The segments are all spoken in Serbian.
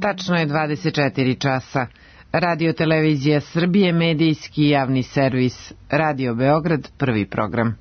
Tačno je 24 časa. Radio Televizija Srbije, medijski javni servis. Radio Beograd, prvi program.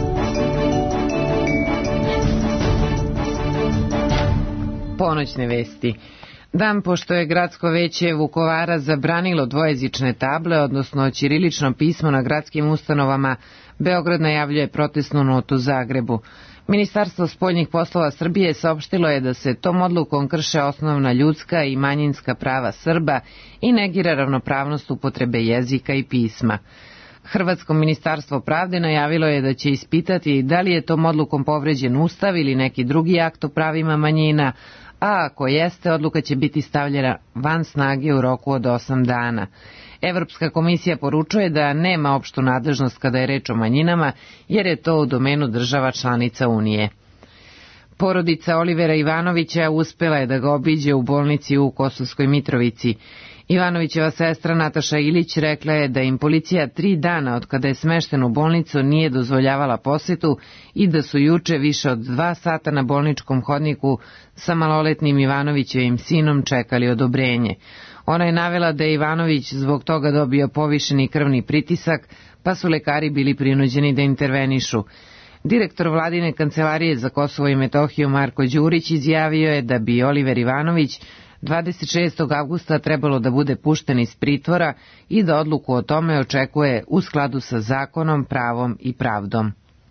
Ponoćne vesti. Dan pošto je Gradsko veće Vukovara zabranilo dvojezične table, odnosno ćirilično pismo na gradskim ustanovama, Beograd najavljuje protestnu notu Zagrebu. Ministarstvo spoljnih poslova Srbije saopštilo je da se tom odlukom krše osnovna ljudska i manjinska prava Srba i negira ravnopravnost upotrebe jezika i pisma. Hrvatsko ministarstvo pravde najavilo je da će ispitati da li je tom odlukom povređen Ustav ili neki drugi akt o pravima manjina, a ako jeste, odluka će biti stavljena van snage u roku od 8 dana. Evropska komisija poručuje da nema opštu nadležnost kada je reč o manjinama, jer je to u domenu država članica Unije. Porodica Olivera Ivanovića uspela je da ga obiđe u bolnici u Kosovskoj Mitrovici. Ivanovićeva sestra Nataša Ilić rekla je da im policija 3 dana od kada je smešten u bolnicu nije dozvoljavala posetu i da su juče više od 2 sata na bolničkom hodniku sa maloletnim Ivanovićevim sinom čekali odobrenje. Ona je navela da je Ivanović zbog toga dobio povišeni krvni pritisak, pa su lekari bili prinuđeni da intervenišu. Direktor vladine kancelarije za Kosovo i Metohiju Marko Đurić izjavio je da bi Oliver Ivanović 26. avgusta trebalo da bude pušten iz pritvora i da odluku o tome očekuje u skladu sa zakonom, pravom i pravdom.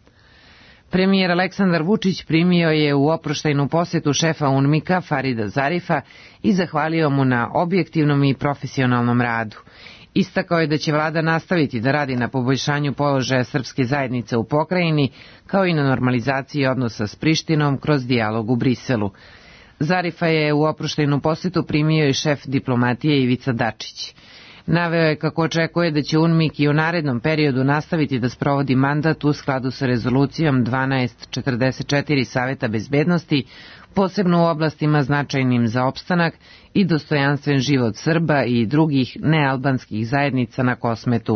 Premijer Aleksandar Vučić primio je u oproštajnu posetu šefa UNMIK-a Farida Zarifa i zahvalio mu na objektivnom i profesionalnom radu. Istakao je da će vlada nastaviti da radi na poboljšanju položaja srpske zajednice u pokrajini, kao i na normalizaciji odnosa s Prištinom kroz dijalog u Briselu. Zarifa je u oproštajnu posetu primio i šef diplomatije Ivica Dačić. Naveo je kako očekuje da će UNMIK i u narednom periodu nastaviti da sprovodi mandat u skladu sa rezolucijom 1244 Saveta bezbednosti, posebno u oblastima značajnim za opstanak i dostojanstven život Srba i drugih nealbanskih zajednica na Kosmetu.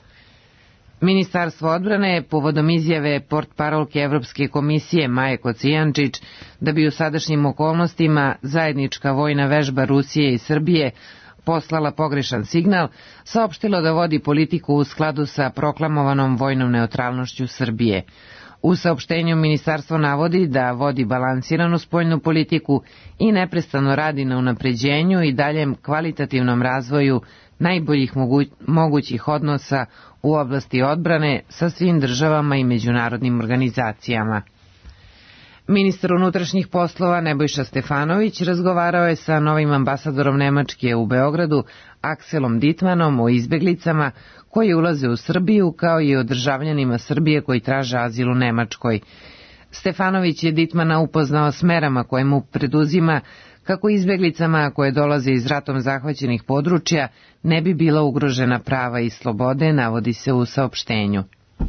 Ministarstvo odbrane je povodom izjave portparolke Evropske komisije Maje Kocijančić da bi u sadašnjim okolnostima zajednička vojna vežba Rusije i Srbije poslala pogrešan signal, saopštilo da vodi politiku u skladu sa proklamovanom vojnom neutralnošću Srbije. U saopštenju ministarstvo navodi da vodi balansiranu spoljnu politiku i neprestano radi na unapređenju i daljem kvalitativnom razvoju najboljih mogućih odnosa u oblasti odbrane sa svim državama i međunarodnim organizacijama. Ministar unutrašnjih poslova Nebojša Stefanović razgovarao je sa novim ambasadorom Nemačke u Beogradu, Akselom Ditmanom, o izbeglicama koji ulaze u Srbiju, kao i o državljanima Srbije koji traže azil u Nemačkoj. Stefanović je Ditmana upoznao s merama koje mu preduzima kako izbeglicama koje dolaze iz ratom zahvaćenih područja ne bi bila ugrožena prava i slobode, navodi se u saopštenju.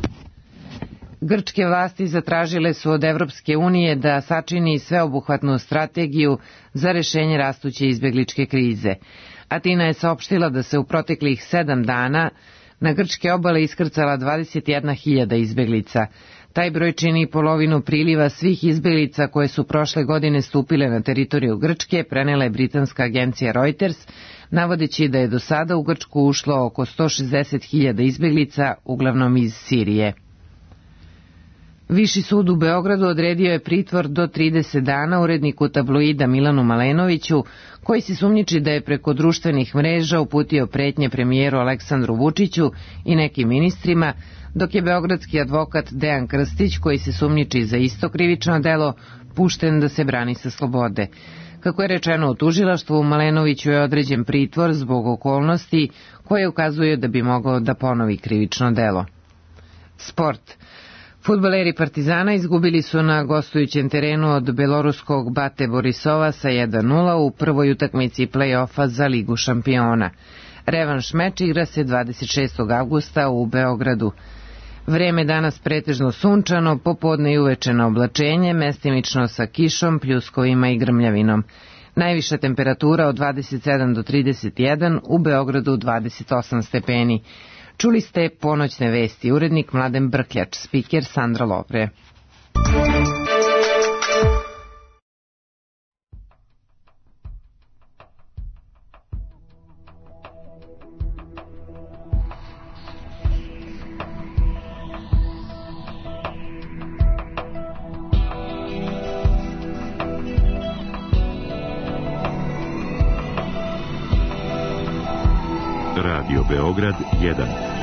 Grčke vlasti zatražile su od Evropske unije da sačini sveobuhvatnu strategiju za rešenje rastuće izbegličke krize. Atina je saopštila da se u proteklih 7 dana na grčke obale iskrcala 21.000 izbeglica. Taj broj čini polovinu priliva svih izbeglica koje su prošle godine stupile na teritoriju Grčke, prenela je britanska agencija Reuters, navodeći da je do sada u Grčku ušlo oko 160.000 izbeglica, uglavnom iz Sirije. Viši sud u Beogradu odredio je pritvor do 30 dana uredniku tabloida Milanu Malenoviću, koji se sumnjiči da je preko društvenih mreža uputio pretnje premijeru Aleksandru Vučiću i nekim ministrima, dok je beogradski advokat Dejan Krstić, koji se sumnjiči za isto krivično delo, pušten da se brani sa slobode. Kako je rečeno u tužilaštvu, Malenoviću je određen pritvor zbog okolnosti koje ukazuju da bi mogao da ponovi krivično delo. Sport. Fudbaleri Partizana izgubili su na gostujućem terenu od beloruskog Bate Borisova sa 1:0 u prvoj utakmici play-offa za Ligu šampiona. Revanš meč igra se 26. avgusta u Beogradu. Vreme danas pretežno sunčano, popodne i uveče na oblačenje, mestimično sa kišom, pljuskovima i grmljavinom. Najviša temperatura od 27 do 31, u Beogradu 28 stepeni. Čuli ste ponoćne vesti, urednik Mladen Brkljač, spiker Sandra Lopre. Radio Beograd 1.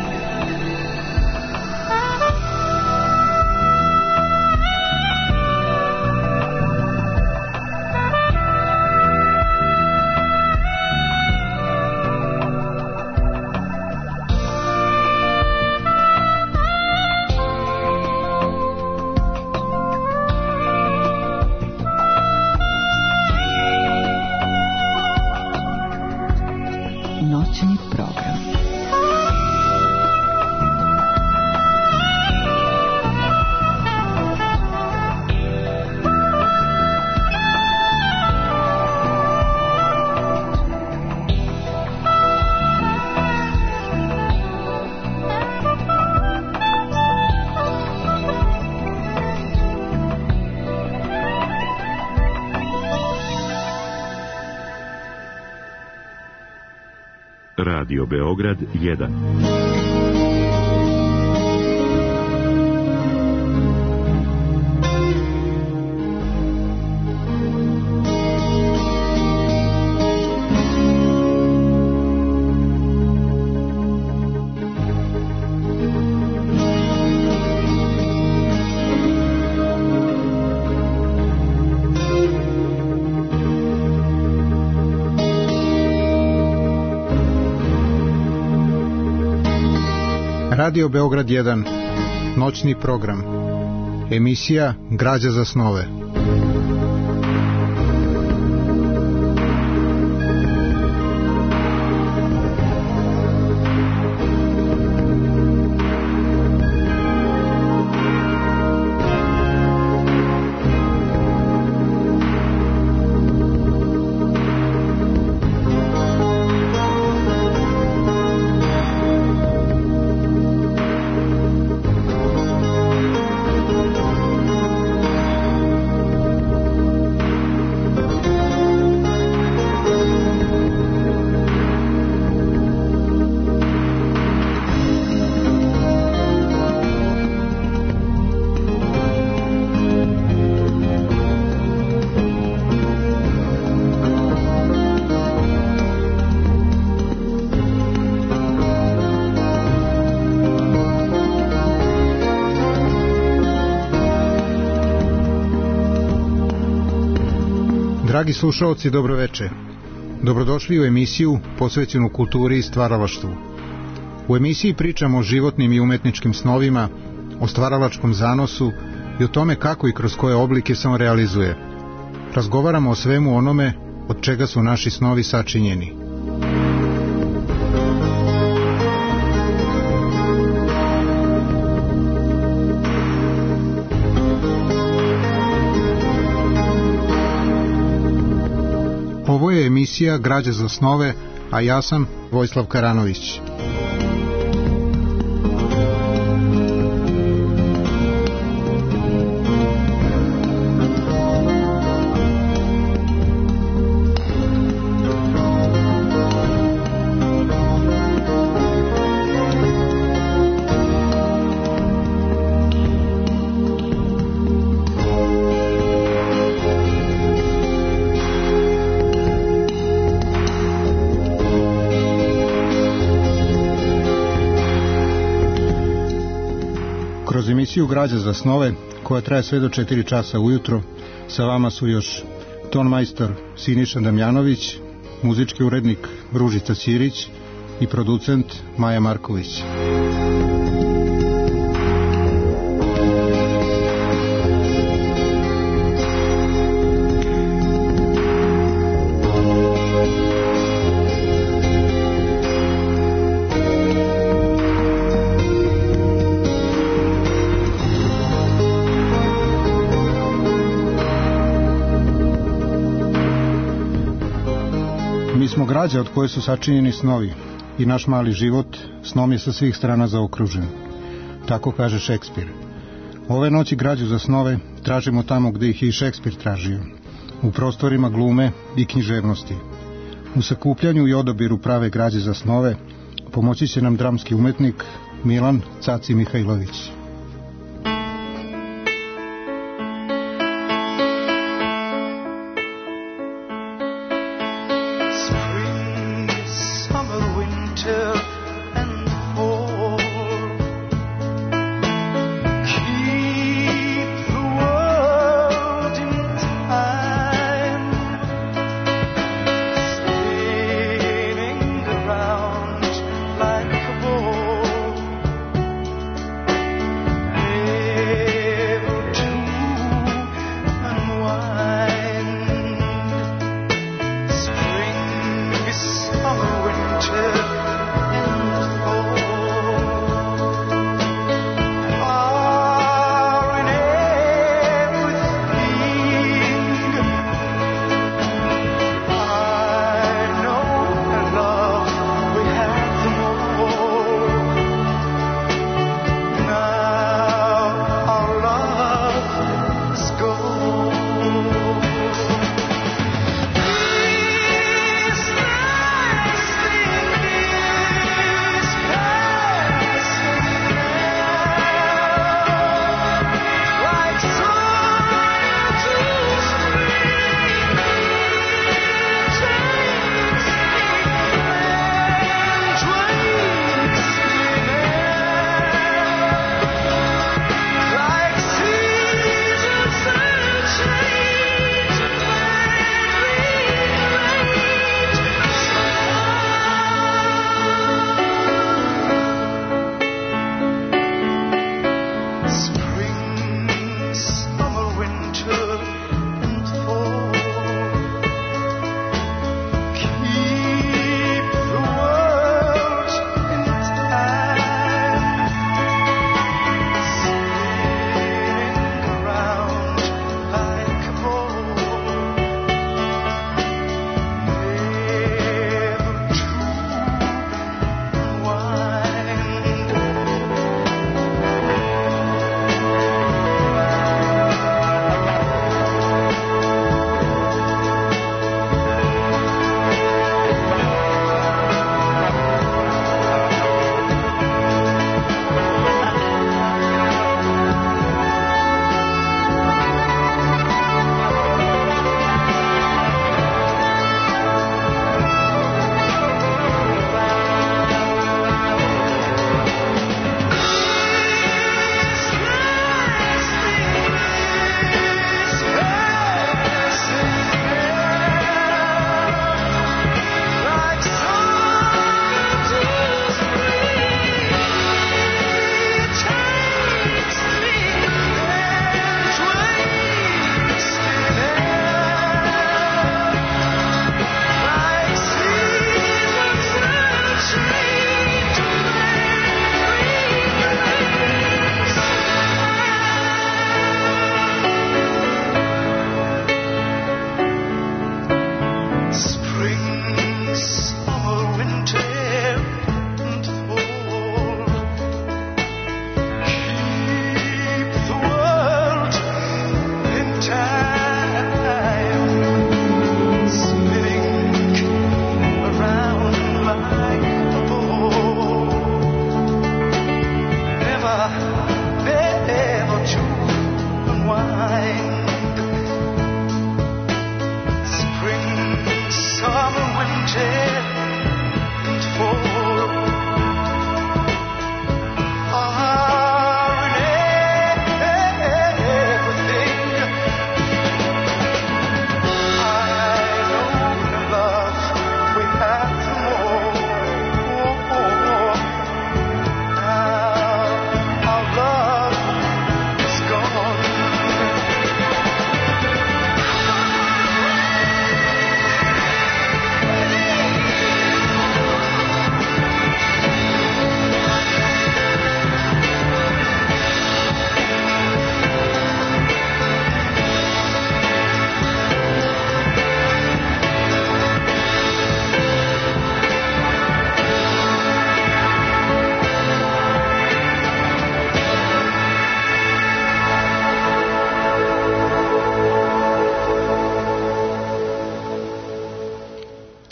Noćni program. Radio Beograd 1. Radio Beograd 1, noćni program, emisija Građa za snove. Dragi slušaoci, dobroveče. Dobrodošli u emisiju posvećenu kulturi i stvaralaštvu. U emisiji pričamo o životnim i umetničkim snovima, o stvaralačkom zanosu i o tome kako i kroz koje oblike se on realizuje. Razgovaramo o svemu onome od čega su naši snovi sačinjeni. Ovo je emisija Građa za snove, a ja sam Vojislav Karanović. Kroz emisiju Građa za snove, koja traje sve do 4 časa ujutro, sa vama su još tonmajstor Siniša Damjanović, muzički urednik Ružica Ćirić i producent Maja Marković. Mi smo građa od koje su sačinjeni snovi i naš mali život snom je sa svih strana zaokružen. Tako kaže Šekspir. Ove noći građu za snove tražimo tamo gde ih je i Šekspir tražio. U prostorima glume i književnosti. U sakupljanju i odabiru prave građe za snove pomoći će nam dramski umetnik Milan Caci Mihajlović. Spring, summer, winter,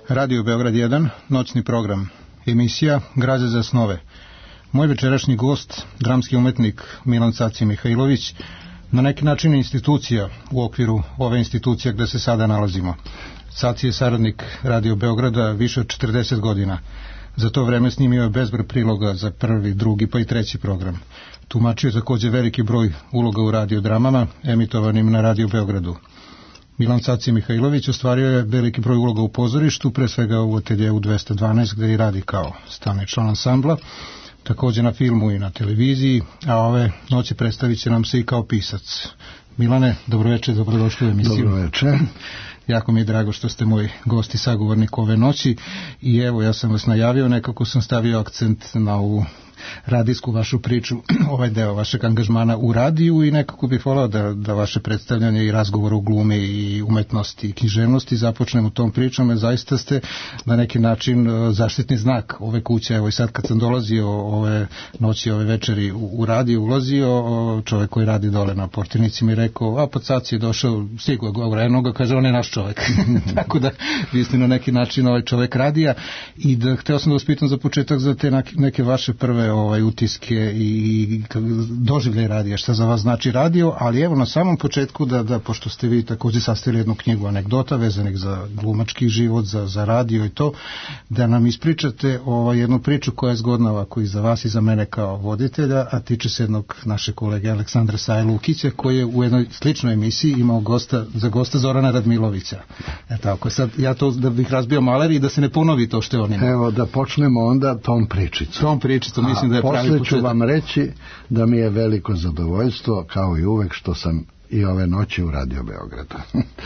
Radio Beograd 1, noćni program, emisija Građa za snove. Moj večerašnji gost, dramski umetnik Milan Caci Mihajlović, na neki način institucija u okviru ove institucije gde se sada nalazimo. Caci je saradnik Radio Beograda više od 40 godina. Za to vreme snimio je bezbroj priloga za prvi, drugi pa i treći program. Tumačio je takođe veliki broj uloga u radiodramama emitovanim na Radio Beogradu. Milan Caci Mihajlović ostvario je veliki broj uloga u pozorištu, pre svega u ateljeu 212 gde i radi kao stalni član ansambla, takođe na filmu i na televiziji, a ove noći predstavit će nam se i kao pisac. Milane, dobroveče, dobrodošli u emisiju. Dobroveče. Jako mi je drago što ste moj gost i sagovornik ove noći i evo, ja sam vas najavio, nekako sam stavio akcent na ovu radijsku vašu priču, ovaj deo vašeg angažmana u radiju i nekako bih volao da vaše predstavljanje i razgovor o glumi i umetnosti i književnosti započnemo tom pričom, jer zaista ste na neki način zaštitni znak ove kuće. Evo i sad kad sam dolazio ove noći, ove večeri u radiju ulazio, čovjek koji radi dole na portirnici mi rekao, a pod Caci je došao, stigao govora jednoga, kaže, on je naš čovjek. Tako da vi ste na neki način ovaj čovjek radija i da hteo sam da vas pitam za početak za te neke vaše prve utiske i doživljaj radija, šta za vas znači radio, ali evo na samom početku da pošto ste vi takođe sastavili jednu knjigu anegdota vezanih za glumački život, za radio i to, da nam ispričate jednu priču koja je zgodna ovako i za vas i za mene kao voditelja, a tiče se jednog našeg kolege Aleksandra Sajlukića koji je u jednoj sličnoj emisiji imao za gosta Zorana Radmilovića. Tako, sad ja to da bih razbio maler i da se ne ponovi to što je on imao. Evo da počnemo onda tom pričicom, mislim da je pravi početak. Posle ću vam reći da mi je veliko zadovoljstvo, kao i uvek, što sam i ove noći u Radio Beogradu.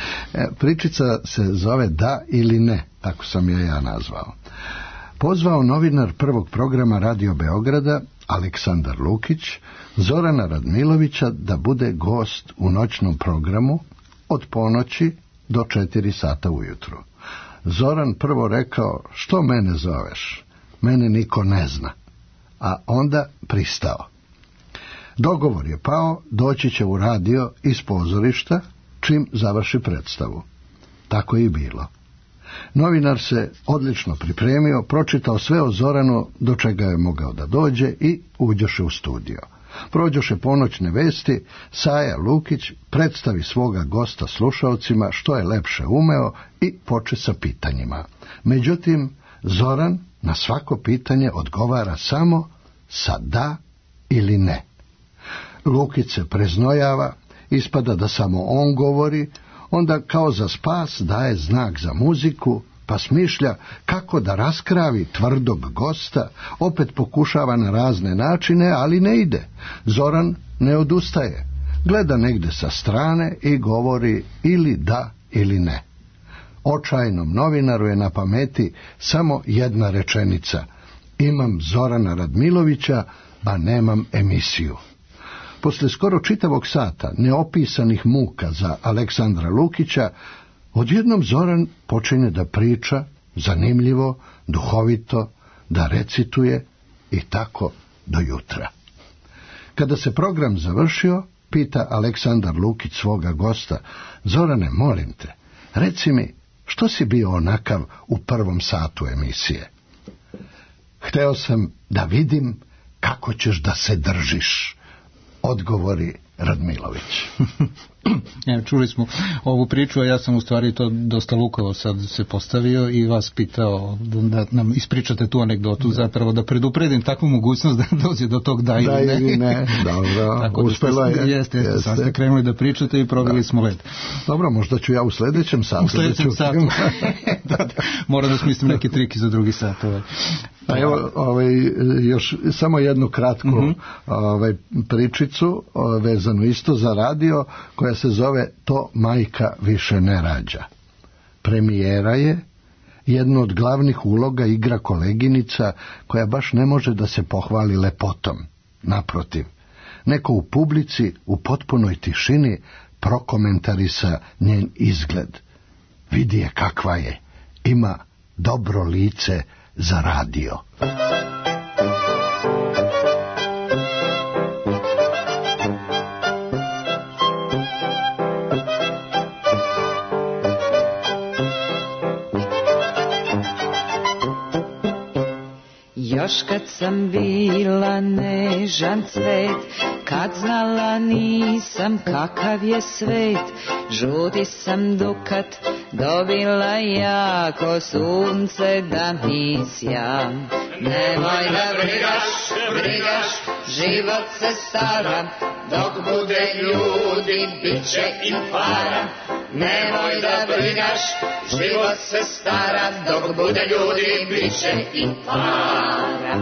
Pričica se zove Da ili ne, tako sam je ja nazvao. Pozvao novinar prvog programa Radio Beograda, Aleksandar Lukić, Zorana Radmilovića da bude gost u noćnom programu od ponoći do 4 sata ujutru. Zoran prvo rekao, što mene zoveš? Mene niko ne zna. A onda pristao. Dogovor je pao, doći će u radio iz pozorišta čim završi predstavu. Tako je i bilo. Novinar se odlično pripremio, pročitao sve o Zoranu do čega je mogao da dođe i uđoše u studio. Prođoše ponoćne vesti, Saja Lukić predstavi svoga gosta slušaocima što je lepše umeo i poče sa pitanjima. Međutim, Zoran na svako pitanje odgovara samo sa da ili ne. Lukić se preznojava, ispada da samo on govori, onda kao za spas daje znak za muziku, pa smišlja kako da raskravi tvrdog gosta, opet pokušava na razne načine, ali ne ide. Zoran ne odustaje, gleda negde sa strane i govori ili da ili ne. Očajnom novinaru je na pameti samo jedna rečenica: imam Zorana Radmilovića, a nemam emisiju. Posle skoro čitavog sata neopisanih muka za Aleksandra Lukića, odjednom Zoran počinje da priča zanimljivo, duhovito, da recituje i tako do jutra. Kada se program završio, pita Aleksandar Lukić svoga gosta: Zorane, molim te, reci mi, što si bio onakav u prvom satu emisije? Hteo sam da vidim kako ćeš da se držiš, odgovori Radmilović. Čuli smo ovu priču, a ja sam u stvari to dosta lukavo sad se postavio i vas pitao da nam ispričate tu anegdotu, zapravo da predupredim takvu mogućnost da dođe do tog da ili ne. Dobro, uspelo je. Jeste, sad ste krenuli da pričate i probili smo led. Dobro, možda ću ja u sledećem satu. U sledećem satu. Moram da smislim neke triki za drugi sat. A evo, još samo jednu kratku pričicu vezanu isto za radio, koja se zove To majka više ne rađa. Premijera je, jednu od glavnih uloga igra koleginica koja baš ne može da se pohvali lepotom. Naprotiv, neko u publici u potpunoj tišini prokomentarisa njen izgled. Vidi je kakva je, ima dobro lice za radio. Još kad sam bila nežan cvet, kad znala nisam kakav je svet, žuti sam dukat dobila jako sunce da mi sjam. Nemoj da brigaš, život se stara, dok bude ljudi bit će im para. Nemoj da brigaš, život se stara, dok bude ljudi bit će im para.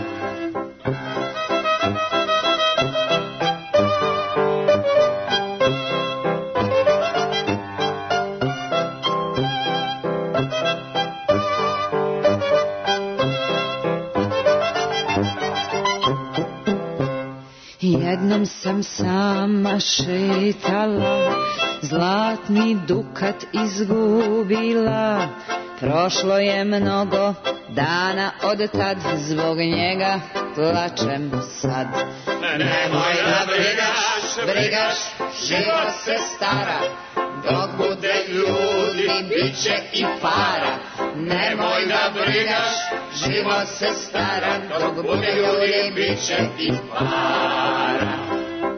Jednom sam sama šetala, zlatni dukat izgubila. Prošlo je mnogo dana od tad, zbog njega plačem sad. Nemoj da brigaš, život se stara, dok bude ljudi bit će i para. Nemoj da brigaš, život se stara, dok bude ljudi bit će i para.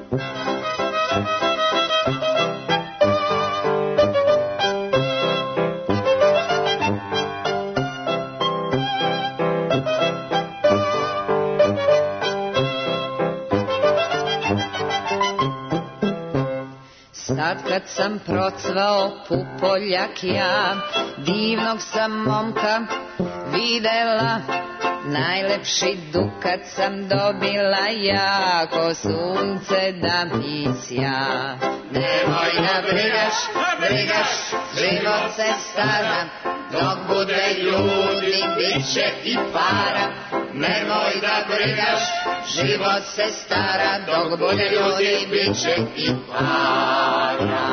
Sad kad sam procvao pupoljak ja, divnog sam momka videla, najlepši dukat sam dobila ja, ko sunce da mi sja. Nemoj da brigaš, život se stara, dok bude ljudi bit će i para. Nemoj da brigaš, život se stara, dok bude ljudi bit će i para.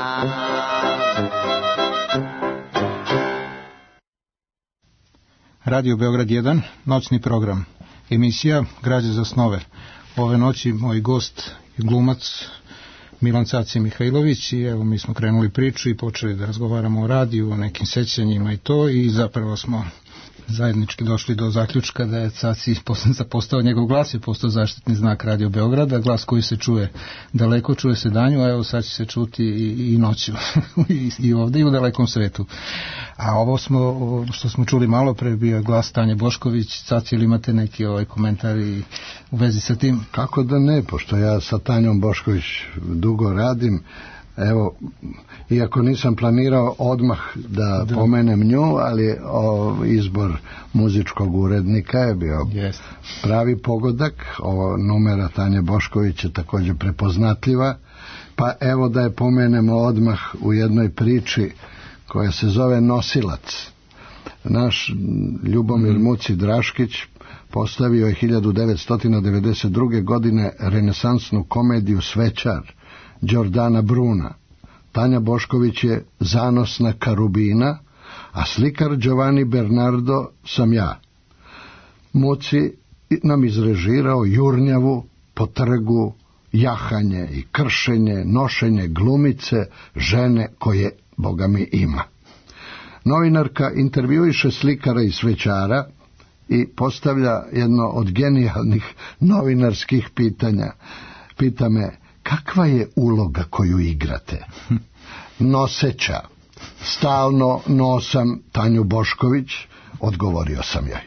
Radio Beograd 1, noćni program. Emisija Građe za snove. Ove noći moj gost je glumac Milan Caci Mihajlović i evo mi smo krenuli priču i počeli da razgovaramo o radiju, o nekim sećanjima i to, i zapravo smo zajednički došli do zaključka da je Caci postao, njegov glas je postao zaštitni znak Radio Beograda, glas koji se čuje daleko, čuje se danju, a evo sad će se čuti i noću i ovde i u dalekom svetu. A ovo što smo čuli malo pre bio glas Tanje Bošković. Caci, ili imate neki komentar u vezi sa tim? Kako da ne, pošto ja sa Tanjom Bošković dugo radim. Evo, iako nisam planirao odmah da pomenem nju, ali izbor muzičkog urednika je bio pravi pogodak. Ovo numera Tanje Bošković je također prepoznatljiva, pa evo da je pomenemo odmah u jednoj priči koja se zove Nosilac. Naš Ljubomir Muci Draškić postavio je 1992. godine renesansnu komediju Svećar Đordana Bruna. Tanja Bošković je zanosna Karubina, a slikar Giovanni Bernardo sam ja. Muci nam izrežirao jurnjavu po trgu, jahanje i kršenje, nošenje glumice, žene koje Boga mi ima. Novinarka intervjuiše slikara i svećara i postavlja jedno od genijalnih novinarskih pitanja. Pita me, kakva je uloga koju igrate? Noseća. Stalno nosam Tanju Bošković, odgovorio sam joj.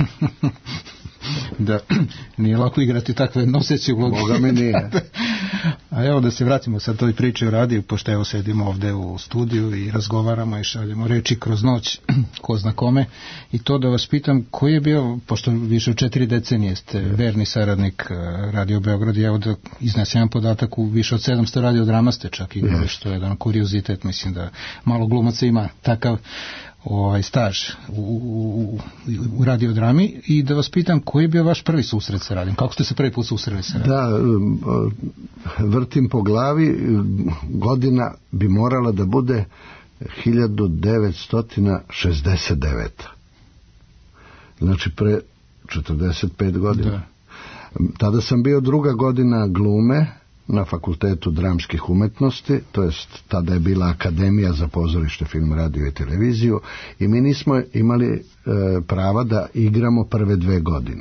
Da, nije lako igrati takve noseće uloge. Boga mi nije. A evo da se vratimo sad toj priči o radiju, pošto evo sedimo ovde u studiju i razgovaramo i šaljemo reči kroz noć, ko zna kome, i to da vas pitam, koji je bio, pošto više od 4 decenije ste verni saradnik Radio Beograd, evo da iznesem jedan podatak, u više od 700 radiodrama ste čak igrali, što je jedan kuriozitet, mislim da malo glumaca ima takav staž u radiodrami, i da vas pitam, koji je bio vaš prvi susret sa radijom? Kako ste se prvi put susreli sa radijom? Da, vrtim po glavi, godina bi morala da bude 1969. Znači pre 45 godina. Da. Tada sam bio druga godina glume na Fakultetu dramskih umetnosti, to jest tada je bila Akademija za pozorište, film, radio i televiziju, i mi nismo imali prava da igramo prve 2 godine.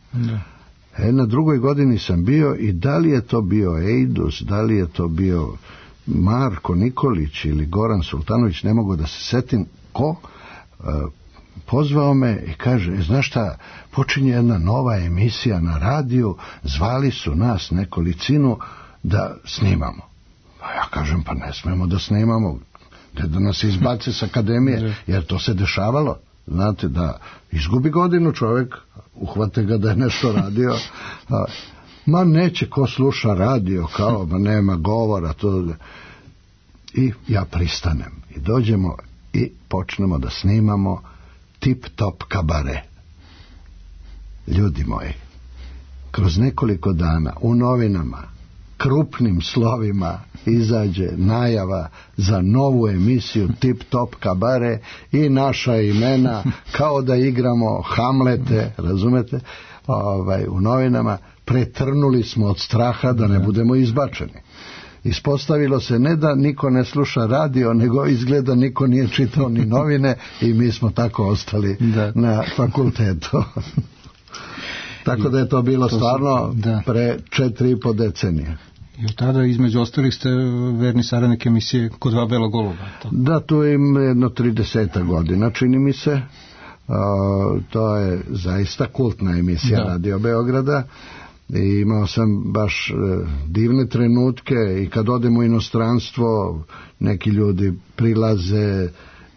Na drugoj godini sam bio i da li je to bio Ejdus, da li je to bio Marko Nikolić ili Goran Sultanović, ne mogu da se setim ko, pozvao me i kaže, znaš šta, počinje jedna nova emisija na radiju, zvali su nas nekolicinu da snimamo. A ja kažem, pa ne smemo da snimamo, da nas izbace s akademije, jer to se dešavalo. Znate, da izgubi godinu čovjek, uhvate ga da je nešto radio, ma neće ko sluša radio, kao, ma nema govora, to. I ja pristanem i dođemo i počnemo da snimamo Tip Top kabare. Ljudi moji, kroz nekoliko dana u novinama krupnim slovima izađe najava za novu emisiju Tip Top kabare i naša imena, kao da igramo Hamlete, razumete, u novinama. Pretrnuli smo od straha da ne budemo izbačeni. Ispostavilo se ne da niko ne sluša radio, nego izgleda niko nije čitao ni novine i mi smo tako ostali na fakultetu. Tako da je to bilo stvarno pre 4,5 decenije. I od tada između ostalih ste verni saradnik emisije Kod dva bela goluba. Da, tu je jedno 30 godina, čini mi se. To je zaista kultna emisija Radio Beograda. I imao sam baš divne trenutke i kad odem u inostranstvo neki ljudi prilaze,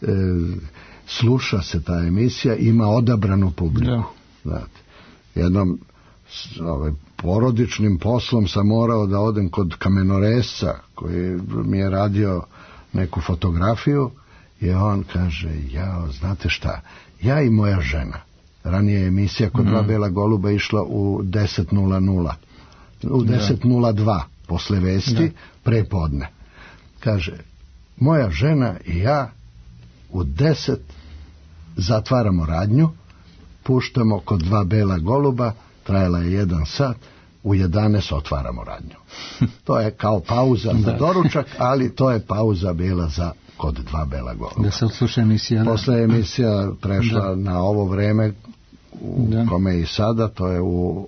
sluša se ta emisija, ima odabranu publiku. Znate, jednom porodičnim poslom sam morao da odem kod kamenoresca koji mi je radio neku fotografiju i on kaže, jao, znate šta, ja i moja žena, ranije je emisija Kod dva bela goluba išla u 10:00, u 10:02 posle vesti, prepodne. Kaže, moja žena i ja u 10 zatvaramo radnju, puštamo Kod dva bela goluba, trajala je 1 sat, u 11 otvaramo radnju. To je kao pauza za doručak, ali to je pauza bila za Kod dva bela goluba. Da se odsluša emisija. Posle je emisija prešla na ovo vreme u kome i sada, to je u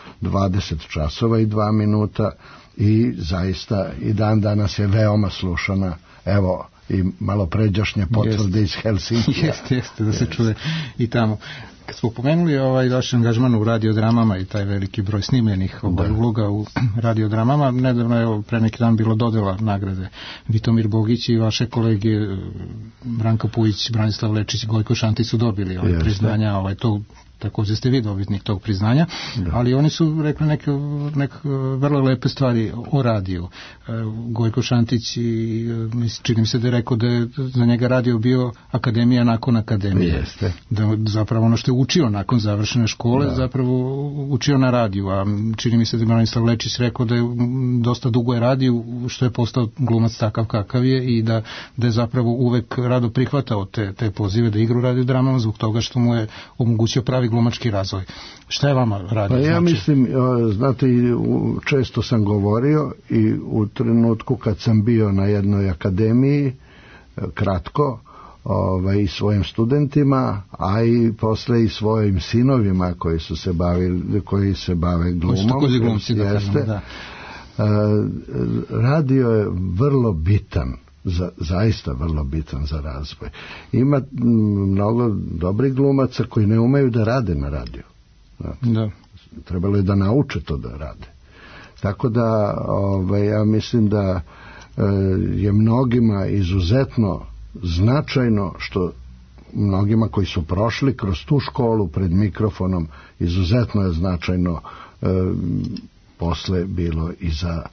20 časova i 2 minuta i zaista i dan danas je veoma slušana. Evo i malo pređašnje potvrde iz Helsinkija. Jeste, da se čuje i tamo. Kad smo pomenuli vaš angažman u radiodramama i taj veliki broj snimljenih uloga u radiodramama, nedavno je pre neki dan bilo dodela nagrade. Vitomir Bogić i vaše kolege Branka Pujić, Branislav Lečić, Gojko Šantić su dobili priznanja, to također ste vi dobitnik tog priznanja, ali oni su rekli neke vrlo lepe stvari o radiju. Gojko Šantić, čini mi se da je rekao da je za njega radio bio akademija nakon akademije. Da zapravo ono što je učio nakon završene škole, zapravo učio na radiju, a čini mi se da je Branislav Lečić rekao da je dosta dugo je radio, što je postao glumac takav kakav je i da je zapravo uvek rado prihvatao te pozive da igra u radiodramama zbog toga što mu je omogućio pravi glumački razvoj. Šta je vama radio? Pa ja mislim, znate, često sam govorio i u trenutku kad sam bio na jednoj akademiji, kratko, i svojim studentima, a i posle i svojim sinovima koji se bave glumom. Radio je vrlo bitan, zaista vrlo bitan za razvoj. Ima mnogo dobrih glumaca koji ne umeju da rade na radiju. Trebalo je da nauče to da rade. Tako da ja mislim da je mnogima izuzetno značajno, što mnogima koji su prošli kroz tu školu pred mikrofonom, izuzetno je značajno posle bilo i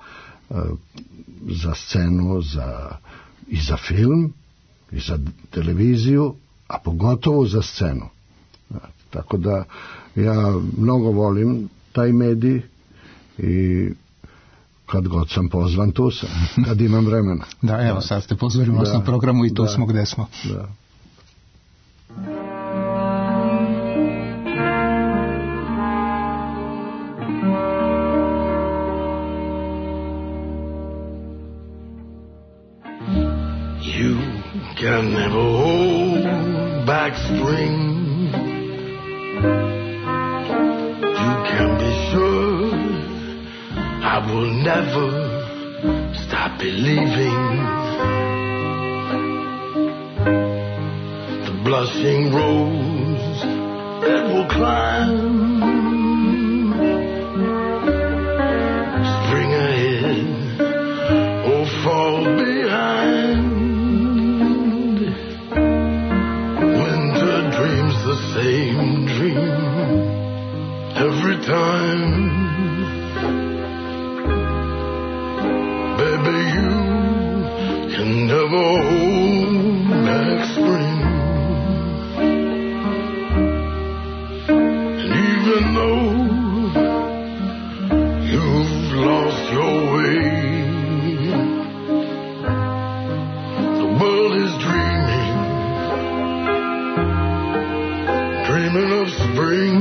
za scenu, i za film, i za televiziju, a pogotovo za scenu. Tako da ja mnogo volim taj medij i kad god sam pozvan, tu sam, kad imam vremena. Da, evo, sad ste pozvali u osnovnom programu i tu smo gde smo. Da. You can never hold back spring. You I will never stop believing. The blushing rose that will climb. Spring ahead or fall behind. Winter dreams the same dream every time. Baby, you can never hold back spring. And even though you've lost your way, the world is dreaming, dreaming of spring.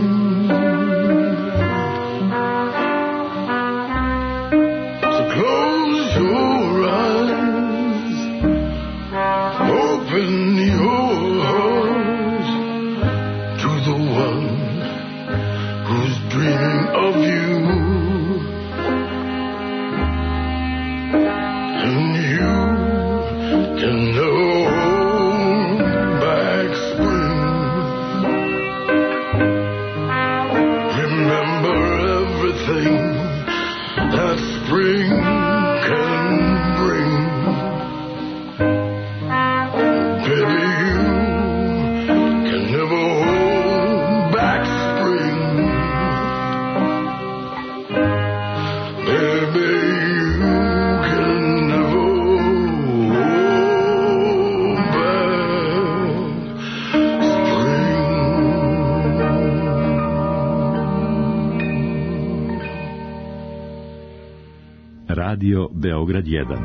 Radio Beograd 1.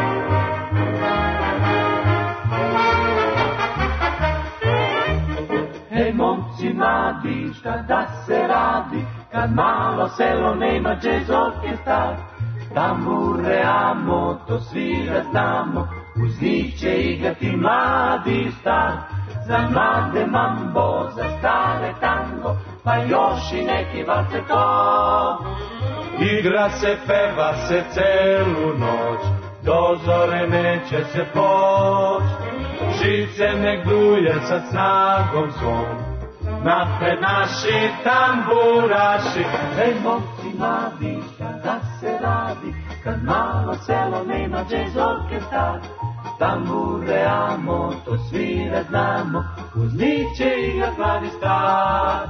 Hej momci mladi, šta da se radi, kad malo selo nema džez orkestar. Tambure amo, to svirat znamo, uz njih će igrati mladi i star. Za mlade mambo, za stare tango, pa još i neki valceto. Igra se, peva se celu noć, do zore neće se poć. Živce nek duje sa snagom svom, napred naši tamburaši. Ej momci mladi, šta da se radi, kad malo selo nema džez orkestar. Tambure amo, to svira znamo, uz njih će igrat mladi star.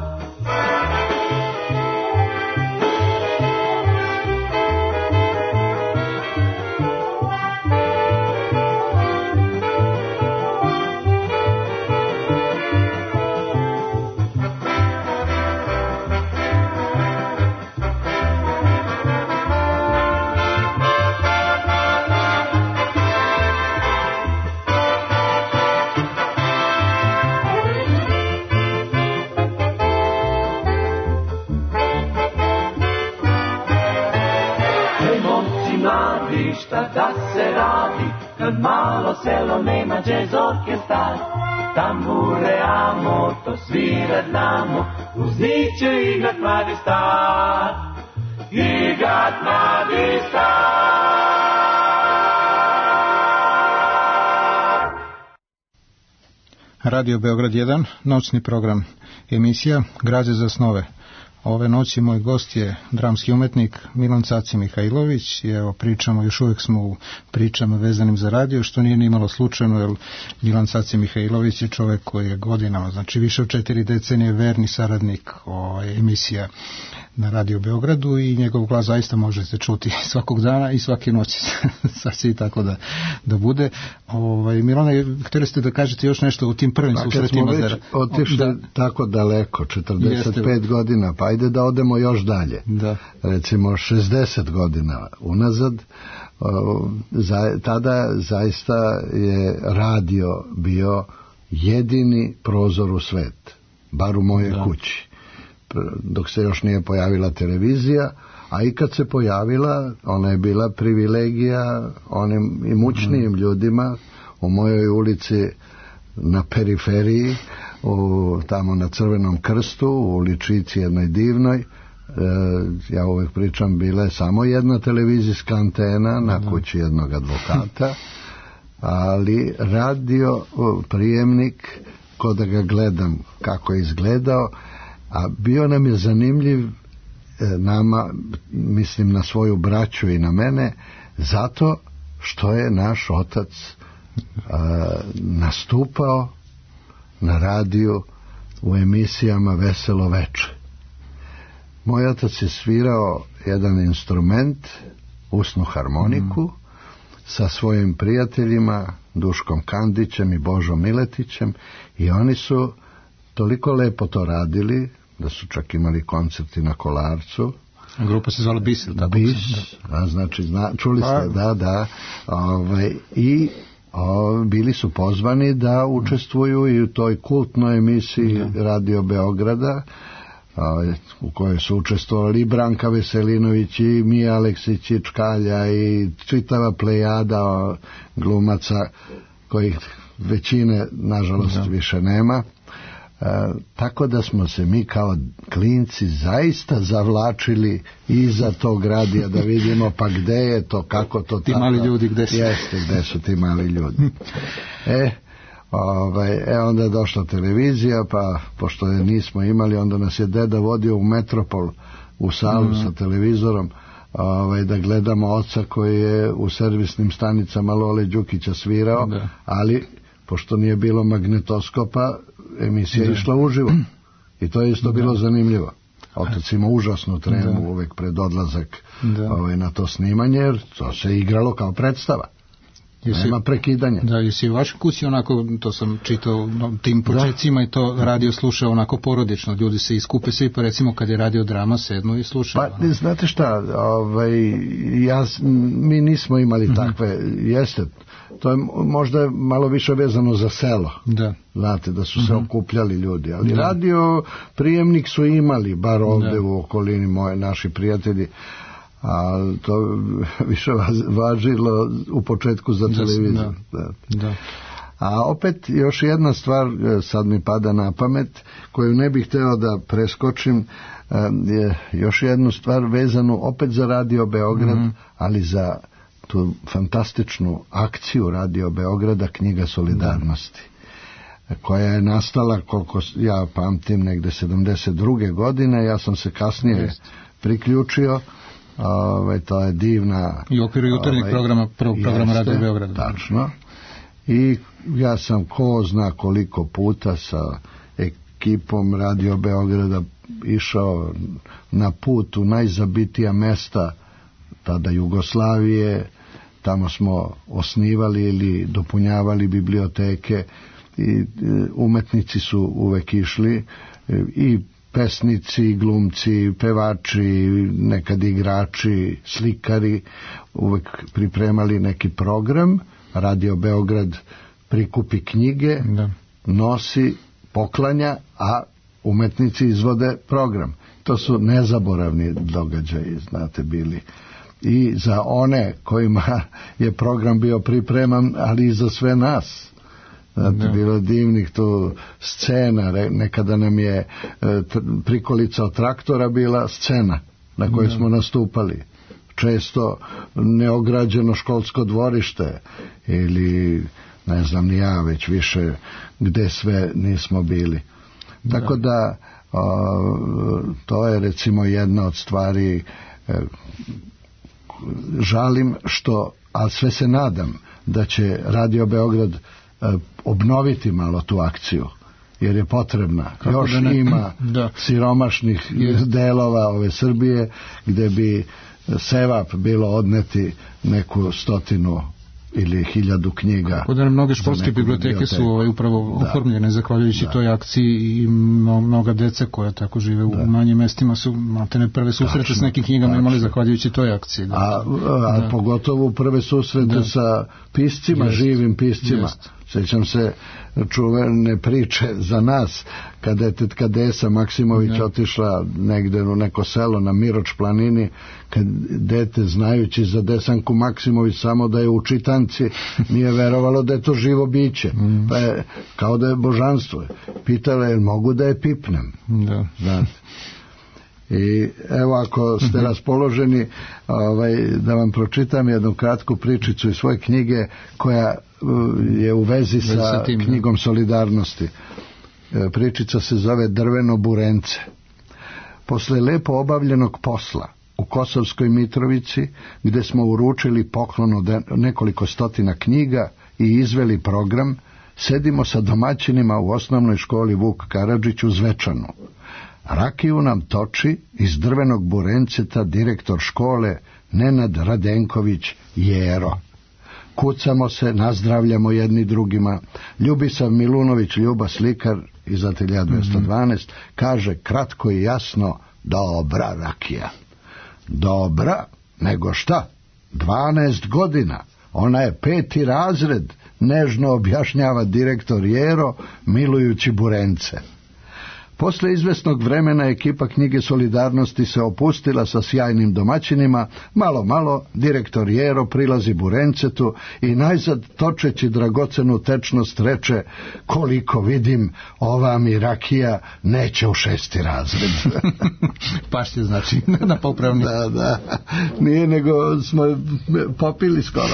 Šta da se radi, kad malo selo nema džez orkestar. Tambure amo, to svirat znamo, uz njih će igrat mladi star. Igrat mladi star. Radio Beograd 1, noćni program, emisija Građe za snove. Ove noći moj gost je dramski umetnik Milan Caci Mihajlović i evo pričamo, još uvijek smo u pričama vezanim za radio, što nije ni malo slučajno, jer Milan Caci Mihajlović je čovjek koji je godinama, znači više od 4 decenije verni saradnik emisija na Radio Beogradu i njegov glas zaista možete čuti svakog dana i svake noći sasvim tako da bude. Milane, htjeli ste da kažete još nešto u tim prvim susretima? Kad smo već otišli tako daleko, 45 godina, pa ajde da odemo još dalje. Da. Recimo 60 godina unazad, tada zaista je radio bio jedini prozor u svet, bar u mojoj kući. Dok se još nije pojavila televizija, a i kad se pojavila, ona je bila privilegija onim imućnijim ljudima. U mojoj ulici na periferiji, tamo na Crvenom krstu, u uličici jednoj divnoj, ja uvek pričam, bila je samo jedna televizijska antena na kući jednog advokata, ali radio prijemnik, ko da ga gledam kako je izgledao, a bio nam je zanimljiv, nama, mislim na svoju braću i na mene, zato što je naš otac nastupao na radiju u emisijama Veselo veče. Moj otac je svirao jedan instrument, usnu harmoniku, sa svojim prijateljima Duškom Kandićem i Božom Miletićem, i oni su toliko lepo to radili da su čak imali koncerti na Kolarcu. Grupa se zvala Bis, tako? Bis, znači, čuli ste, da. I bili su pozvani da učestvuju i u toj kultnoj emisiji Radio Beograda, u kojoj su učestvovali i Branka Veselinović i Mija Aleksić i Čkalja i čitava plejada glumaca kojih većine nažalost više nema. Tako da smo se mi kao klinci zaista zavlačili iza tog radija da vidimo pa gde je to, kako to ti tako. Mali ljudi gde su? Jeste, gde su ti mali ljudi. Onda je došla televizija, pa pošto je nismo imali, onda nas je deda vodio u Metropol, u salu sa televizorom, da gledamo oca koji je u servisnim stanicama Lole Đukića svirao, ali pošto nije bilo magnetoskopa, emisija je išla uživo. I to je isto bilo zanimljivo. Otac ima užasnu tremu uvek pred odlazak na to snimanje, jer to se igralo kao predstava. Nema prekidanja. Da, jesi u vašoj kući onako, to sam čitao tim početcima i to radio slušao onako porodično, ljudi se iskupe svi, pa recimo kad je radio drama sednu i slušao. Pa znate šta, mi nismo imali takve, jeste, to je možda malo više vezano za selo. Da. Znate, da su se okupljali ljudi, ali radio prijemnik su imali, bar ovde u okolini naši prijatelji, a to više važilo u početku za televiziju. Da. A opet još jedna stvar sad mi pada na pamet, koju ne bih hteo da preskočim, je još jednu stvar vezanu opet za Radio Beograd, ali za tu fantastičnu akciju Radio Beograda, Knjiga solidarnosti, koja je nastala, koliko ja pamtim, negde 72. godine. Ja sam se kasnije priključio. To je divna... I u okviru jutarnjeg prvog programa Radio Beograda. Tačno. I ja sam ko zna koliko puta sa ekipom Radio Beograda išao na put u najzabitija mesta tada Jugoslavije. Tamo smo osnivali ili dopunjavali biblioteke i umetnici su uvek išli, i pesnici, glumci, pevači, nekad igrači, slikari, uvek pripremali neki program. Radio Beograd prikupi knjige, nosi, poklanja, a umetnici izvode program. To su nezaboravni događaji, znate, bili. I za one kojima je program bio pripreman, ali i za sve nas. Znate, bilo divnih tu scena, nekada nam je prikolica od traktora bila scena na kojoj smo nastupali. Često neograđeno školsko dvorište ili ne znam ni ja već više gde sve nismo bili. Tako da to je recimo jedna od stvari, žalim što, ali sve se nadam da će Radio Beograd obnoviti malo tu akciju, jer je potrebna. Još ima siromašnih delova ove Srbije gde bi sevap bilo odneti neku 100 ili 1000 knjiga. Tako da mnoge školske biblioteke su upravo oformljene zahvaljujući toj akciji, i mnoga deca koja tako žive u manjim mestima su maltene prve susrete s nekim knjigama imali zahvaljujući toj akciji. A pogotovo prve susrete sa piscima, živim piscima. Sjećam se čuvene priče za nas, kada je tetka Desa Maksimović otišla negde u neko selo na Miroč planini, kad dete, znajući za Desanku Maksimović samo da je u čitanci, nije verovalo da je to živo biće. Pa je, kao da je božanstvo. Pitala je, mogu da je pipnem? Znate. I evo, ako ste raspoloženi, da vam pročitam jednu kratku pričicu iz svoje knjige koja je u vezi sa knjigom Solidarnosti. Pričica se zove Drveno burence. Posle lepo obavljenog posla u Kosovskoj Mitrovici, gde smo uručili poklon od nekoliko stotina knjiga i izveli program, sedimo sa domaćinima u osnovnoj školi Vuk Karadžić u Zvečanu. Rakiju nam toči iz Drvenog burenceta direktor škole Nenad Radenković Jero. Kucamo se, nazdravljamo jedni drugima. Ljubisav Milunović Ljuba, slikar iz atelja 212, kaže kratko i jasno: dobra rakija. Dobra, nego šta? 12 godina, ona je 5. razred, nežno objašnjava direktor Jero, milujući burence. Posle izvesnog vremena ekipa knjige Solidarnosti se opustila sa sjajnim domaćinima. Malo direktor Jero prilazi burencetu i najzad, točeći dragocenu tečnost, reče: koliko vidim, ova mi rakija neće u 6. razred. Pašće, znači, na popravni. Da, nije, nego smo popili skoro.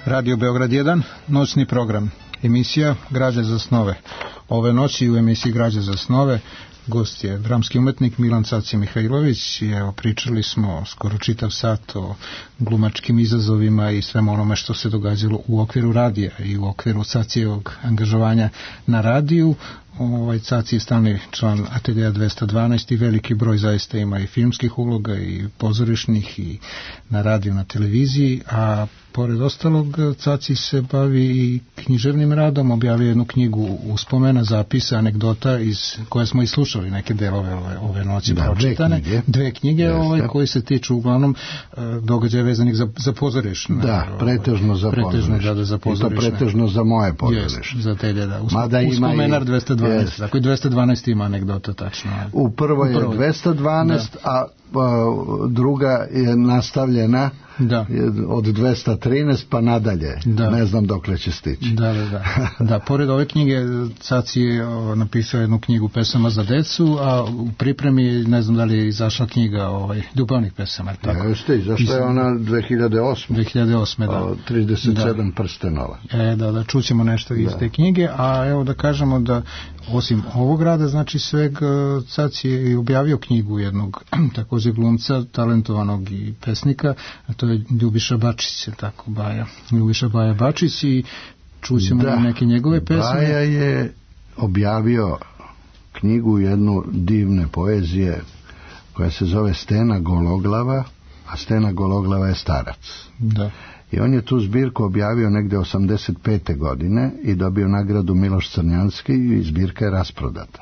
Radio Beograd 1, noćni program, emisija Građa za snove. Ove noći u emisiji Građa za snove gost je dramski umetnik Milan Caci Mihajlović i evo pričali smo skoro čitav sat o glumačkim izazovima i svemu onome što se događalo u okviru radija i u okviru Cacijevog angažovanja na radiju. Caci je stalni član Ateljeja 212 i veliki broj zaista ima i filmskih uloga i pozorišnih i na radiju, na televiziji, a pored ostalog Caci se bavi i književnim radom, objavio jednu knjigu uspomena, zapisa, anegdota iz koje smo islušali neke delove ove noći pročitane. Dve knjige koje se tiču uglavnom događaja vezanih za pozorišne. Da, pretežno za pozorišne. I to pretežno za moje pozorišne. Za Ateljeja, da. Uspomenar 212. Dakle, i 212 ima anegdota tačno. U prvoj je 212, a druga je nastavljena od 213 pa nadalje. Ne znam dokle će stići. Da, pored ove knjige Caci je napisao jednu knjigu pesama za decu, a u pripremi ne znam da li je izašla knjiga ljubavnih pesama. Jeste, izašla je ona 2008. 2008, da. 37 prstenova. Da, čućemo nešto iz te knjige, a evo da kažemo da osim ovog rada, znači sveg, Caci je objavio knjigu jednog također glumca, talentovanog i pesnika, a to je Ljubiša Bačić, tako Baja. Ljubiša Baja Bačić i čućemo neke njegove pesme. Baja je objavio knjigu jednu divne poezije koja se zove Stena Gologlava, a Stena Gologlava je starac. Da. I on je tu zbirku objavio negde 85. godine i dobio nagradu Miloš Crnjanski i zbirka je rasprodata.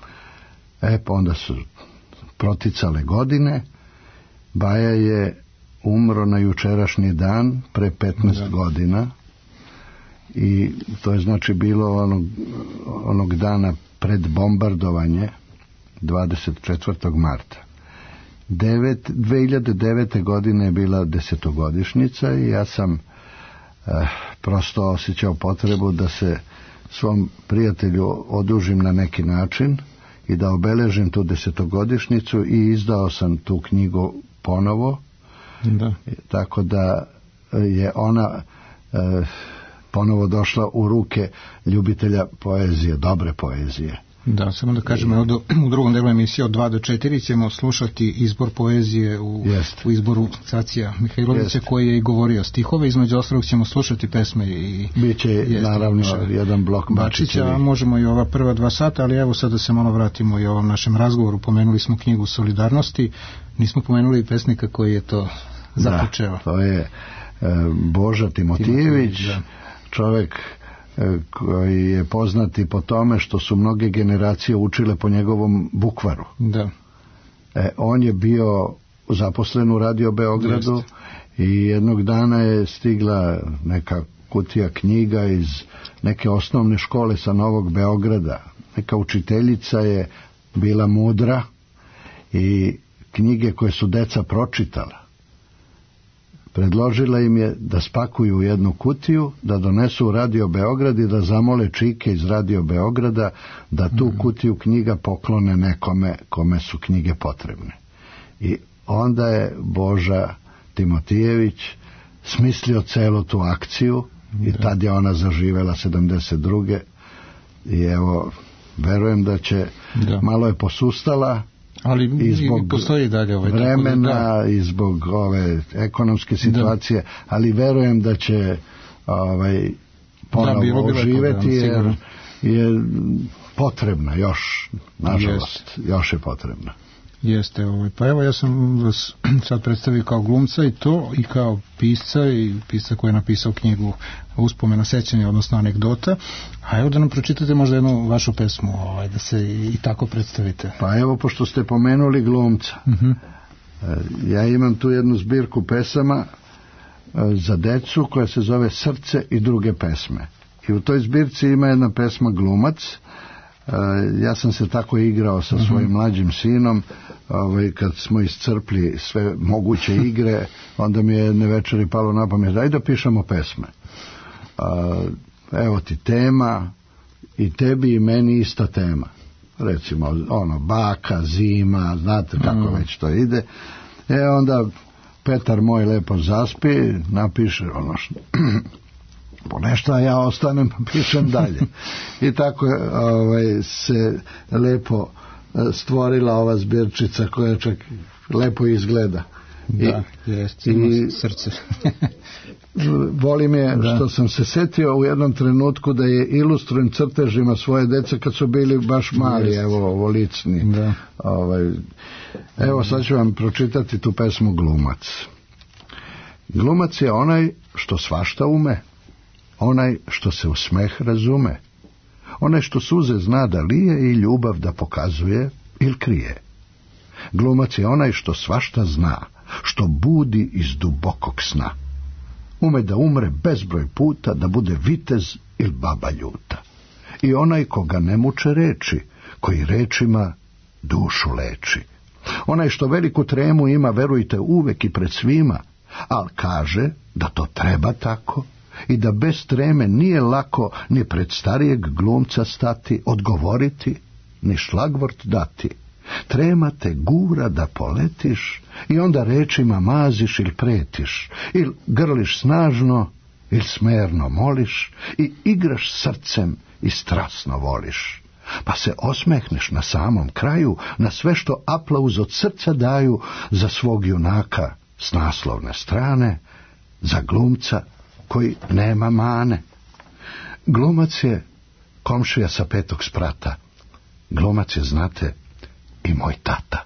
Pa onda su proticale godine, Baja je umro na jučerašnji dan pre 15 godina i to je znači bilo onog dana pred bombardovanje 24. marta. 2009. godine je bila 10-godišnjica i ja sam prosto osjećao potrebu da se svom prijatelju odužim na neki način i da obeležim tu 10-godišnjicu i izdao sam tu knjigu ponovo. Tako da je ona ponovo došla u ruke ljubitelja poezije, dobre poezije. Da, samo da kažemo, u drugom delu emisije od 2 do 4 ćemo slušati izbor poezije u izboru Cacija Mihajlovića koji je i govorio stihove, između ostalog ćemo slušati pesme i biće naravno jedan blok Bačića, a možemo i ova prva 2 sata, ali evo sad da se malo vratimo i ovom našem razgovoru. Pomenuli smo knjigu Solidarnosti, nismo pomenuli i pesnika koji je to započeo. To je Boža Timotijević, čovjek koji je poznati po tome što su mnoge generacije učile po njegovom bukvaru. Da. On je bio zaposlen u Radio Beogradu i jednog dana je stigla neka kutija knjiga iz neke osnovne škole sa Novog Beograda. Neka učiteljica je bila mudra i knjige koje su deca pročitala predložila im je da spakuju u jednu kutiju, da donesu u Radio Beograd i da zamole čike iz Radio Beograda da tu kutiju knjiga poklone nekome kome su knjige potrebne. I onda je Boža Timotijević smislio celu tu akciju i tad je ona zaživela 72. I evo, verujem da će, malo je posustala, ali i zbog postoji dalje vremena i zbog ove ekonomske situacije, ali verujem da će ponovo oživeti jer je potrebna još, nažalost, još je potrebna. Jeste, pa evo ja sam vas sad predstavio kao glumca i to, i kao pisca koji je napisao knjigu Uspomena, sećanja, odnosno anegdota, a evo da nam pročitate možda jednu vašu pesmu, da se i tako predstavite. Pa evo, pošto ste pomenuli glumca, ja imam tu jednu zbirku pesama za decu koja se zove Srce i druge pesme. I u toj zbirci ima jedna pesma Glumac. Ja sam se tako igrao sa svojim mlađim sinom, kad smo iscrpli sve moguće igre, onda mi je jedne večeri palo na pamet, daj da pišemo pesme. Evo ti tema, i tebi i meni ista tema. Recimo, baka, zima, znate kako već to ide. Onda Petar moj lepo zaspi, napiše nešto, a ja ostanem, pišem dalje. I tako se lepo stvorila ova zbirčica koja čak lepo izgleda. Da, jest, ima srce. Volim je što sam se setio u jednom trenutku da je ilustrujem crtežima svoje dece kad su bili baš mali, evo, ovolicni. Da. Evo, sad ću vam pročitati tu pesmu Glumac. Glumac je onaj što svašta ume, onaj što se u smeh razume, onaj što suze zna da lije i ljubav da pokazuje ili krije. Glumac je onaj što svašta zna, što budi iz dubokog sna. Ume da umre bezbroj puta, da bude vitez ili baba ljuta. I onaj koga ne muče reči, koji rečima dušu leči. Onaj što veliku tremu ima, verujte, uvek i pred svima, al kaže da to treba tako i da bez treme nije lako ni pred starijeg glumca stati, odgovoriti, ni šlagvort dati. Trema te gura da poletiš i onda rečima maziš ili pretiš, ili grliš snažno ili smerno moliš i igraš srcem i strasno voliš. Pa se osmehneš na samom kraju na sve što aplauz od srca daju za svog junaka s naslovne strane, za glumca koji nema mane. Glumac je komšija sa 5. sprata. Glumac je, znate, i moj tata.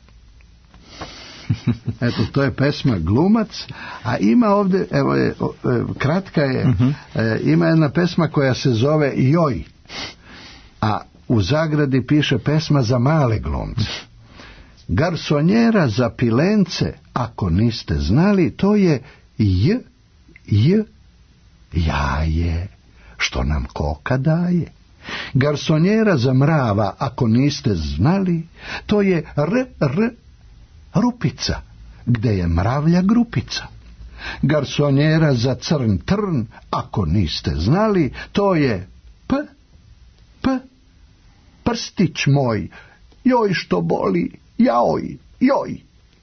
Eto, to je pesma Glumac, a ima ovdje, evo je, kratka je, ima jedna pesma koja se zove Joj, a u zagradi piše pesma za male glumce. Garsonjera za pilence, ako niste znali, to je jaje, što nam koka daje. Garsonjera za mrava, ako niste znali, to je rupica, gde je mravlja grupica. Garsonjera za crn trn, ako niste znali, to je prstić moj, joj što boli, joj.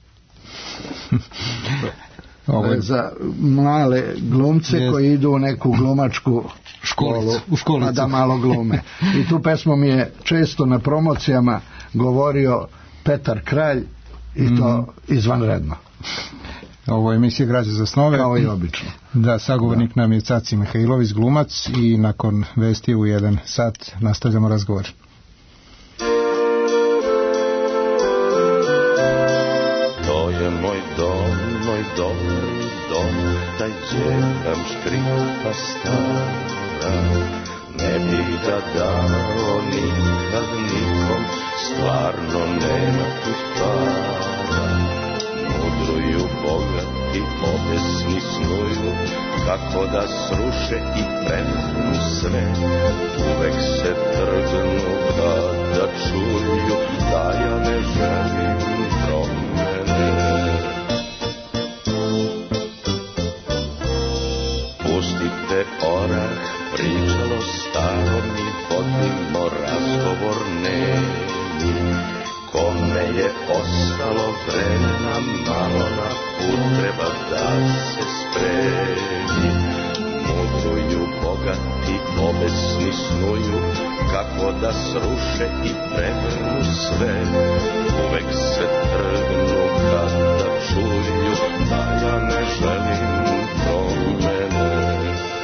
Ovo je za male glumce koji idu u neku glumačku školu, a da malo glume. I tu pesmu mi je često na promocijama govorio Petar Kralj i to izvanredno. Ovo je emisija Građa za snove. Kao i obično. Da, sagovornik nam je Caci Mihajlović, glumac, i nakon vesti u 1 sat nastavljamo razgovor. To je moj dom, taj džekam škripa stara, ne bih ga dao nikad nikom, stvarno nema tu para. Mudruju bogati, obesni snuju, kako da sruše i prevnu sve. Uvek se trgnu kada čuju da ja ne želim promene. Pustite orah, pričalo staro, mi vodimo razgovor nemi. Kome je ostalo vremena malo, na put treba da se spremi. Mudruju bogati, obesni snuju, kako da sruše i prevrnu sve. Uvek se trgnu kada čuju da ja ne želim promene.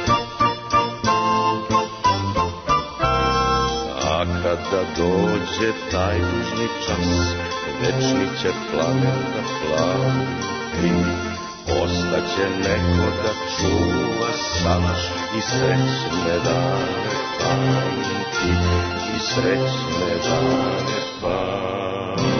A kada dođe taj tužni čas, večni će plamen da plati. Ostaće neko da čuva salaš i srećne dane pamti, i srećne dane pamti.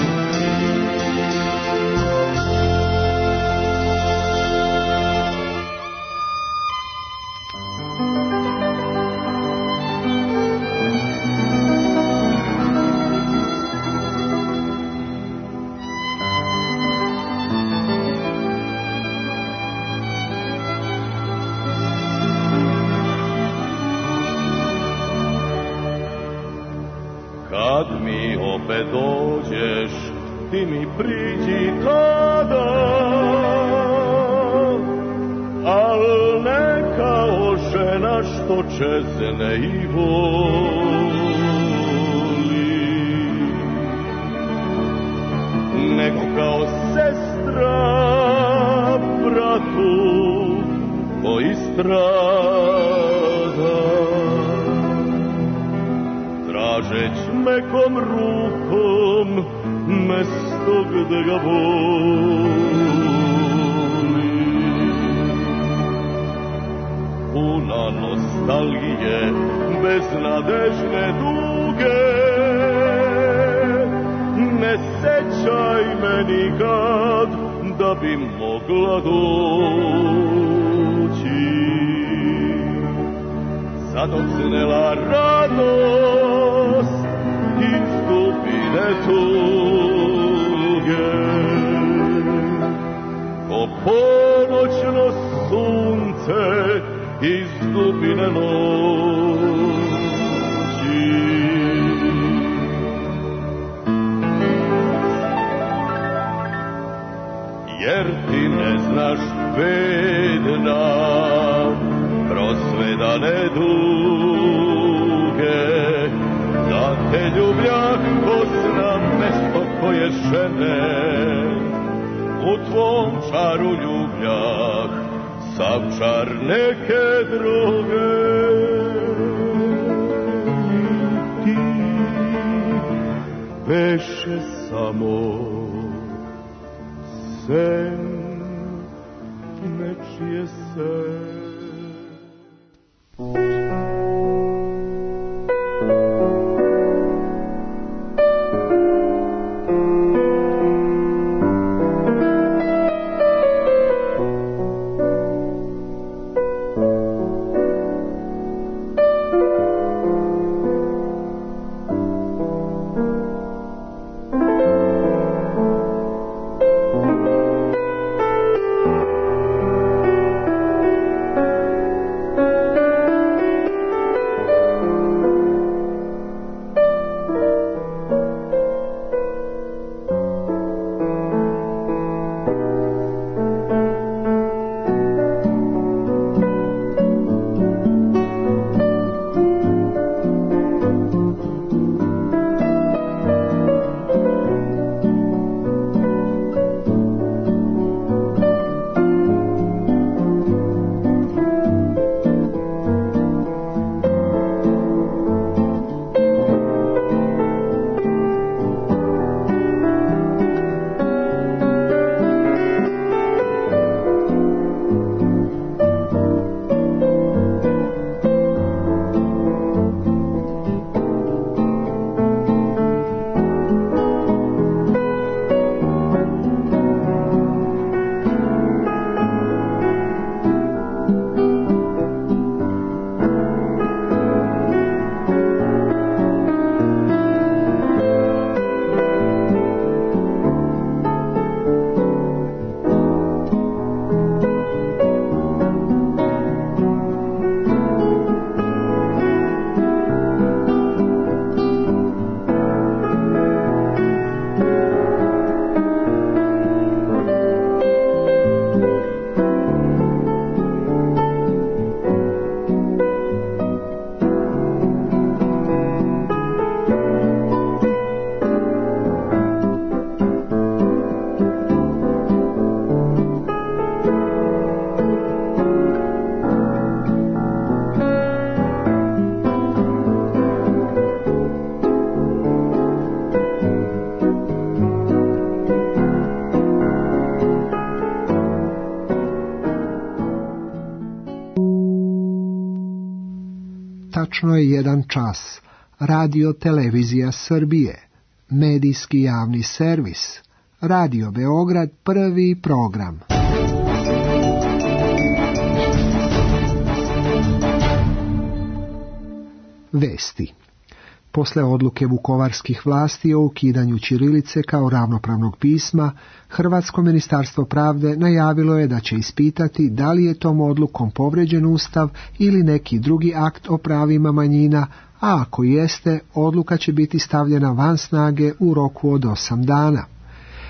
Kad mi opet dođeš, ti mi priđi tada, al ne kao žena što čezne i voli, nego kao sestra bratu koji strada, tražeć mekom rukom mesto gde ga voli. Puna nostalgije, beznadežne duge, ne sećaj me nikad da bi mogla doći. Zadocnela radost, izgubine tuge, ko ponoćno sunce iz dubine noći. Jer ti ne znaš, bedna, prosvedane duge, da te ljubljak pozna mesto koje žene, u tvom čaru ljubljak sav čar neke droge. Ti beše samo sen, nečije sen. Tačno je 1 čas. Radio Televizija Srbije, medijski javni servis, Radio Beograd, prvi program. Vesti. Posle odluke vukovarskih vlasti o ukidanju ćirilice kao ravnopravnog pisma, Hrvatsko ministarstvo pravde najavilo je da će ispitati da li je tom odlukom povređen Ustav ili neki drugi akt o pravima manjina, a ako jeste, odluka će biti stavljena van snage u roku od 8 dana.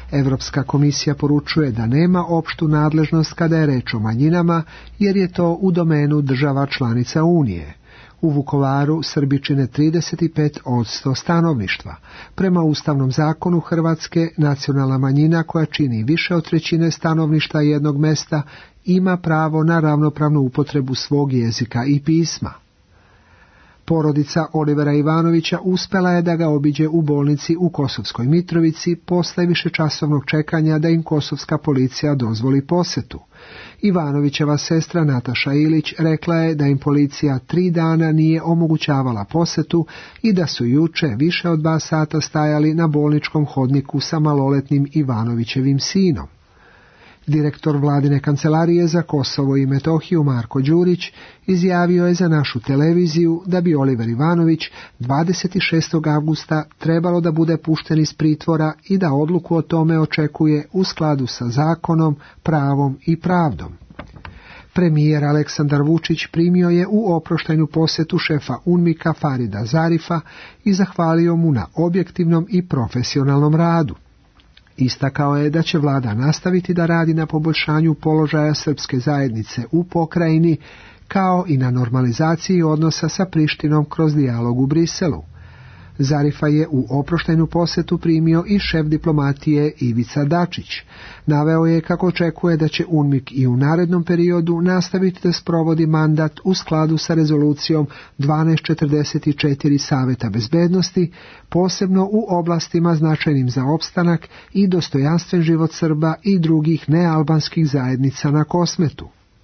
Europska komisija poručuje da nema opštu nadležnost kada je reč o manjinama, jer je to u domenu država članica Unije. U Vukovaru Srbi čine 35% stanovništva. Prema Ustavnom zakonu Hrvatske, nacionalna manjina koja čini više od trećine stanovništva jednog mesta ima pravo na ravnopravnu upotrebu svog jezika i pisma. Porodica Olivera Ivanovića uspjela je da ga obiđe u bolnici u Kosovskoj Mitrovici posle višečasovnog čekanja da im kosovska policija dozvoli posetu. Ivanovićeva sestra Nataša Ilić rekla je da im policija 3 dana nije omogućavala posetu i da su juče više od 2 sata stajali na bolničkom hodniku sa maloletnim Ivanovićevim sinom. Direktor vladine kancelarije za Kosovo i Metohiju Marko Đurić izjavio je za našu televiziju da bi Oliver Ivanović 26. avgusta trebalo da bude pušten iz pritvora i da odluku o tome očekuje u skladu sa zakonom, pravom i pravdom. Premijer Aleksandar Vučić primio je u oproštajnu posjetu šefa UNMIK-a Farida Zarifa i zahvalio mu na objektivnom i profesionalnom radu. Istakao je da će vlada nastaviti da radi na poboljšanju položaja srpske zajednice u pokrajini, kao i na normalizaciji odnosa sa Prištinom kroz dijalog u Briselu. Zarifa je u oproštajnu posjetu primio i šef diplomatije Ivica Dačić. Naveo je kako očekuje da će UNMIK i u narednom periodu nastaviti da sprovodi mandat u skladu sa rezolucijom 1244 Saveta bezbednosti, posebno u oblastima značajnim za opstanak i dostojanstven život Srba i drugih nealbanskih zajednica na Kosmetu.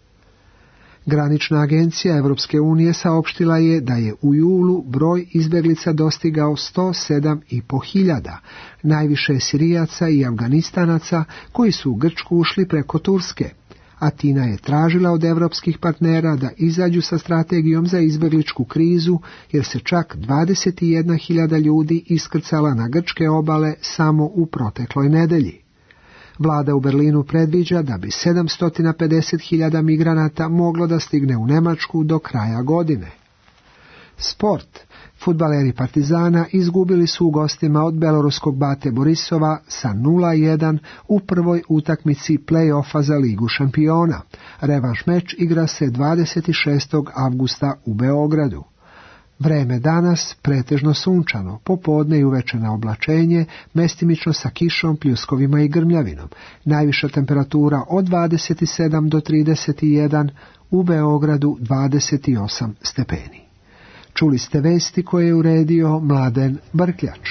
Granična agencija Evropske unije saopštila je da je u julu broj izbjeglica dostigao 107.500, najviše Sirijaca i Afganistanaca koji su u Grčku ušli preko Turske. Atina je tražila od evropskih partnera da izađu sa strategijom za izbjegličku krizu, jer se čak 21.000 ljudi iskrcala na grčke obale samo u protekloj nedelji. Vlada u Berlinu predviđa da bi 750.000 migranata moglo da stigne u Njemačku do kraja godine. Sport. Fudbaleri Partizana izgubili su u gostima od beloruskog Bate Borisova sa 0:1 u prvoj utakmici play-offa za Ligu šampiona. Revanš meč igra se 26. avgusta u Beogradu. Vreme danas pretežno sunčano, popodne i uveče na oblačenje, mestimično sa kišom, pljuskovima i grmljavinom. Najviša temperatura od 27 do 31, u Beogradu 28 stepeni. Čuli ste vesti koje je uredio Mladen Brkljač.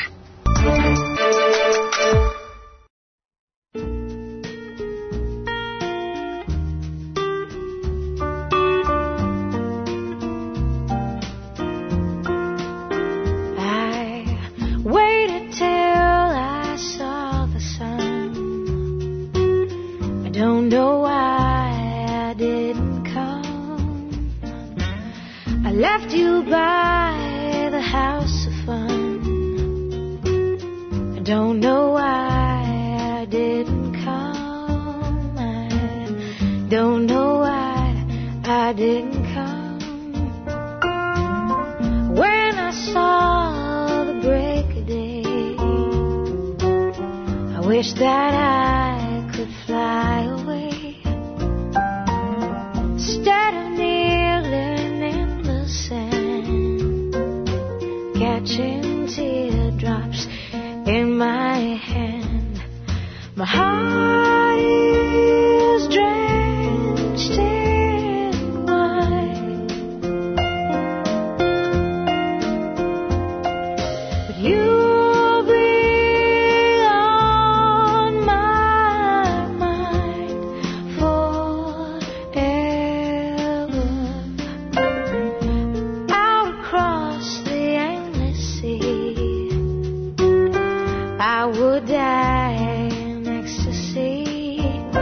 Left you by the house of fun. I don't know why I didn't come. I don't know why I didn't come. When I saw the break of day, I wish that I could fly away. Instead of kneeling in the sand, catching teardrops in my hand, my heart is drenched in wine, but you'll be on my mind forever. Out across the endless sea, I would die in ecstasy,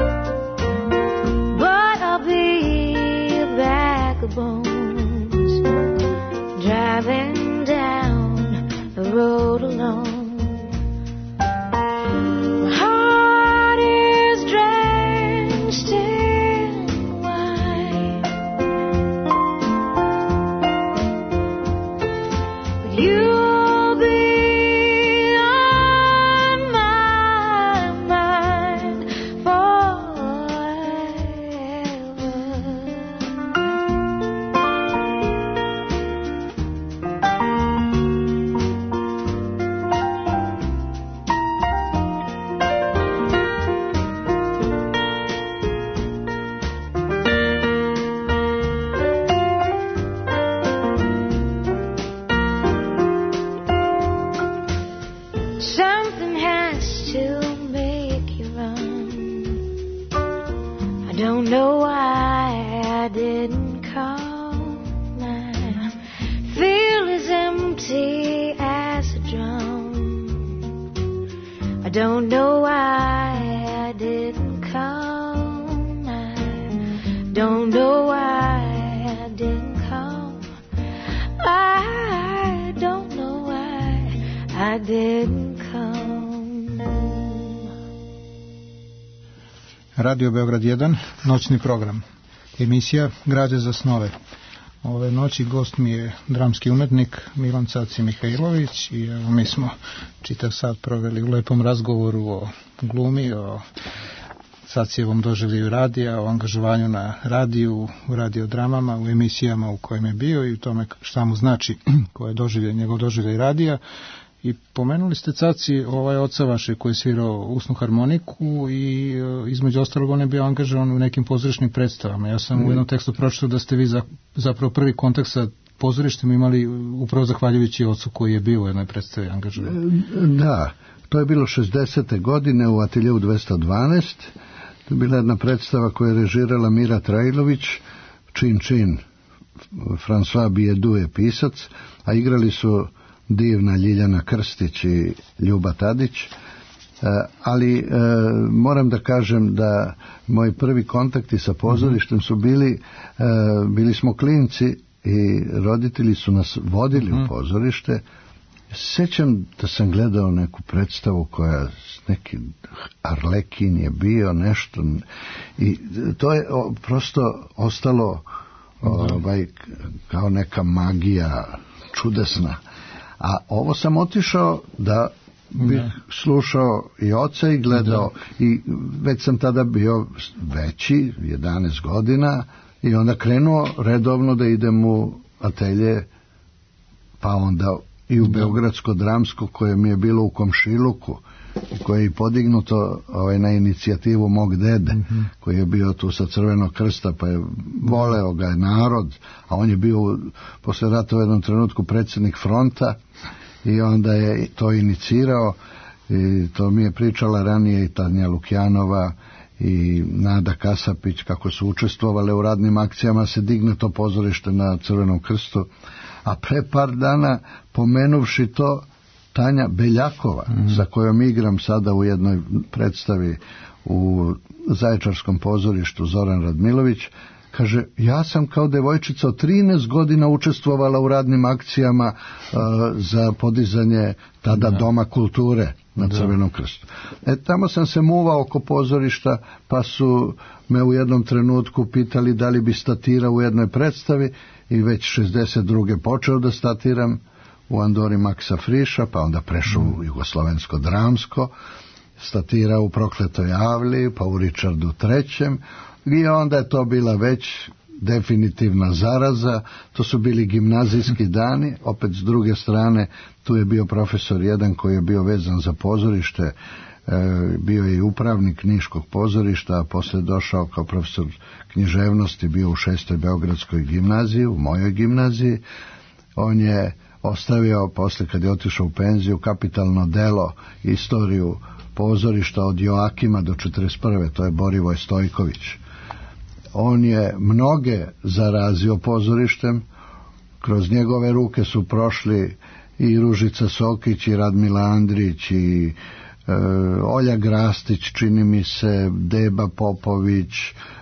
but I'll be a bag of bones, driving down the road alone. My heart is drenched in wine, but you'll be on my mind don't know why I didn't come. I feel as empty as a drum. I don't know why I didn't come. I don't know why I didn't come. I don't know why I didn't come. Radio Beograd 1, noćni program. Emisija Građe za snove. Ove noći gost mi je dramski umetnik Milan Caci Mihajlović i evo, mi smo čitav sat proveli u lepom razgovoru o glumi, o Cacijevom doživljaju radija, o angažovanju na radiju, u radiodramama, u emisijama u kojem je bio i u tome šta mu znači koje je doživljaj, njegov doživljaj radija. I pomenuli ste, Caci, oca vaše koji je svirao usnu harmoniku i između ostalog on je bio angažovan u nekim pozorišnim predstavama. Ja sam u jednom tekstu pročitao da ste vi zapravo prvi kontakt sa pozorištem imali upravo zahvaljujući ocu koji je bio u jednoj predstavi angažovan. Da, to je bilo 60. godine u ateljeu 212. To je bila jedna predstava koju je režirala Mira Trajlović, Čin Čin, François Bijedu je pisac, a igrali su divna Ljiljana Krstić i Ljuba Tadić, ali moram da kažem da moji prvi kontakti sa pozorištem su bili smo klinci i roditelji su nas vodili u pozorište. Sećam da sam gledao neku predstavu koja neki Arlekin je bio nešto i to je prosto ostalo kao neka magija čudesna. A ovo sam otišao da bih slušao i oca i gledao i već sam tada bio veći, 11 godina i onda krenuo redovno da idem u atelje, pa onda i u Beogradsko dramsko koje mi je bilo u komšiluku i koje je podignuto na inicijativu mog dede koji je bio tu sa Crvenog krsta, pa je voleo ga je narod, a on je bio posle rata u jednom trenutku predsjednik fronta i onda je to inicirao i to mi je pričala ranije i Tanja Lukjanova i Nada Kasapić kako su učestvovale u radnim akcijama se digne to pozorište na Crvenom krstu, a pre par dana pomenuvši to Tanja Beljakova, sa kojom igram sada u jednoj predstavi u Zaječarskom pozorištu, Zoran Radmilović, kaže, ja sam kao devojčica od 13 godina učestvovala u radnim akcijama za podizanje tada Doma kulture na Crvenom krstu. Tamo sam se muvao oko pozorišta, pa su me u jednom trenutku pitali da li bi statirao u jednoj predstavi i već 62. počeo da statiram u Andori Maksa Friša, pa onda prešao u Jugoslovensko dramsko, statirao u Prokletoj Avli, pa u Richardu III. I onda je to bila već definitivna zaraza, to su bili gimnazijski dani, opet s druge strane tu je bio profesor jedan koji je bio vezan za pozorište, bio je i upravnik Niškog pozorišta, a poslije došao kao profesor književnosti, bio u 6. Beogradskoj gimnaziji, u mojoj gimnaziji. On je ostavio, posle kad je otišao u penziju, kapitalno delo, istoriju pozorišta od Joakima do 41. To je Borivoj Stojković. On je mnoge zarazio pozorištem, kroz njegove ruke su prošli i Ružica Sokić i Radmila Andrić i Olja Grastić, čini mi se, Deba Popović,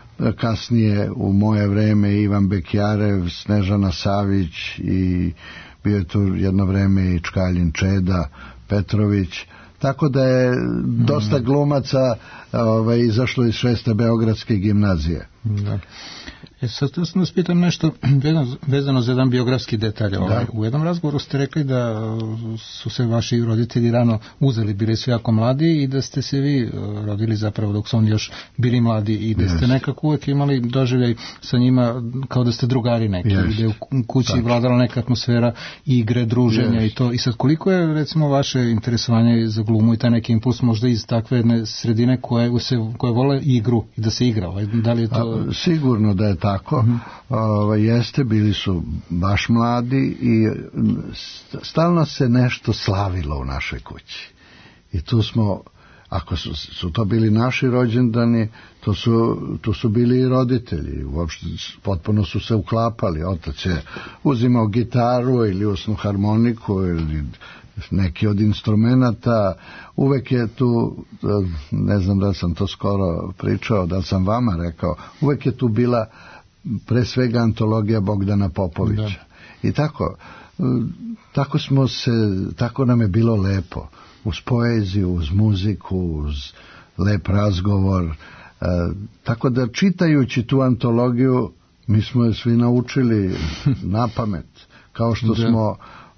kasnije u moje vreme Ivan Bekjarev, Snežana Savić i bio je tu jedno vreme i Čkaljin Čeda Petrović, tako da je dosta glumaca izašlo iz 6. Beogradske gimnazije. Da. Sad sam vas pitam nešto vezano za jedan biografski detalj. U jednom razgovoru ste rekli da su se vaši roditelji rano uzeli, bili su jako mladi i da ste se vi rodili zapravo dok su oni još bili mladi i da ste nekako uvijek imali doživljaj sa njima kao da ste drugari neki, da je u kući vladala neka atmosfera igre, druženja i to. I sad koliko je recimo vaše interesovanje za glumu i taj neki impuls možda iz takve jedne sredine koje vole igru i da se igra? Da li je to... Sigurno da je tako. Jeste, bili su baš mladi i stalno se nešto slavilo u našoj kući. I tu smo ako su to bili naši rođendani, to su bili i roditelji, uopšte potpuno su se uklapali. Otac je uzimao gitaru ili usnu harmoniku ili neki od instrumenata, uvek je tu, ne znam da sam to skoro pričao, da sam vama rekao, uvek je tu bila pre svega antologija Bogdana Popovića. Da. I tako nam je bilo lepo, uz poeziju, uz muziku, uz lep razgovor, tako da čitajući tu antologiju mi smo je svi naučili na pamet, kao što smo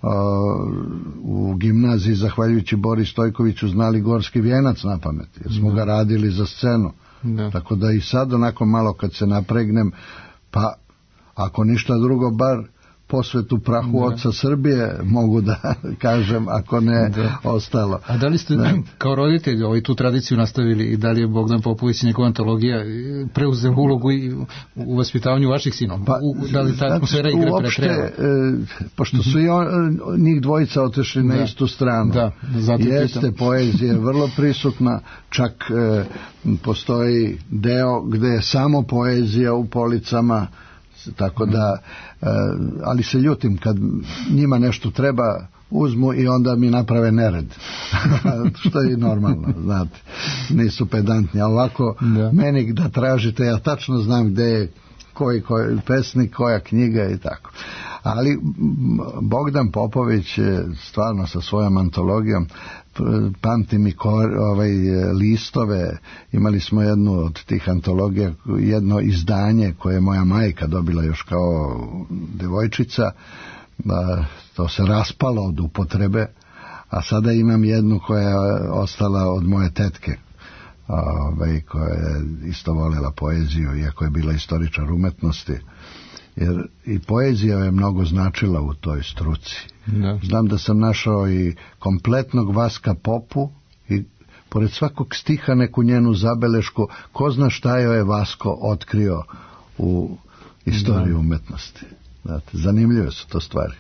u gimnaziji, zahvaljujući Bori Stojkoviću, znali Gorski vijenac na pamet, jer smo ga radili za scenu. Tako da i sad onako malo kad se napregnem, pa ako ništa drugo, bar posvetu prahu oca Srbije mogu da kažem, ako ne ostalo. A da li ste kao roditelj tu tradiciju nastavili i da li je Bogdan Popović i njegova antologija preuzeo ulogu i u vaspitavanju vaših sinova? Pa, da li ta atmosfera igre pretrela? Pošto su i njih dvojica otešli na istu stranu. Jeste, poezija je vrlo prisutna, čak postoji deo gde je samo poezija u policama, tako da, ali se ljutim kad njima nešto treba, uzmu i onda mi naprave nered, što je normalno, znate, nisu pedantni, a ovako meni da tražite, ja tačno znam gde je koji pesnik, koja knjiga i tako. Ali Bogdan Popović stvarno sa svojom antologijom, pamtim i listove, imali smo jednu od tih antologija, jedno izdanje koje je moja majka dobila još kao devojčica, to se raspalo od upotrebe, a sada imam jednu koja je ostala od moje tetke, koja je isto volela poeziju, iako je bila istoričar umetnosti, jer i poezija je mnogo značila u toj struci. Znam da sam našao i kompletnog Vaska Popu i pored svakog stiha neku njenu zabelešku, ko zna šta je Vasko otkrio u istoriji umetnosti. Zanimljive su to stvari.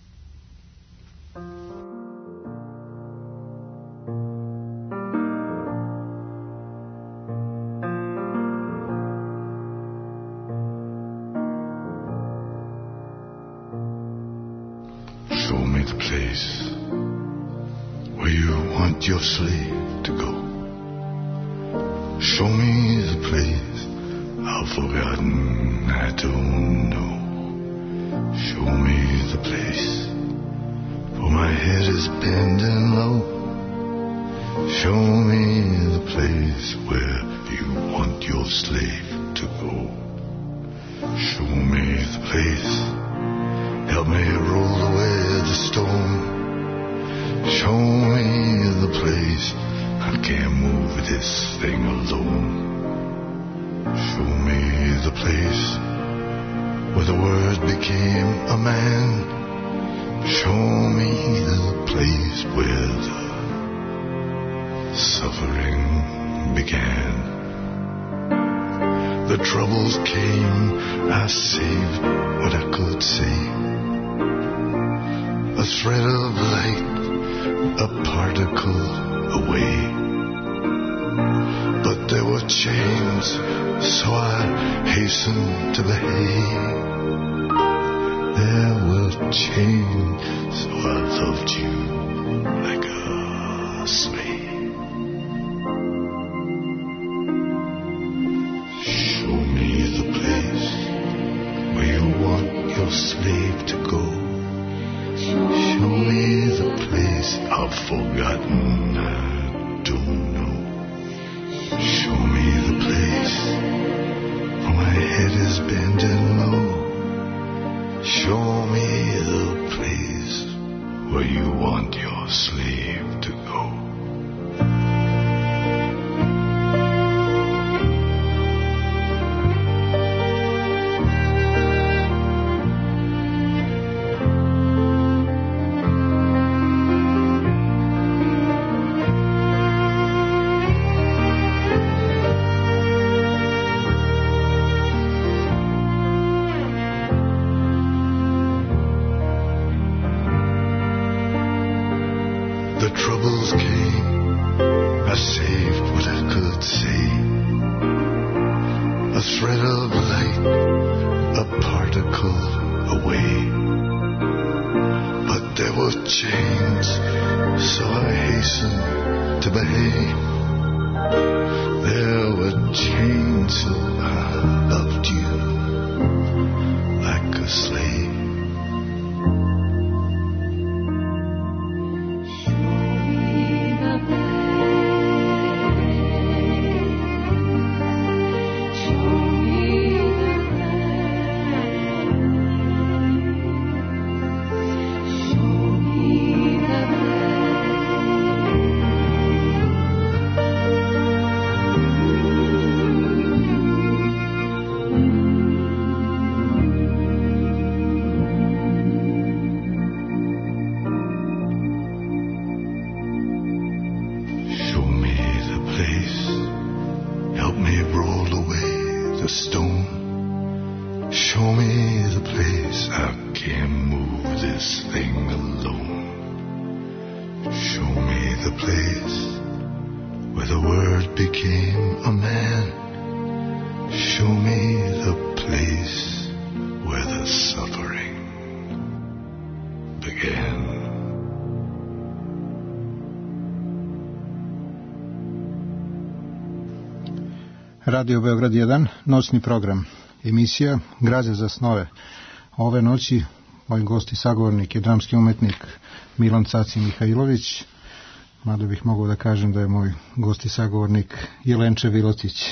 Your slave to go. Show me the place I've forgotten, I don't know. Show me the place, for my head is bending low. Show me the place where you want your slave to go. Show me the place, help me roll away the stone. Show me the place, I can't move this thing alone. Show me the place where the word became a man. Show me the place where the suffering began. The troubles came, I saved what I could save. A thread of light, a particle away, but there were chains, so I hastened to behave. There were chains, so I loved you like a slave. Show me the place where you want your slave to go. Show me the place I've forgotten, I don't know. Show me the place, for my head is bending low. Show me the place where you want your slave to go. I saved what I could save. A thread of light, a particle away. But there were chains, so I hastened to behave. There were chains, so I loved you like a slave. Radio Beograd 1, noćni program, emisija Građa za snove. Ove noći moj gost i sagovornik je dramski umetnik Milan Caci Mihajlović, mada bih mogao da kažem da je moj gost i sagovornik Jelenče Vilocić.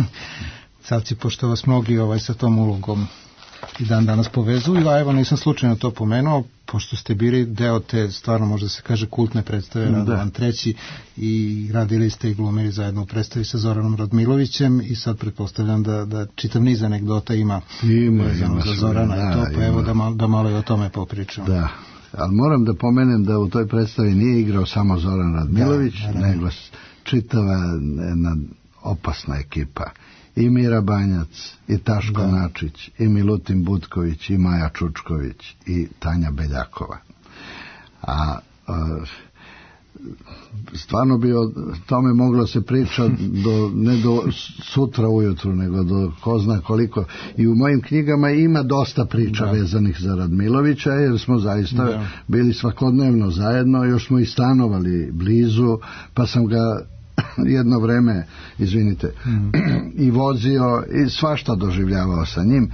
Caci, pošto vas mnogi sa tom ulogom i dan danas povezuju, a evo nisam slučajno to pomenuo, pošto ste bili deo te, stvarno možda se kaže, kultne predstave Radovan III i radili ste i glumili zajedno u predstavi sa Zoranom Radmilovićem i sad pretpostavljam da čitav niz anegdota ima za Zorana i to, pa evo da malo i o tome popričam. Da, ali moram da pomenem da u toj predstavi nije igrao samo Zoran Radmilović, nego čitava jedna opasna ekipa. I Mira Banjac, i Taško Načić, i Milutin Butković, i Maja Čučković, i Tanja Beljakova. A stvarno bi o tome moglo se pričati ne do sutra ujutru, nego do ko zna koliko. I u mojim knjigama ima dosta priča vezanih za Radmilovića, jer smo zaista bili svakodnevno zajedno, još smo i stanovali blizu, pa sam ga jedno vreme, izvinite, i vozio i svašta doživljavao sa njim.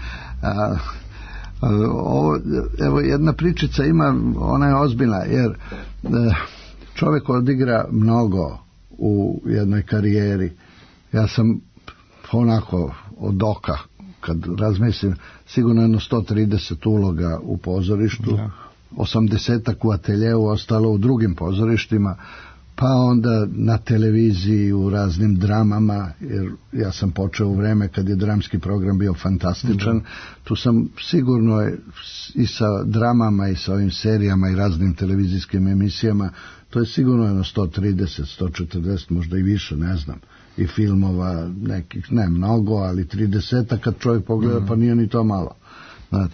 Evo jedna pričica ima, ona je ozbiljna, jer čovjek odigra mnogo u jednoj karijeri. Ja sam onako od oka, kad razmislim, sigurno jedno 130 uloga u pozorištu, 80 u ateljeu, ostalo u drugim pozorištima, pa onda na televiziji u raznim dramama, jer ja sam počeo u vreme kad je dramski program bio fantastičan. Tu sam sigurno i sa dramama i sa ovim serijama i raznim televizijskim emisijama, to je sigurno jedno 130, 140, možda i više, ne znam, i filmova nekih, ne mnogo, ali 30, kad čovjek pogleda, pa nije ni to malo. Znate.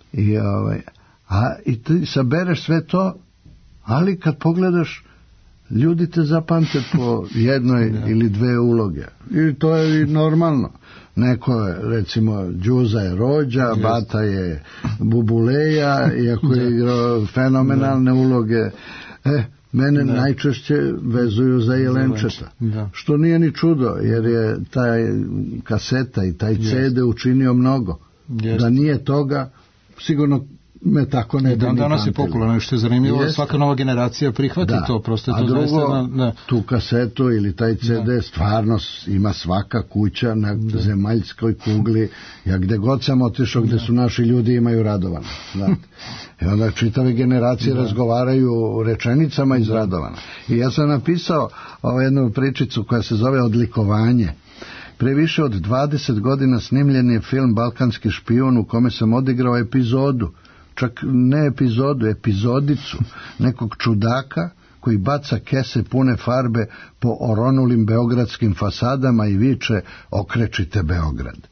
I ti sabereš sve to, ali kad pogledaš, ljudi te zapamte po jednoj ili dve uloge. I to je normalno. Neko je, recimo, Đuza je Rođa, Bata je Bubuleja, iako je igrao fenomenalne uloge. Mene najčešće vezuju za Jelenčeta. Što nije ni čudo, jer je taj kaseta i taj CD učinio mnogo. Da nije toga, sigurno me tako ne bi ni danas je popularno, što je zanimljivo, svaka nova generacija prihvati to, prosto je to drugo, tu kasetu ili taj CD stvarno ima svaka kuća na zemaljskoj kugli. Ja gde god sam otišao, gde su naši ljudi, imaju Radovana. I onda čitave generacije razgovaraju rečenicama iz Radovana. I ja sam napisao jednu pričicu koja se zove Odlikovanje. Pre više od 20 godina snimljen je film Balkanski špijun, u kome sam odigrao epizodu, čak ne epizodu, epizodicu nekog čudaka koji baca kese pune farbe po oronulim beogradskim fasadama i viče: "Okrečite Beograd."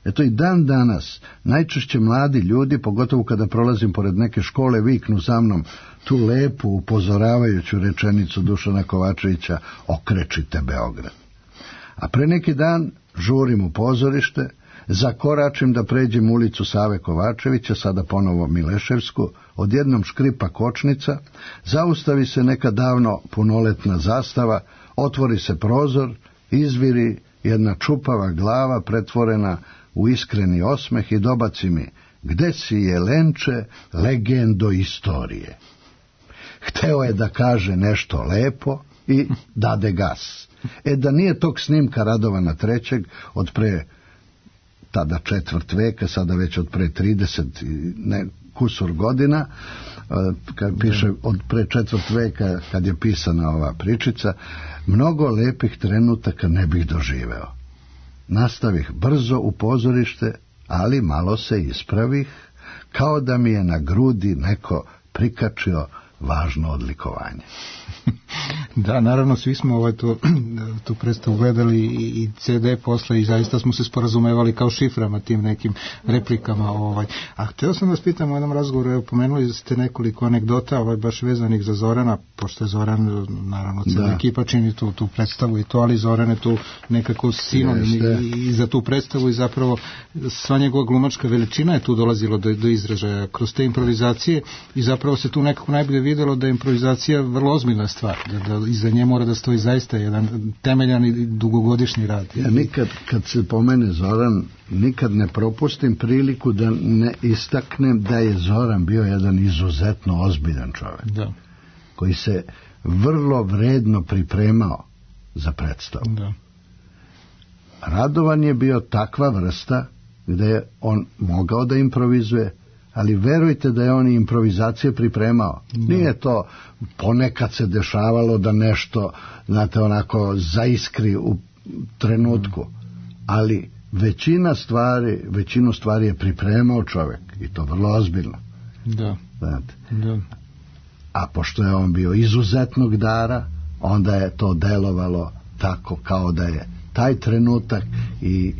Eto i dan danas, najčešće mladi ljudi, pogotovo kada prolazim pored neke škole, viknu za mnom tu lepu, upozoravajuću rečenicu Dušana Kovačevića, okrečite Beograd. A pre neki dan žurim u pozorište, zakoračim da pređem ulicu Save Kovačevića, sada ponovo Mileševsku, odjednom škripa kočnica, zaustavi se neka davno punoletna zastava, otvori se prozor, izviri jedna čupava glava pretvorena u iskreni osmeh i dobaci mi: gde si, Jelenče, legendo istorije? Hteo je da kaže nešto lepo i dade gas. Da nije tog snimka Radovana III. Od pre tada četvrt veka, sada već od pre 30 kusur godina, kad piše od pre četvrt veka kad je pisana ova pričica, mnogo lepih trenutaka ne bih doživeo. Nastavih brzo u pozorište, ali malo se ispravih, kao da mi je na grudi neko prikačio važno odlikovanje. Da, naravno, svi smo tu predstavu gledali i CD posle i zaista smo se sporazumevali kao šiframa tim nekim replikama. A htio sam da vas pitam u jednom razgovoru, evo, pomenuli ste nekoliko anegdota baš vezanih za Zorana, pošto je Zoran, naravno, cijela ekipa čini tu predstavu i to, ali Zoran je tu nekako sinonim i za tu predstavu i zapravo sva njegova glumačka veličina je tu dolazilo do izražaja kroz te improvizacije i zapravo se tu nekako najbolje videlo da je improvizacija vrlo ozbiljna stvar, da iza nje mora da stoji zaista jedan temeljan i dugogodišnji rad. Ja nikad, kad se pomene Zoran, nikad ne propustim priliku da ne istaknem da je Zoran bio jedan izuzetno ozbiljan čovjek. Da. Koji se vrlo vredno pripremao za predstavu. Da. Radovan je bio takva vrsta gde je on mogao da improvizuje, ali verujte da je on i improvizacije pripremao. Nije to, ponekad se dešavalo da nešto, znate, onako zaiskri u trenutku, ali većinu stvari je pripremao čovjek i to vrlo ozbiljno. Da. Znate. Da. A pošto je on bio izuzetnog dara, onda je to delovalo tako kao da je taj trenutak i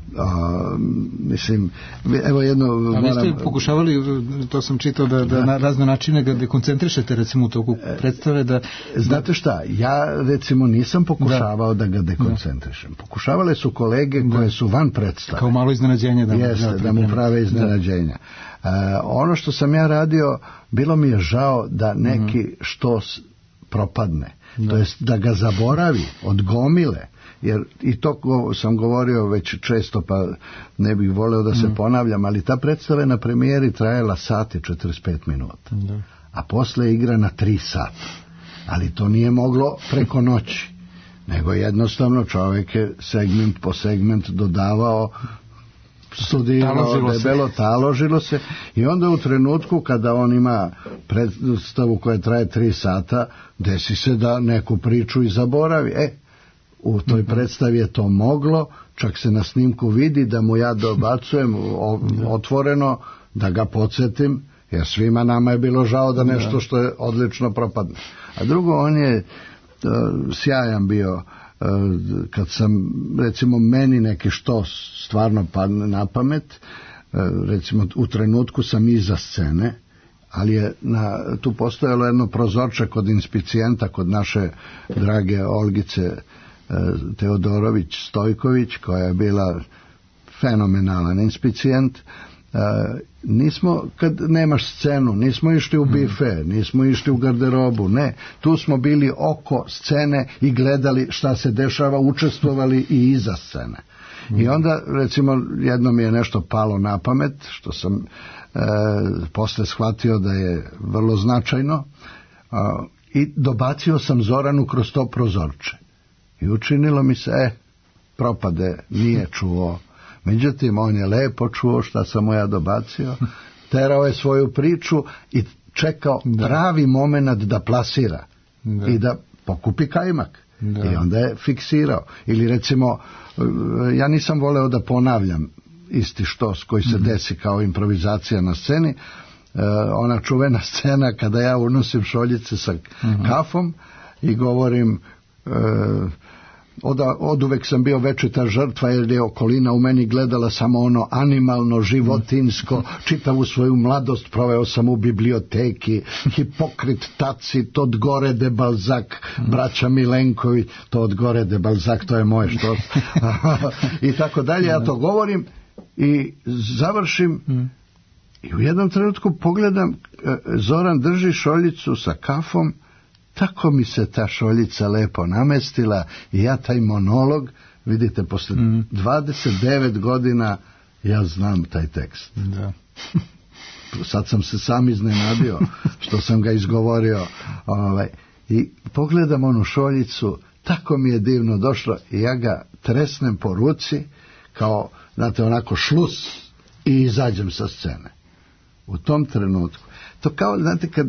mislim, evo jedno... A vi ste pokušavali, to sam čitao, da na razne načine ga dekoncentrišete, recimo u toku predstave, da... Znate šta, ja recimo nisam pokušavao da ga dekoncentrišem. Pokušavale su kolege koje su van predstave. Kao malo iznenađenje. Da mu prave iznenađenja. Ono što sam ja radio, bilo mi je žao da neki štos propadne. To jest da ga zaboravi od gomile. Jer i to sam govorio već često, pa ne bih voleo da se ponavljam, ali ta predstava je na premijeri trajala sat i 45 minuta. Da. A posle je igrana 3 sata. Ali to nije moglo preko noći. Nego jednostavno čovjek je segment po segment dodavao, studirao, debelo, taložilo se. I onda u trenutku kada on ima predstavu koja traje 3 sata, desi se da neku priču i zaboravi. U toj predstavi je to moglo, čak se na snimku vidi da mu ja dobacujem otvoreno, da ga podsjetim, jer svima nama je bilo žao da nešto što je odlično propadne. A drugo, on je sjajan bio, kad sam, recimo, meni neki što stvarno padne na pamet, recimo u trenutku sam iza scene, ali je tu postojalo jedno prozorče kod inspicijenta, kod naše drage Olgice Teodorović Stojković, koja je bila fenomenalan inspicijent. Nismo, kad nemaš scenu, nismo išli u bife, nismo išli u garderobu, ne, tu smo bili oko scene i gledali šta se dešava, učestvovali i iza scene. I onda, recimo, jedno mi je nešto palo na pamet, što sam posle shvatio da je vrlo značajno, i dobacio sam Zoranu kroz to prozorče. I učinilo mi se, propade, nije čuo. Međutim, on je lepo čuo šta sam mu ja dobacio, terao je svoju priču i čekao pravi moment da plasira i da pokupi kajmak. I onda je fiksirao. Ili recimo, ja nisam voleo da ponavljam isti štos koji se desi kao improvizacija na sceni, ona čuvena scena kada ja unosim šoljice sa kafom i govorim... od uvek sam bio večita žrtva, jer je okolina u meni gledala samo ono animalno, životinsko. Čitavu svoju mladost proveo sam u biblioteki, Hipokrit, Tacit, od Gore de Balzac, braća Milenković, to od Gore de Balzac, to je moje što i tako dalje. Ja to govorim i završim i u jednom trenutku pogledam, Zoran drži šoljicu sa kafom. Tako mi se ta šoljica lepo namestila i ja taj monolog, vidite, posle 29 godina ja znam taj tekst. Da. Sad sam se sam iznenadio što sam ga izgovorio. I pogledam onu šoljicu, tako mi je divno došlo i ja ga tresnem po ruci kao, znate, onako šlus i izađem sa scene. U tom trenutku. To kao, znate, kad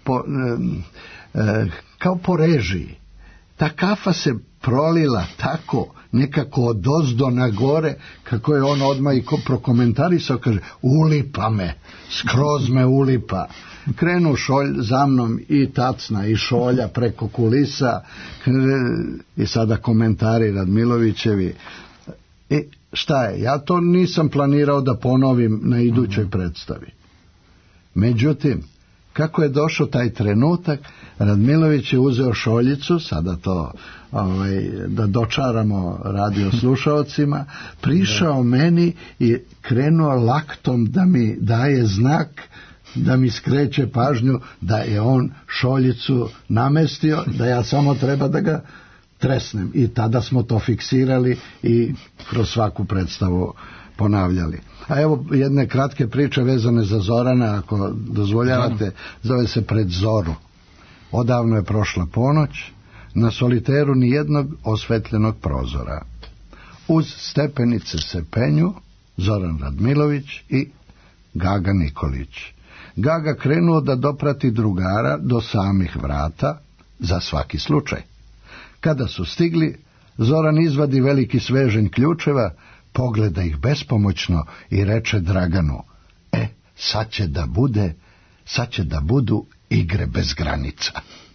kao po režiji. Ta kafa se prolila tako, nekako odozdo na gore, kako je on odmah i prokomentarisao, kaže, ulipa me, skroz me ulipa. Krenu za mnom i Tacna i Šolja preko kulisa i sada komentari Radmilovićevi. Šta je? Ja to nisam planirao da ponovim na idućoj predstavi. Međutim, kako je došao taj trenutak, Radmilović je uzeo šoljicu, sada to da dočaramo radio slušaocima, prišao meni i krenuo laktom da mi daje znak, da mi skreće pažnju da je on šoljicu namestio, da ja samo treba da ga tresnem. I tada smo to fiksirali i kroz svaku predstavu ponavljali. A evo jedne kratke priče vezane za Zorana, ako dozvoljavate, zove se Pred zoru. Odavno je prošla ponoć, na soliteru ni jednog osvetljenog prozora. Uz stepenice se penju Zoran Radmilović i Gaga Nikolić. Gaga krenuo da doprati drugara do samih vrata, za svaki slučaj. Kada su stigli, Zoran izvadi veliki sveženj ključeva, pogleda ih bespomoćno i reče Draganu, sad će da budu igre bez granica.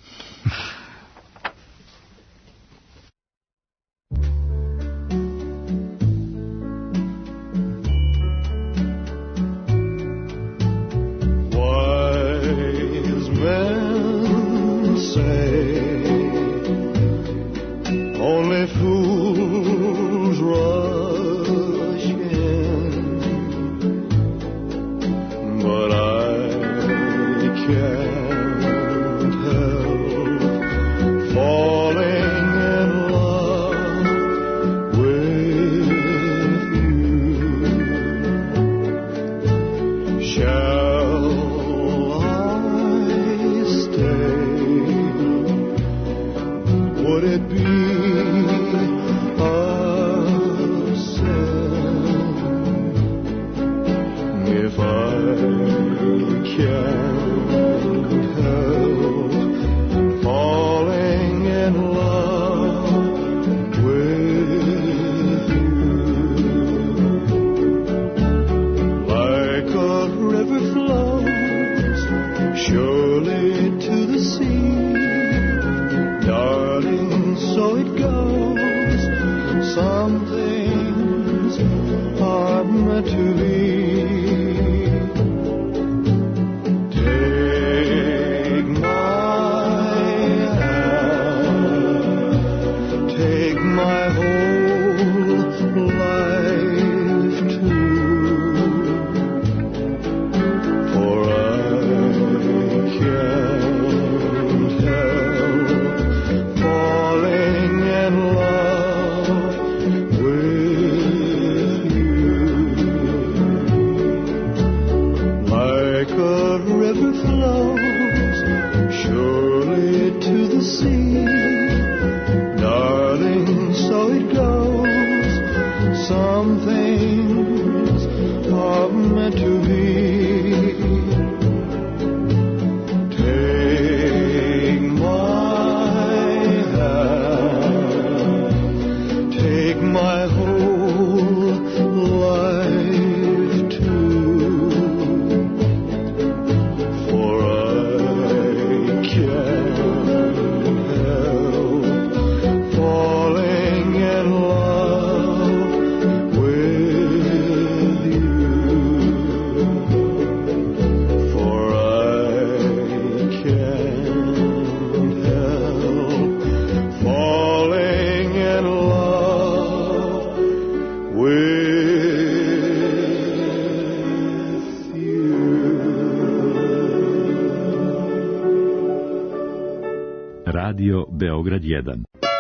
Wise men say only fools rush in, but I can't help falling in love with you. Shall I stay? Would it be a sin if I can't help falling in love with you? Like a river flows surely to the sea, darling, so it Beograd 1.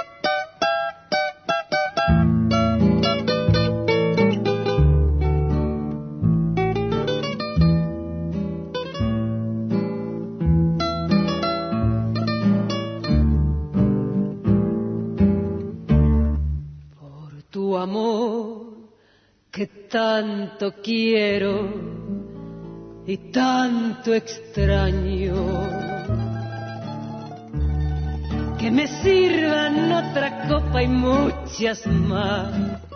Tanto quiero y tanto extraño que me sirvan otra copa y muchas más,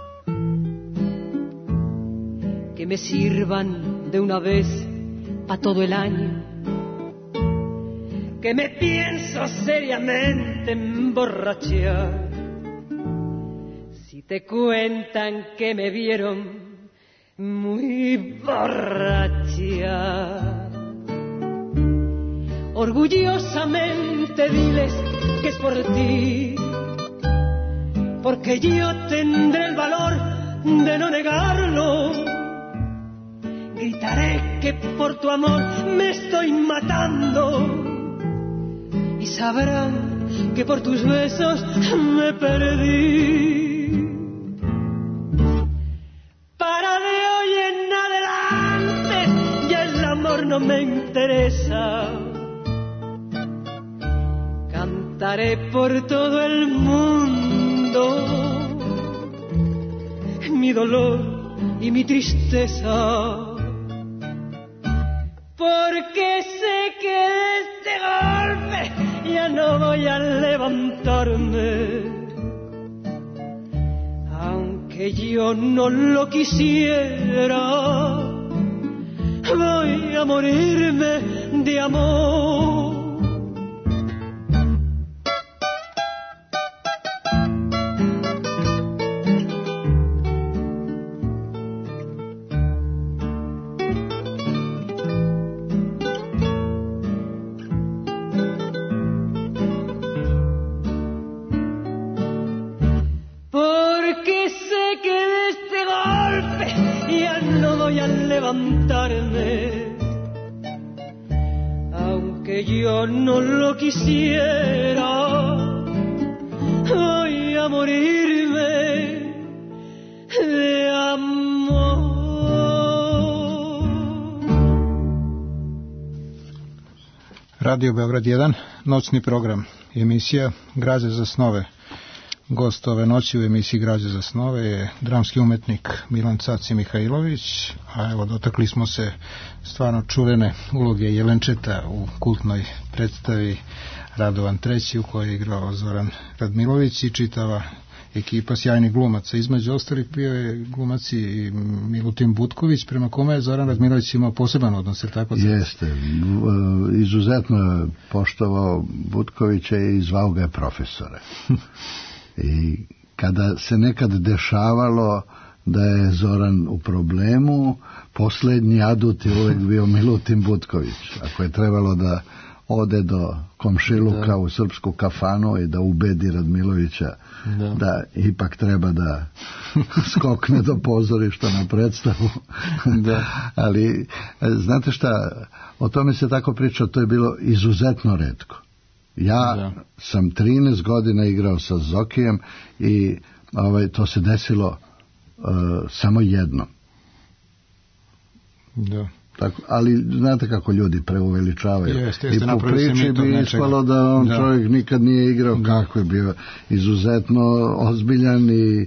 que me sirvan de una vez pa' todo el año, que me pienso seriamente emborrachar. Si te cuentan que me vieron muy borracha, orgullosamente diles que es por ti, porque yo tendré el valor de no negarlo. Gritaré que por tu amor me estoy matando y sabrán que por tus besos me perdí. No me interesa, cantaré por todo el mundo mi dolor y mi tristeza, porque sé que de este golpe ya no voy a levantarme, aunque yo no lo quisiera. Voy a morirme de amor. Porque sé que de este golpe ya no voy a levantarme, aunque yo no lo quisiera. Voy a morirme de amor. Radio Beograd 1, noćni program, emisija Građe za snove. Gost ove noći u emisiji Građe za snove je dramski umetnik Milan Caci Mihajlović, a evo dotakli smo se stvarno čuvene uloge Jelenčeta u kultnoj predstavi Radovan III u kojoj je igrao Zoran Radmilović i čitava ekipa sjajnih glumaca. Između ostalih bio je glumac i Milutin Butković, prema kome je Zoran Radmilović imao poseban odnos, je tako? Jeste, izuzetno poštovao Butkovića i zvao ga je profesore. I kada se nekad dešavalo da je Zoran u problemu, poslednji adut je uvek bio Milutin Butković. Ako je trebalo da ode do komšiluka u srpsku kafanu i da ubedi Radmilovića da ipak treba da skokne do pozorišta na predstavu. Ali znate šta, o tome se tako priča, to je bilo izuzetno retko. Ja sam 13 godina igrao sa Zokijem i to se desilo samo jednom. Tako, ali znate kako ljudi preuveličavaju. I po priči bi ispalo da on čovjek nikad nije igrao, kako je bio izuzetno ozbiljan i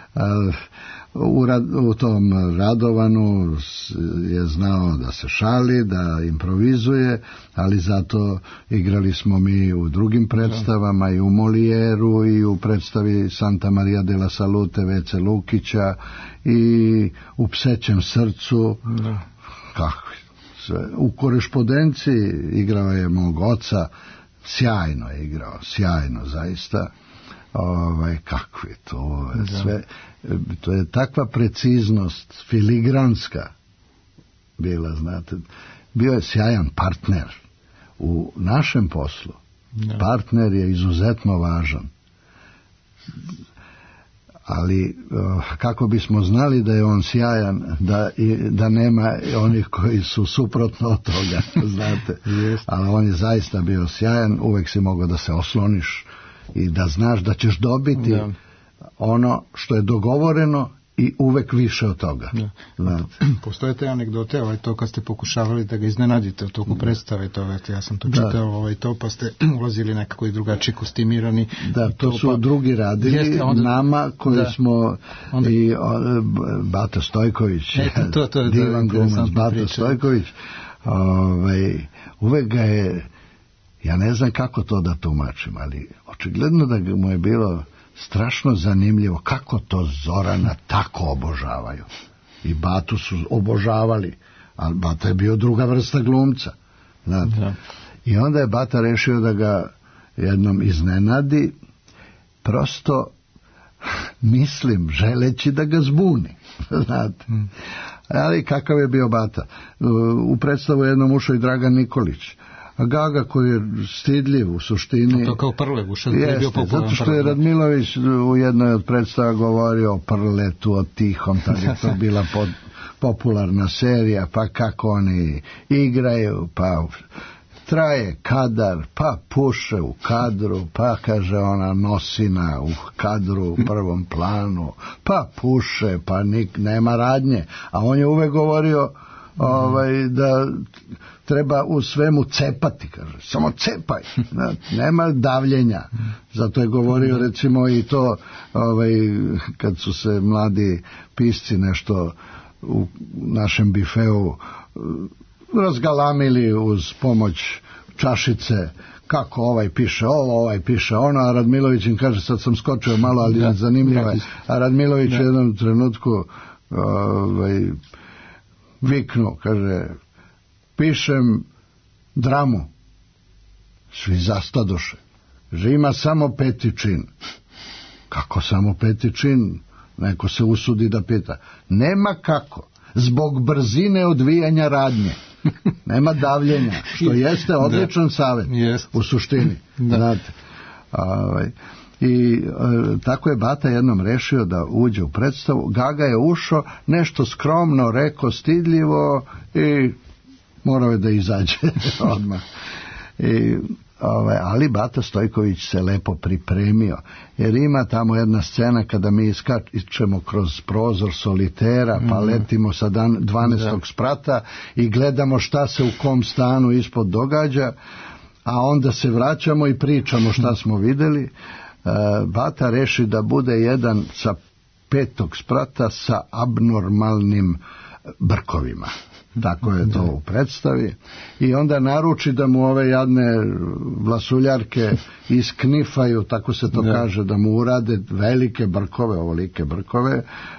u tom Radovanu je znao da se šali, da improvizuje, ali zato igrali smo mi u drugim predstavama, i u Molijeru, i u predstavi Santa Maria de la Salute Vece Lukića, i u Psećem srcu. Kakvi sve. U Korespondenciji igrao je mog oca, sjajno je igrao, sjajno zaista. Kakvi to sve, to je takva preciznost filigranska bila, znate. Bio je sjajan partner u našem poslu. Partner je izuzetno važan, ali kako bismo znali da je on sjajan, da nema onih koji su suprotno od toga, znate. Ali on je zaista bio sjajan, uvek si mogao da se osloniš i da znaš da ćeš dobiti ono što je dogovoreno i uvek više od toga. Postoje te anegdote, to kad ste pokušavali da ga iznenadite u toku predstave, ja sam to čitao, to pa ste ulazili nekako i drugačiji kostimirani. Da, to su drugi radili, nama koji smo i Bata Stojković, divan glumac Bata Stojković, uvek ga je, ja ne znam kako to da tumačim, ali očigledno da mu je bilo strašno zanimljivo kako to Zorana tako obožavaju. I Batu su obožavali, ali Bata je bio druga vrsta glumca. I onda je Bata rešio da ga jednom iznenadi, prosto mislim, želeći da ga zbuni. Znate. Ali kakav je bio Bata? U predstavu jednom ušao i Dragan Nikolić. A Gaga koji je stidljiv u suštini. To kao Prlev ušao. Zato što je Radmilović u jednoj od predstava govorio o Prletu, o Tihom, tad je to bila popularna serija, pa kako oni igraju, pa traje kadar, pa puše u kadru, pa kaže ona nosina u kadru u prvom planu, pa puše, pa nema radnje. A on je uvek govorio da treba u svemu cepati, kaže, samo cepaj, nema davljenja. Zato je govorio recimo i to kad su se mladi pisci nešto u našem bifeu razgalamili uz pomoć čašice, kako ovaj piše ovo, ovaj piše ono, a Radmilović im kaže, sad sam skočio malo, ali zanimljivo je, a Radmilović u jednom trenutku viknu, kaže, pišem dramu. Svi zastadoše. Kaže, ima samo 5. čin. Kako samo 5. čin? Neko se usudi da pita. Nema kako. Zbog brzine odvijanja radnje. Nema davljenja. Što jeste odličan savjet u suštini. Znate. I tako je Bata jednom rešio da uđe u predstavu. Gaga je ušao, nešto skromno rekao, stidljivo i morao je da izađe odmah. Ali Bata Stojković se lepo pripremio, jer ima tamo jedna scena kada mi iskačemo kroz prozor solitera, pa letimo sa 12. sprata i gledamo šta se u kom stanu ispod događa, a onda se vraćamo i pričamo šta smo videli. Bata reši da bude jedan sa 5. sprata sa abnormalnim brkovima. Tako je to u predstavi. I onda naruči da mu ove jadne vlasuljarke isknifaju, tako se to kaže, da mu urade velike brkove, ovolike brkove,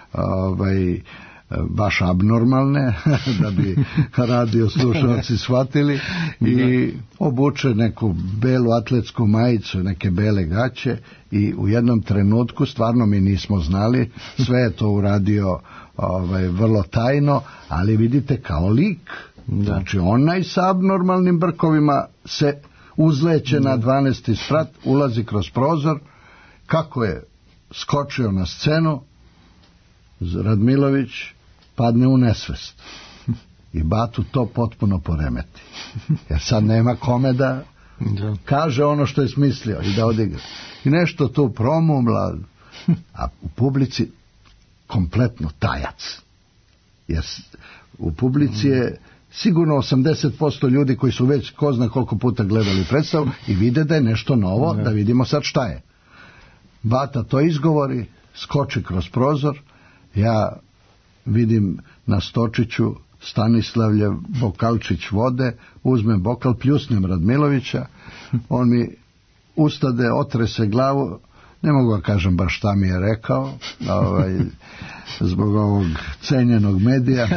baš abnormalne, da bi radio slušalci shvatili, i obuče neku belu atletsku majicu, neke bele gaće, i u jednom trenutku, stvarno mi nismo znali, sve je to uradio vrlo tajno, ali vidite kao lik, znači onaj sa abnormalnim brkovima se uzleće na 12. sprat, ulazi kroz prozor, kako je skočio na scenu, Radmilović padne u nesvest i Batu to potpuno poremeti, jer sad nema kome da kaže ono što je smislio i da odigra, i nešto tu promumla, a u publici kompletno tajac, jer u publici je sigurno 80% ljudi koji su već ko zna koliko puta gledali predstavu i vide da je nešto novo, da vidimo sad šta je. Bata to izgovori, skoči kroz prozor, ja vidim na stočiću Stanislavljev bokalčić vode, uzmem bokal, pljusnem Radmilovića, on mi ustade, otrese glavu, ne mogu da kažem baš šta mi je rekao, zbog ovog cenjenog medija.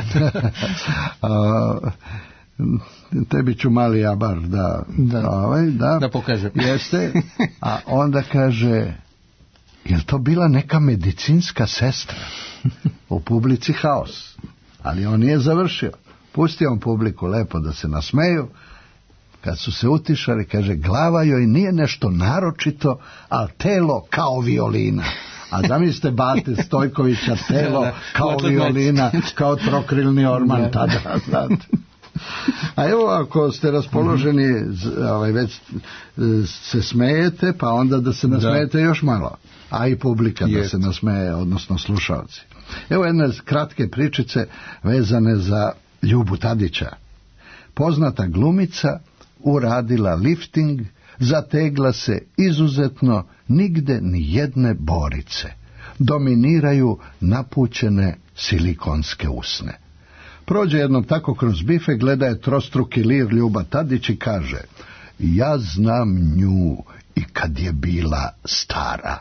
Tebi ću mali jabar da pokažem. Jeste, a onda kaže, je to bila neka medicinska sestra? U publici haos, ali on nije završio, pustio on publiku lepo da se nasmeju. Kad su se utišali, kaže, glava joj nije nešto naročito, a telo kao violina. A zamislite Bate Stojkovića, telo kao violina, kao trokrilni orman tada, znate. A evo, ako ste raspoloženi, već se smejete, pa onda da se nasmejete još malo. A i publika da se nasmeje, odnosno slušalci. Evo jedne kratke pričice vezane za Ljubu Tadića. Poznata glumica uradila lifting, zategla se izuzetno, nigde ni jedne borice. Dominiraju napućene silikonske usne. Prođe jednom tako kroz bife, gleda je trostruki lir Ljuba Tadić i kaže: ja znam nju i kad je bila stara.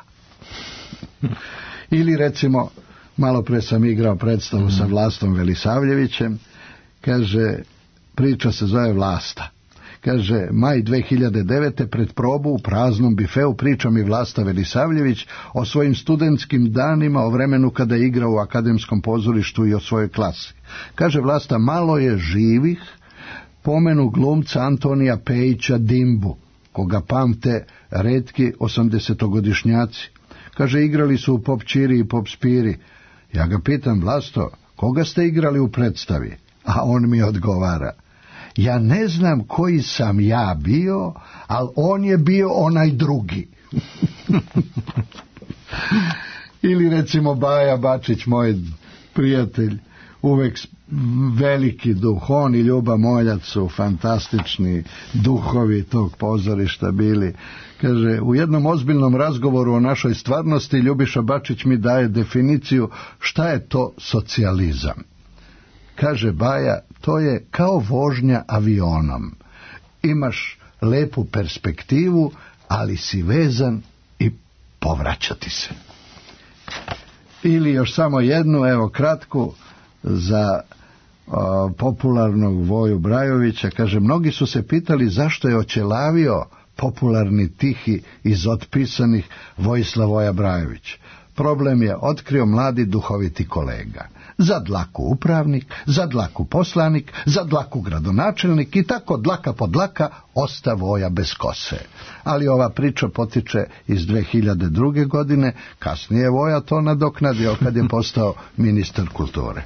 Ili recimo, malo pre sam igrao predstavu sa Vlastom Velisavljevićem, kaže, priča se zove Vlasta. Kaže, maj 2009. pred probu u praznom bifeu priča mi Vlasta Velisavljević o svojim studentskim danima, o vremenu kada je igrao u Akademskom pozorištu i o svojoj klasi. Kaže Vlasta, malo je živih, pomenu glumca Antonija Pejića Dimbu, koga pamte retki 80-godišnjaci. Kaže, igrali su u Pop Čiri i Pop Spiri. Ja ga pitam, Vlasto, koga ste igrali u predstavi? A on mi odgovara: ja ne znam koji sam ja bio, ali on je bio onaj drugi. Ili recimo Baja Bačić, moj prijatelj, uvek veliki duh, on i Ljuba Moljac su fantastični duhovi tog pozorišta bili. Kaže, u jednom ozbiljnom razgovoru o našoj stvarnosti Ljubiša Bačić mi daje definiciju šta je to socijalizam. Kaže Baja, to je kao vožnja avionom. Imaš lepu perspektivu, ali si vezan i povraćati se. Ili još samo jednu, evo kratku, za popularnog Voju Brajovića. Kaže, mnogi su se pitali zašto je oćelavio popularni tihi iz otpisanih Vojislav Voja Brajović. Problem je otkrio mladi duhoviti kolega. Za dlaku upravnik, za dlaku poslanik, za dlaku gradonačelnik i tako dlaka po dlaka osta Voja bez kose. Ali ova priča potiče iz 2002. godine, kasnije je Voja to nadoknadio kad je postao ministar kulture.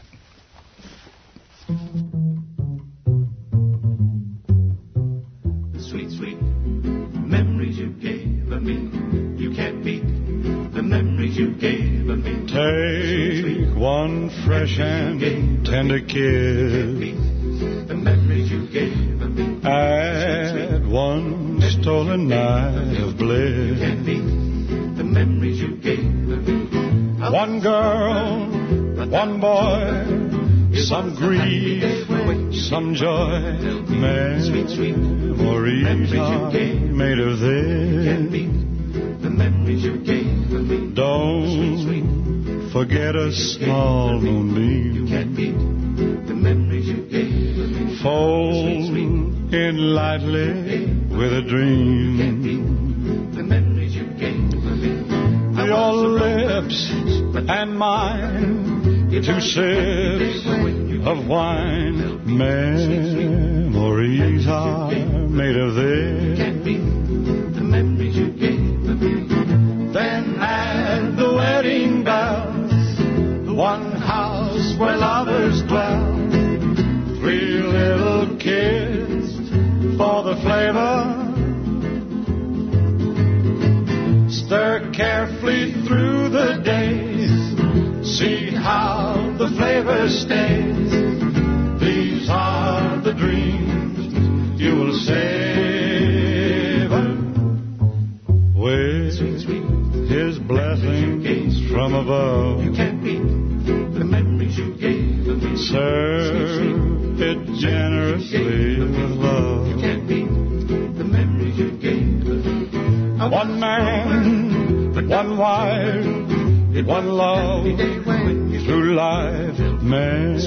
Sweet, sweet memories you gave me, you can't beat the memories you gave me. Take one fresh and tender kiss, the memories you gave me. Add one stolen night of bliss, you can't beat the memories you gave me. One girl, one boy, some grief, some joy, memories are made of this. Don't forget a small moonbeam, fold in lightly with a dream. Your lips and mine, two sips of wine, memories are made of this. Then at the wedding bells, one house where lovers dwell, three little kids for the flavor. Stir carefully through the days, see how the flavor stays. These are the dreams you will savor with His blessings from above. You can't beat the memories you gave me. Serve it generously with love. You can't beat the memories you gave me. One man, one wife, one love, through life, memories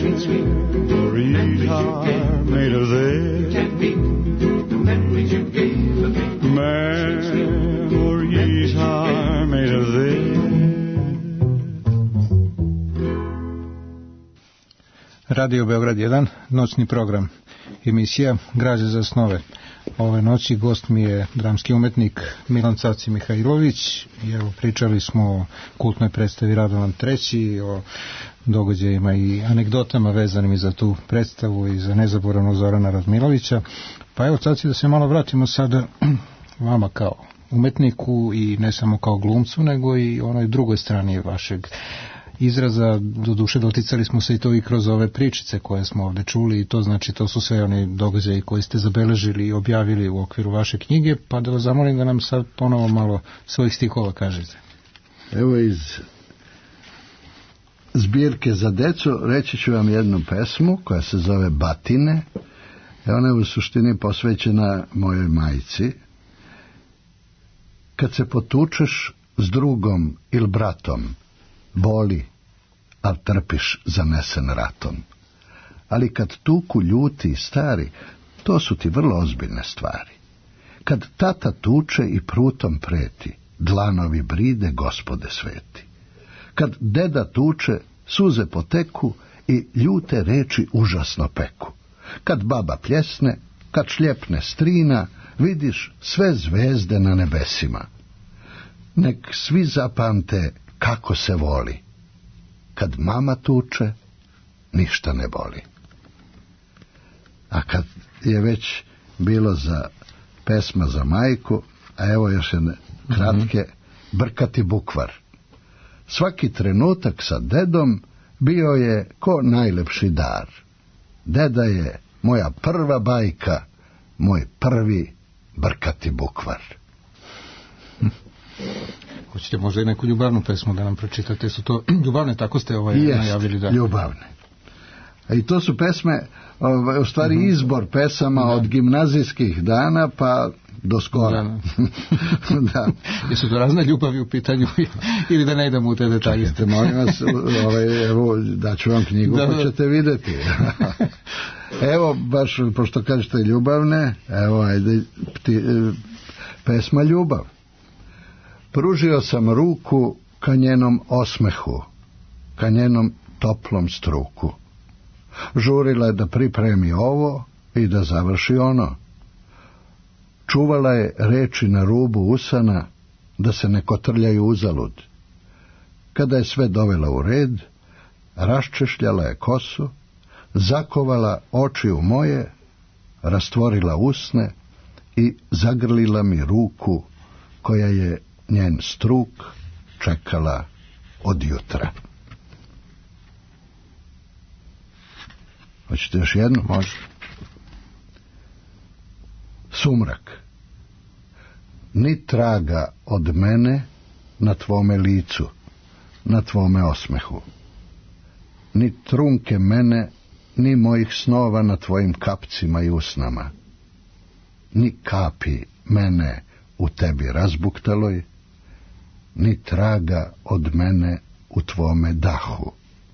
are made of this. Memories are made of this. Radio Beograd 1, noćni program, emisija Građa za snove. ove noći. Gost mi je dramski umetnik Milan Caci Mihajlović i evo pričali smo o kultnoj predstavi Radovan III, o događajima i anegdotama vezanim i za tu predstavu i za nezaboravnog Zorana Radmilovića. Pa evo Caci, da se malo vratimo sada vama kao umetniku i ne samo kao glumcu, nego i onoj drugoj strani vašeg izraza. Doduše doticali smo se i to i kroz ove pričice koje smo ovde čuli i to znači to su sve oni događaji koji ste zabeležili i objavili u okviru vaše knjige, pa da vas zamolim da nam sad ponovo malo svojih stihova kažete. Evo iz zbirke za decu reći ću vam jednu pesmu koja se zove Batine. Ona je u suštini posvećena mojoj majci. Kad se potučeš s drugom ili bratom, boli, a trpiš zanesen ratom. Ali kad tuku ljuti i stari, to su ti vrlo ozbiljne stvari. Kad tata tuče i prutom preti, dlanovi bride, Gospode sveti. Kad deda tuče, suze poteku i ljute reči užasno peku. Kad baba pljesne, kad šljepne strina, vidiš sve zvezde na nebesima. Nek svi zapamte kako se voli. Kad mama tuče, ništa ne boli. A kad je već bilo za pesma za majku, a evo još jedne kratke, Brkati bukvar. Svaki trenutak sa dedom bio je ko najlepši dar. Deda je moja prva bajka, moj prvi Brkati bukvar. Hoćete možda i neku ljubavnu pesmu da nam pročitate? Su to ljubavne, tako ste najavili da... ljubavne. I to su pesme, u stvari izbor pesama od gimnazijskih dana pa do skora. Da. Jesu to razne ljubavi u pitanju ili da ne idemo u te detalje? Čekajte, molim vas, evo, daću vam knjigu pa ćete vidjeti. Evo, baš, pošto kažete ljubavne, evo, ajde, pesma Ljubav. Pružio sam ruku ka njenom osmehu, ka njenom toplom struku. Žurila je da pripremi ovo i da završi ono. Čuvala je reči na rubu usana, da se ne kotrljaju uzalud. Kada je sve dovela u red, raščešljala je kosu, zakovala oči u moje, rastvorila usne i zagrlila mi ruku, koja je njen struk čekala od jutra. Hoćete još jednu? Može. Sumrak. Ni traga od mene na tvome licu, na tvome osmehu. Ni trunke mene, ni mojih snova na tvojim kapcima i usnama. Ni kapi mene u tebi razbuktaloj, ni traga od mene u tvome dahu.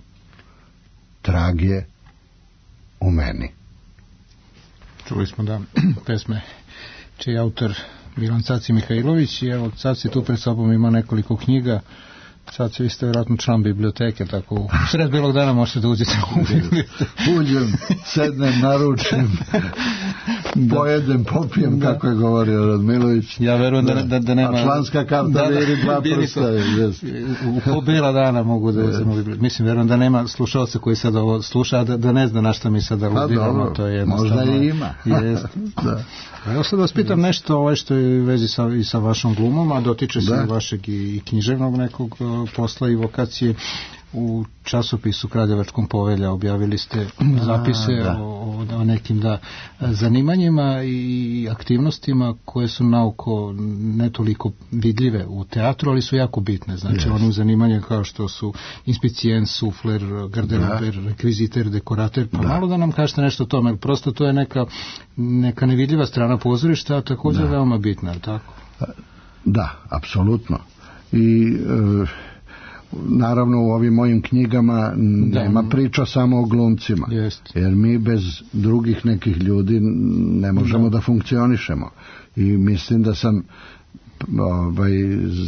Trag je u meni. Čuli smo da pesme čiji je autor Milan Caci Mihajlović i evo Caci tu pred sobom ima nekoliko knjiga. Caci, vi ste vjerojatno član biblioteke, tako u sred belog dana možete da uđete u biblioteku. Uđem, sednem, naručim, pojedem, popijem, kako je govorio Radmilović. Ja verujem da nema... A članska karta viri dva prsta. U bela dana mogu da uzem u biblioteku. Mislim, verujem da nema slušalca koji sad ovo sluša, da ne zna na šta mi sada ludiramo. To je možda i ima. Da. Evo sad vas pitam nešto što je u vezi sa vašom glumom, a dotiče se vašeg i književnog nekog posla i vokacije. U časopisu Kraljevačkom povelja objavili ste zapise o nekim zanimanjima i aktivnostima koje su nauko ne toliko vidljive u teatru, ali su jako bitne. Znači onim zanimanjem kao što su inspicijen, sufler, garderober, rekviziter, dekorater, pa malo da nam kažete nešto o tome. Prosto to je neka nevidljiva strana pozorišta, a također veoma bitna, je tako? Da, apsolutno. I... naravno u ovim mojim knjigama nema priča samo o glumcima, jer mi bez drugih nekih ljudi ne možemo da funkcionišemo i mislim da sam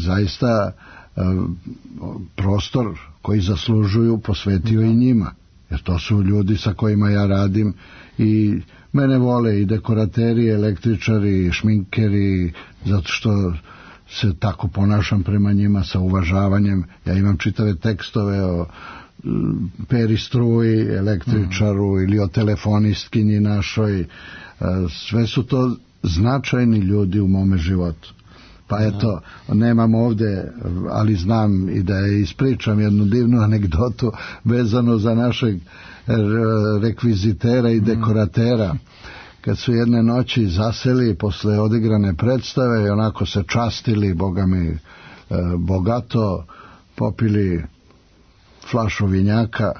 zaista prostor koji zaslužuju posvetio i njima, jer to su ljudi sa kojima ja radim i mene vole i dekorateri, električari, šminkeri, zato što se tako ponašam prema njima sa uvažavanjem. Ja imam čitave tekstove o Peri Struji, električaru ili o telefonistkinji našoj. Sve su to značajni ljudi u mome životu. Pa eto, nemam ovde, ali znam i da je ispričam jednu divnu anegdotu vezano za našeg rekvizitera i dekoratera. Kad su jedne noći zaseli posle odigrane predstave i onako se častili, boga mi, bogato, popili flašu vinjaka,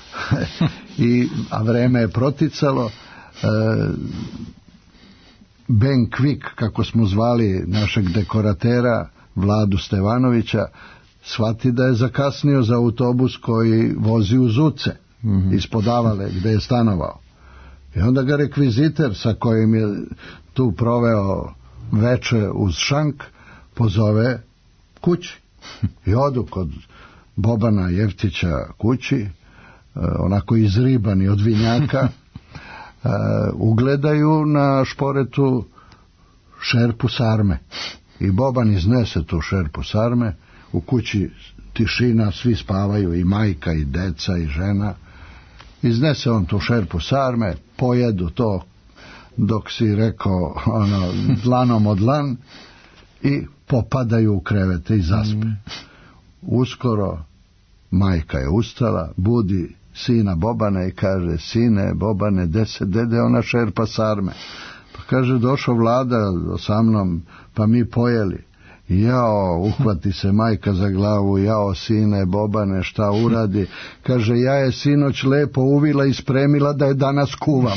a vreme je proticalo, Ben Kvik, kako smo zvali našeg dekoratera, Vladu Stevanovića, shvati da je zakasnio za autobus koji vozi u Zuce, ispod Avale, gde je stanovao. I onda ga rekviziter sa kojim je tu proveo veče uz šank pozove kući. I odu kod Bobana Jeftića kući, onako izribani od vinjaka, ugledaju na šporetu šerpu sarme. I Boban iznese tu šerpu sarme, u kući tišina, svi spavaju, i majka, i deca, i žena. Iznese on tu šerpu sarme, pojedu to dok si rekao dlanom od dlan i popadaju u krevete i zaspe. Uskoro majka je ustala, budi sina Bobana i kaže: sine Bobane, dede ona šerpa sarme? Pa kaže: došao Vlada sa mnom, pa mi pojeli. Jao, uhvati se majka za glavu, jao sine Bobane, šta uradi? Kaže: ja je sinoć lepo uvila i spremila da je danas kuvam.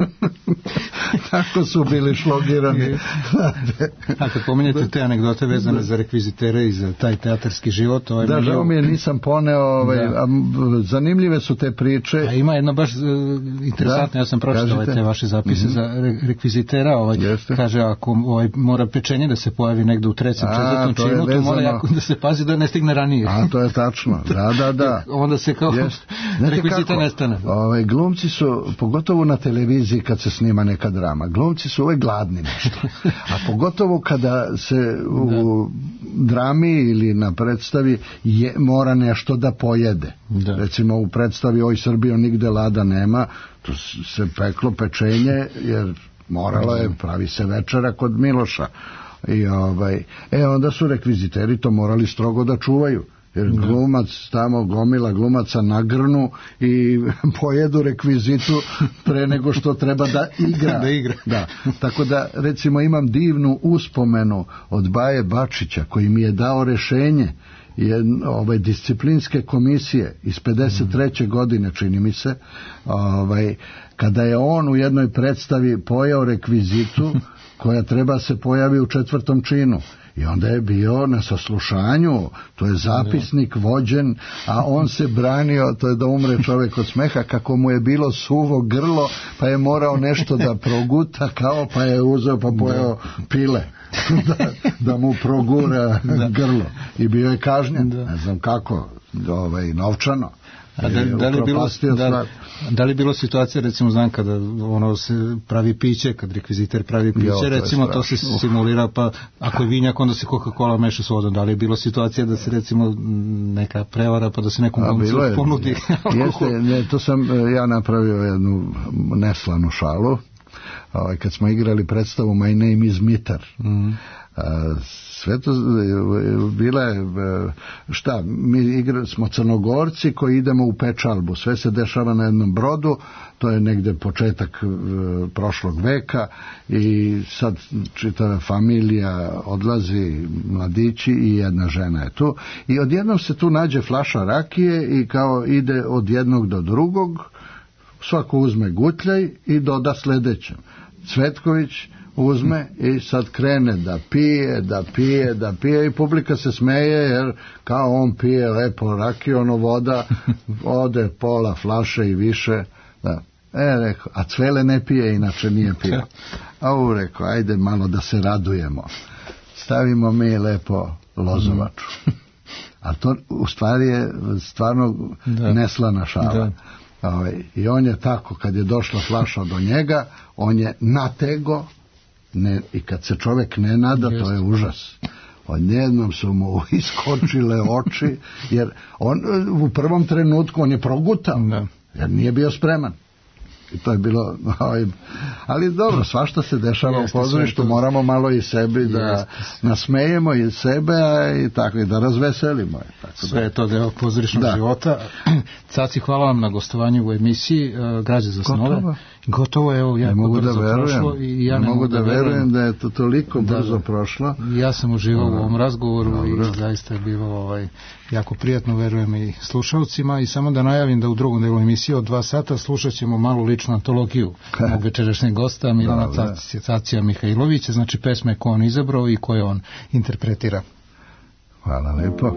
Tako su bili šlogirani. A kad pomenjete te anegdote vezane za rekvizitere i za taj teatarski život, da, žao mi je, nisam poneo, zanimljive su te priče. A ima jedno baš interesantno, ja sam pročitao te vaše zapise za rekvizitera, kaže: ako mora pečenje da se pojavi negde u trećem, četvrtom činu, to mora jako da se pazi da ne stigne ranije. A to je tačno, da. Onda se kao rekvizita nestane. Glumci su, pogotovo na televiziji kad se snima neka drama, glumci su uvek gladni nešto. A pogotovo kada se u drami ili na predstavi mora nešto da pojede. Da. Recimo u predstavi Oj Srbijo nigde lada nema, to se peklo pečenje, jer moralo je, pravi se večera kod Miloša. I onda su rekviziteri to morali strogo da čuvaju, jer glumac tamo, gomila glumaca nagrnu i pojedu rekvizitu pre nego što treba da igra. Da. Tako da, recimo, imam divnu uspomenu od Baje Bačića, koji mi je dao rešenje disciplinske komisije iz 53. godine, čini mi se, kada je on u jednoj predstavi pojeo rekvizitu koja treba se pojavi u 4. činu. I onda je bio na saslušanju, to je zapisnik vođen, a on se branio, to je da umre čovjek od smeha, kako mu je bilo suvo grlo, pa je morao nešto da proguta, pa je uzeo pa pojeo pile, da mu progura grlo. I bio je kažnjen, ne znam kako, novčano. A da li je bilo situacija, recimo, znam kada se pravi piće, kad rekviziter pravi piće, recimo to se simulira, pa ako je vinjak, onda se Coca-Cola meša s vodom. Da li je bilo situacija da se, recimo, neka prevara, pa da se nekom glumcu ponudi? Jeste, to sam ja napravio jednu neslanu šalu, kad smo igrali predstavu My Name is Mitar. Sve to bila je, mi smo Crnogorci koji idemo u pečalbu, sve se dešava na jednom brodu, to je negde početak prošlog veka i sad čitava familija odlazi, mladići i jedna žena je tu i odjednom se tu nađe flaša rakije i kao ide od jednog do drugog, svako uzme gutljaj i doda sledećem. Cvetković uzme i sad krene da pije i publika se smeje, jer kao on pije lepo rakiju, voda ode pola flaše i više. Da. Rekao, a Cvele ne pije, inače nije pio. Rekao, ajde malo da se radujemo. Stavimo mi lepo lozovaču. A to u stvari je stvarno neslana šala. I on je tako, kad je došla flaša do njega, on je natego, i kad se čovjek ne nada, to je užas. Odjednom su mu iskočile oči, jer on u prvom trenutku on je progutao, jer nije bio spreman. I to je bilo, ali dobro, svašta se dešava u pozorištu, moramo malo i sebi da nasmejemo i sebe i tako, i da razveselimo. Sve je to deo pozorišnog života. Caci, hvala vam na gostovanju u emisiji Građe za snove. Gotovo je, evo, jako brzo prošlo. Ja ne mogu da verujem da je to toliko brzo prošlo. Ja sam uživao u ovom razgovoru i zaista je bilo jako prijatno, verujem i slušalcima, i samo da najavim da u drugom delu emisije od 2 sata slušat ćemo malu ličnu antologiju mog večerašnjeg gosta Milana Cacija Mihajlovića, znači pesme koje on izabrao i koje on interpretira. Hvala lepo.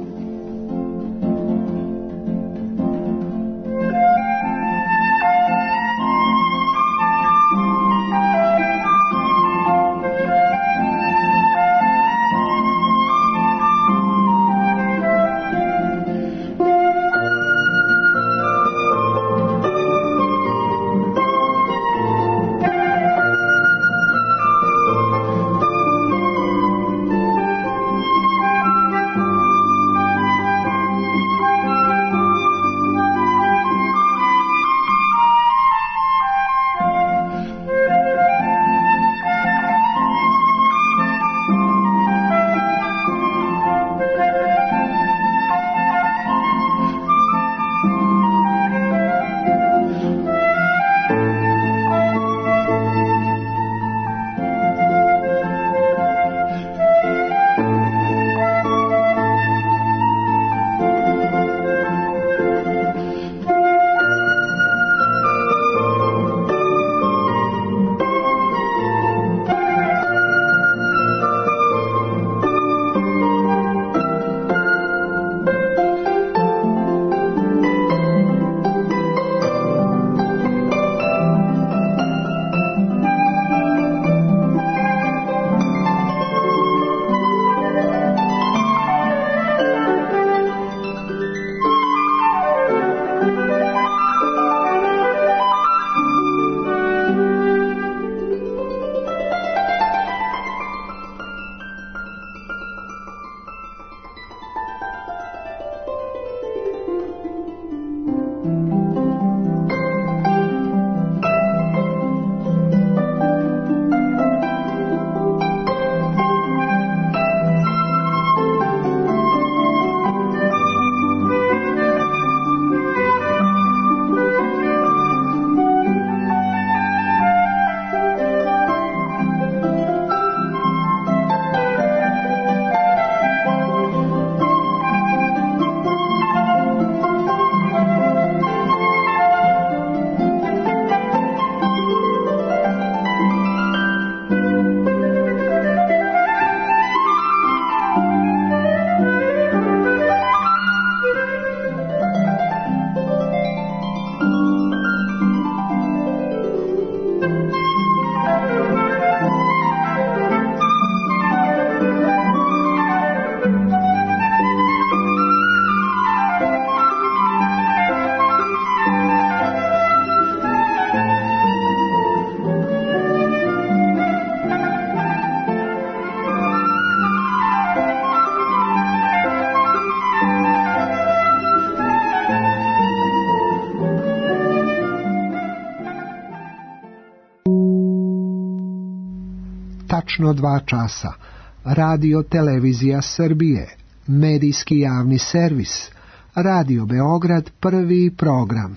Tačno 2 časa. Radio Televizija Srbije, medijski javni servis, Radio Beograd, prvi program.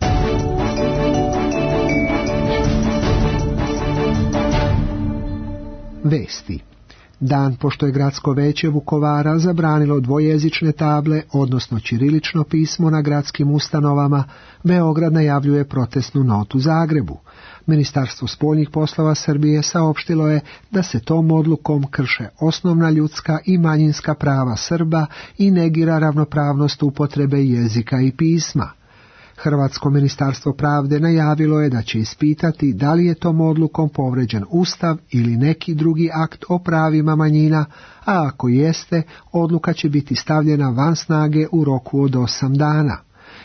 Vesti. Dan pošto je Gradsko veće Vukovara zabranilo dvojezične table, odnosno ćirilično pismo na gradskim ustanovama, Beograd najavljuje protestnu notu Zagrebu. Ministarstvo spoljnih poslova Srbije saopštilo je da se tom odlukom krše osnovna ljudska i manjinska prava Srba i negira ravnopravnost upotrebe jezika i pisma. Hrvatsko ministarstvo pravde najavilo je da će ispitati da li je tom odlukom povređen Ustav ili neki drugi akt o pravima manjina, a ako jeste, odluka će biti stavljena van snage u roku od 8 dana.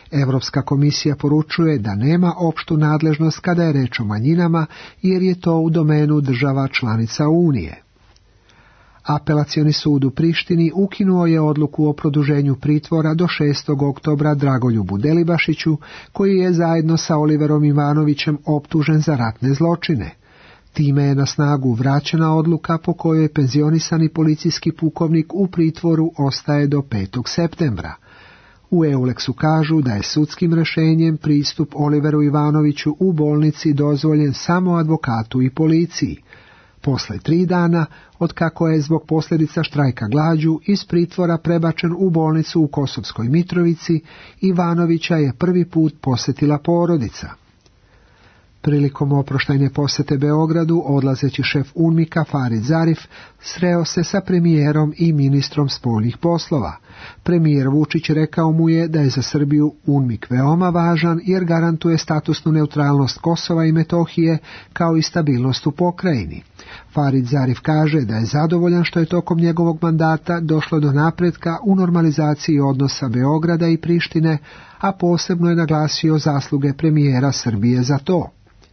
Europska komisija poručuje da nema opštu nadležnost kada je reč o manjinama, jer je to u domenu država članica Unije. Apelacioni sud u Prištini ukinuo je odluku o produženju pritvora do 6. oktobra Dragoljubu Delibašiću, koji je zajedno sa Oliverom Ivanovićem optužen za ratne zločine. Time je na snagu vraćena odluka po kojoj penzionisani policijski pukovnik u pritvoru ostaje do 5. septembra. U Euleksu kažu da je sudskim rješenjem pristup Oliveru Ivanoviću u bolnici dozvoljen samo advokatu i policiji. Posle 3 dana, otkako je zbog posljedica štrajka glađu iz pritvora prebačen u bolnicu u Kosovskoj Mitrovici, Ivanovića je prvi put posjetila porodica. Prilikom oproštajne posjete Beogradu, odlazeći šef UNMIK-a Farid Zarif sreo se sa premijerom i ministrom spoljnih poslova. Premijer Vučić rekao mu je da je za Srbiju UNMIK veoma važan jer garantuje statusnu neutralnost Kosova i Metohije kao i stabilnost u pokrajini. Farid Zarif kaže da je zadovoljan što je tokom njegovog mandata došlo do napretka u normalizaciji odnosa Beograda i Prištine, a posebno je naglasio zasluge premijera Srbije za to.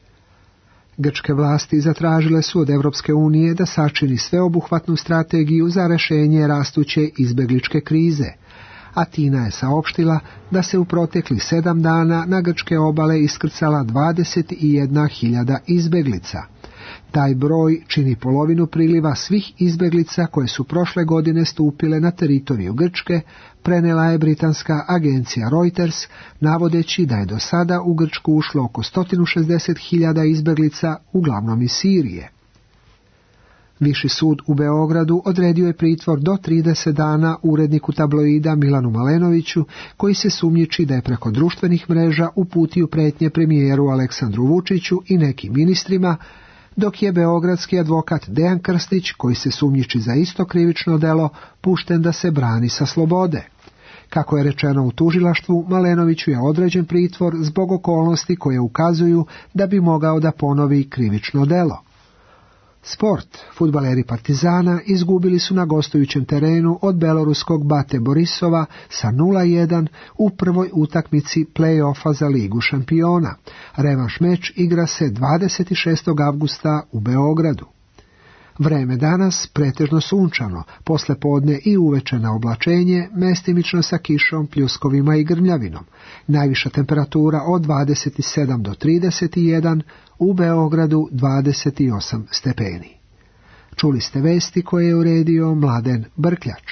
Grčke vlasti zatražile su od Europske unije da sačini sveobuhvatnu strategiju za rješenje rastuće izbegličke krize. Atina je saopštila da se u proteklih 7 dana na grčke obale iskrcala 21.000 izbeglica. Taj broj čini polovinu priliva svih izbeglica koje su prošle godine stupile na teritoriju Grčke, prenela je britanska agencija Reuters, navodeći da je do sada u Grčku ušlo oko 160.000 izbeglica, uglavnom iz Sirije. Viši sud u Beogradu odredio je pritvor do 30 dana uredniku tabloida Milanu Malenoviću, koji se sumnjiči da je preko društvenih mreža uputio prijetnje premijeru Aleksandru Vučiću i nekim ministrima, dok je beogradski advokat Dejan Krstić, koji se sumnjiči za isto krivično delo, pušten da se brani sa slobode. Kako je rečeno u tužilaštvu, Malenoviću je određen pritvor zbog okolnosti koje ukazuju da bi mogao da ponovi krivično delo. Sport. Fudbaleri Partizana izgubili su na gostujućem terenu od beloruskog Bate Borisova sa 0:1 u prvoj utakmici play-offa za Ligu šampiona. Revanš meč igra se 26. avgusta u Beogradu. Vreme danas pretežno sunčano, posle podne i uveče na oblačenje, mestimično sa kišom, pljuskovima i grmljavinom. Najviša temperatura od 27 do 31, u Beogradu 28 stepeni. Čuli ste vesti koje je uredio Mladen Brkljač.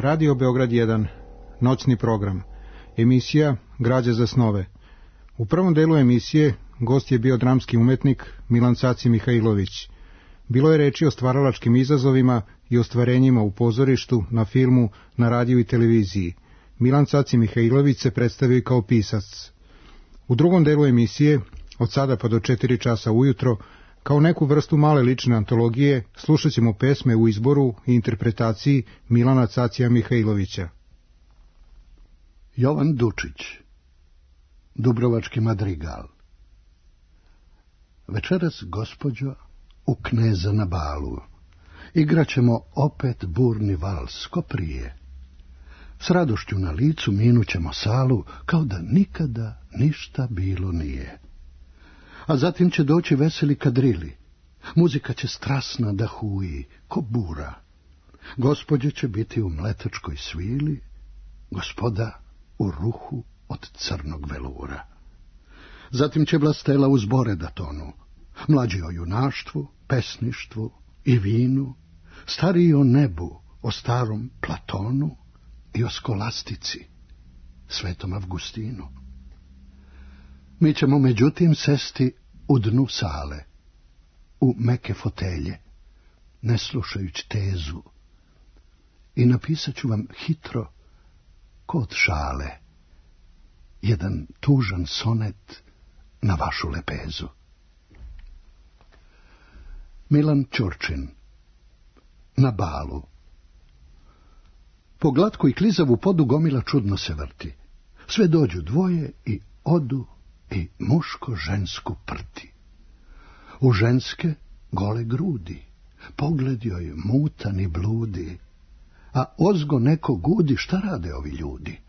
Radio Beograd 1, noćni program, emisija Građa za snove. U prvom delu emisije gost je bio dramski umetnik Milan Caci Mihajlović. Bilo je reči o stvaralačkim izazovima i ostvarenjima u pozorištu, na filmu, na radiju i televiziji. Milan Caci Mihajlović se predstavio kao pisac. U drugom delu emisije, od sada pa do 4 časa ujutro, kao neku vrstu male lične antologije, slušat ćemo pesme u izboru i interpretaciji Milana Cacija Mihajlovića. Jovan Dučić, Dubrovački madrigal. Večeras, gospođo, u Kneza na balu, igraćemo opet burni vals, ko prije. S radošću na licu minućemo salu, kao da nikada ništa bilo nije. A zatim će doći veseli kadrili, muzika će strasna da huji, ko bura. Gospođe će biti u mletačkoj svili, gospoda u ruhu od crnog velura. Zatim će blastela uz bore da tonu, mlađi o junaštvu, pesništvu i vinu, stariji o nebu, o starom Platonu i o skolastici, svetom Avgustinu. Mi ćemo međutim sesti u dnu sale, u meke fotelje, ne slušajući tezu, i napisat ću vam hitro, kod šale, jedan tužan sonet na vašu lepezu. Milan Ćurčin, na balu. Po glatku i klizavu podu gomila čudno se vrti. Sve dođu dvoje i odu i muško-žensku prti. U ženske gole grudi, pogled joj mutan i bludi, a ozgo neko gudi, šta rade ovi ljudi?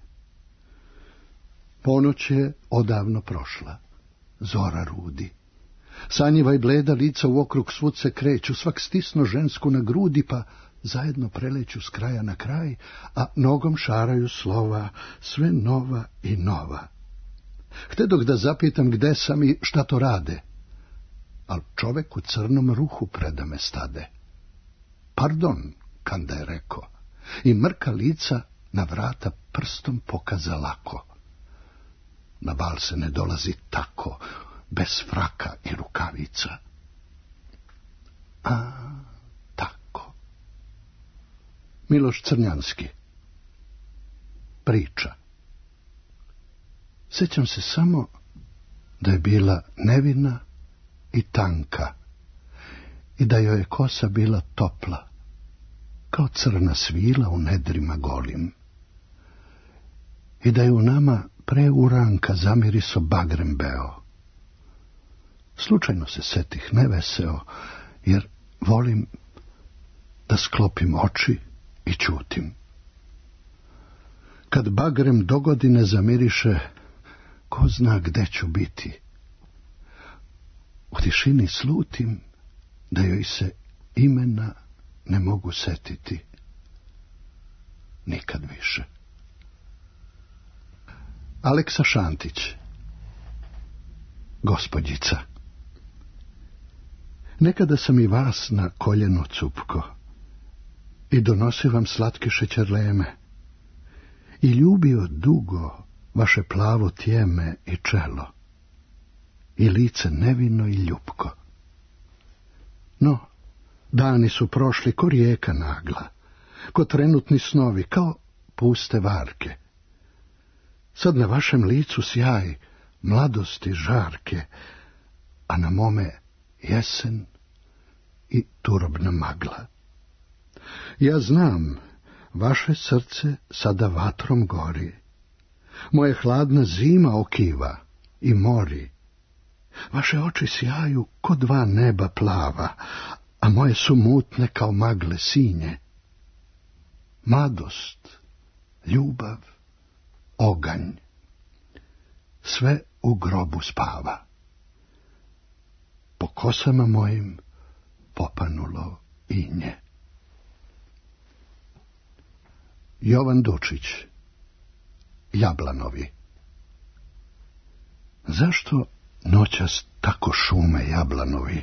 Ponoć je odavno prošla, zora rudi. Sanjiva i bleda lica u okrug svud se kreću, svak stisno žensku na grudi, pa zajedno preleću s kraja na kraj, a nogom šaraju slova, sve nova i nova. Htedok da zapitam gde sam i šta to rade, al čovek u crnom ruhu preda me stade. Pardon, kanda je reko, i mrka lica na vrata prstom pokaza lako. Na bal se ne dolazi tako, bez fraka i rukavica. A, tako. Miloš Crnjanski. Priča. Sjećam se samo da je bila nevina i tanka i da joj je kosa bila topla, kao crna svila u nedrima golim, i da je u nama pre uranka zamiriso bagrem beo. Slučajno se setih neveseo, jer volim da sklopim oči i ćutim. Kad bagrem dogodine zamiriše, ko zna gde ću biti. U tišini slutim da joj se imena ne mogu setiti. Nikad više. Aleksa Šantić. Gospođica. Nekada sam i vas na koljeno cupko i donosio vam slatke šećerleme i ljubio dugo vaše plavo tjeme i čelo i lice nevino i ljupko. No, dani su prošli ko rijeka nagla, ko trenutni snovi, kao puste varke. Sad na vašem licu sjaj mladosti žarke, a na mome jesen i turobna magla. Ja znam, vaše srce sada vatrom gori, moje hladna zima okiva i mori. Vaše oči sjaju ko dva neba plava, a moje su mutne kao magle sinje. Mladost, ljubav, oganj, sve u grobu spava. Po kosama mojim popanulo inje. Jovan Dučić. Jablanovi. Zašto noćas tako šume jablanovi?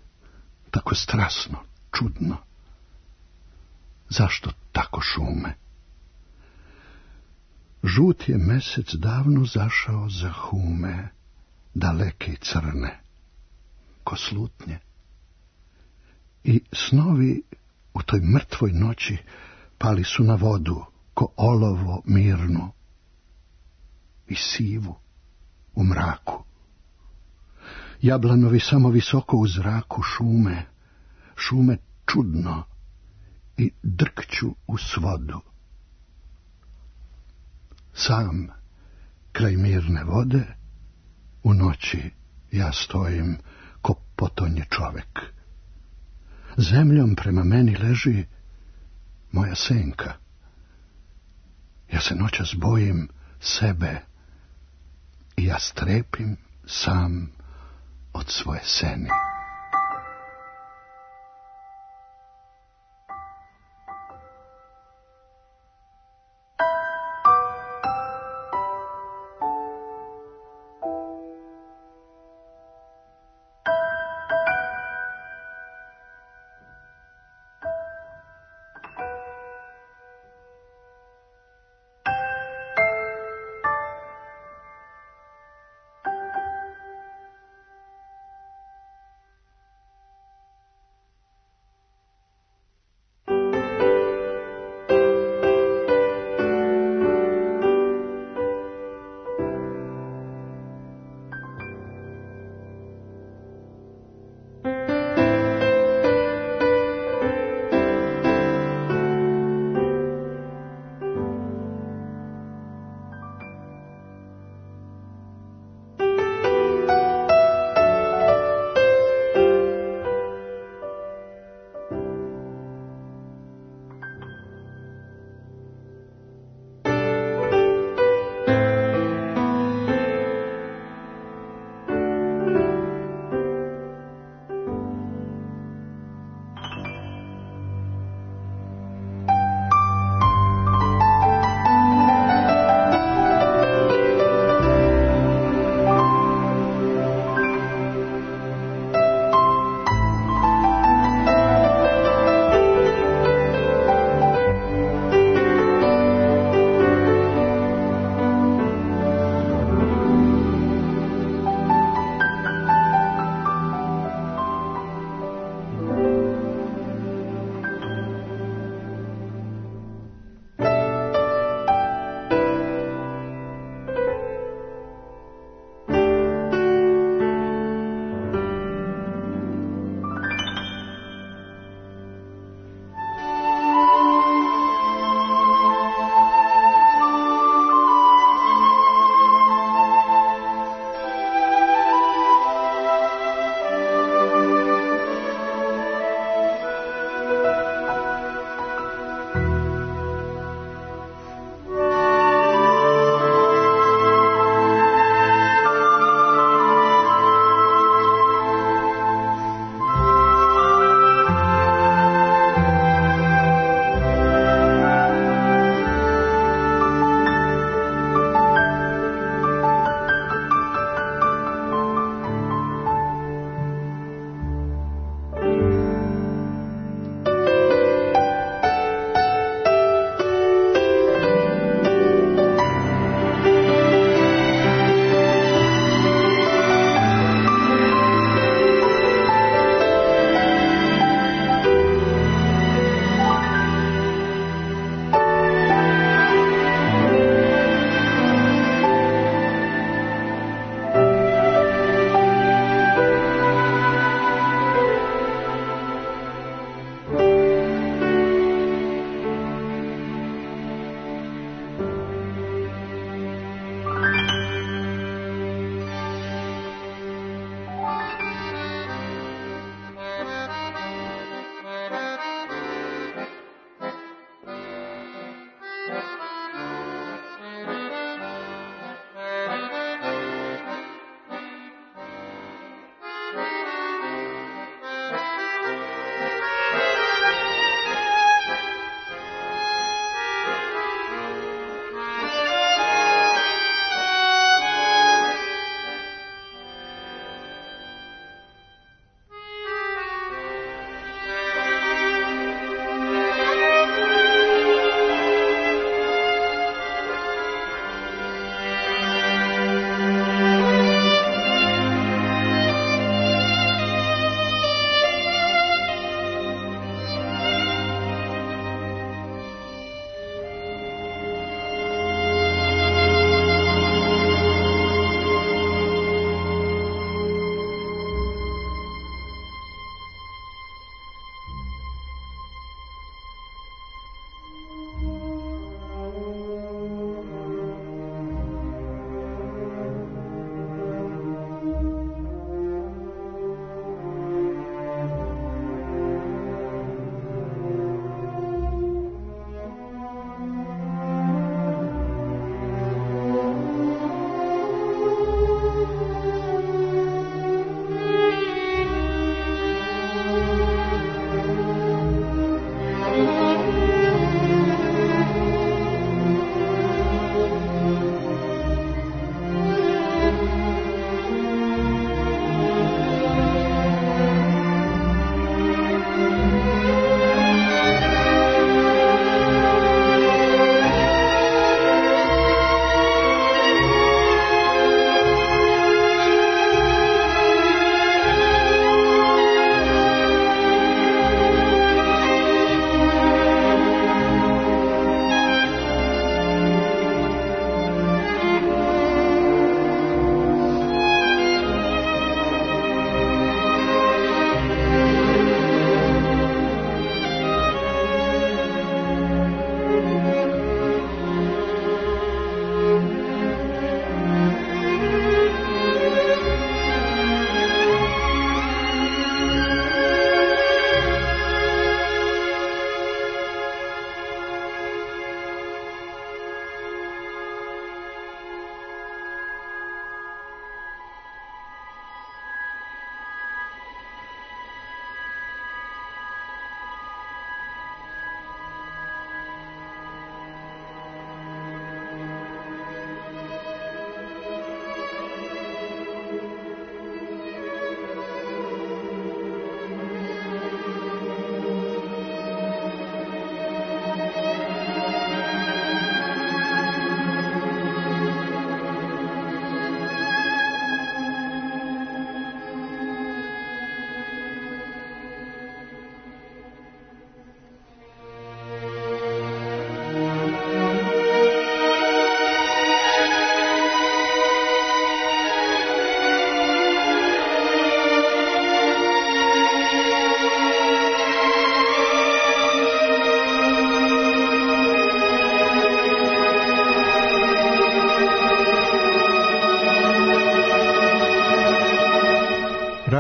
Tako strasno, čudno. Zašto tako šume? Žut je mesec davno zašao za hume, daleke i crne, ko slutnje. I snovi u toj mrtvoj noći pali su na vodu, ko olovo mirno i sivu u mraku. Jablanovi samo visoko u zraku šume čudno i drkću u svodu. Sam, kraj mirne vode, u noći ja stojim ko potonji čovek. Zemljom prema meni leži moja senka. Ja se noćas bojim sebe i ja strepim sam od svoje seni.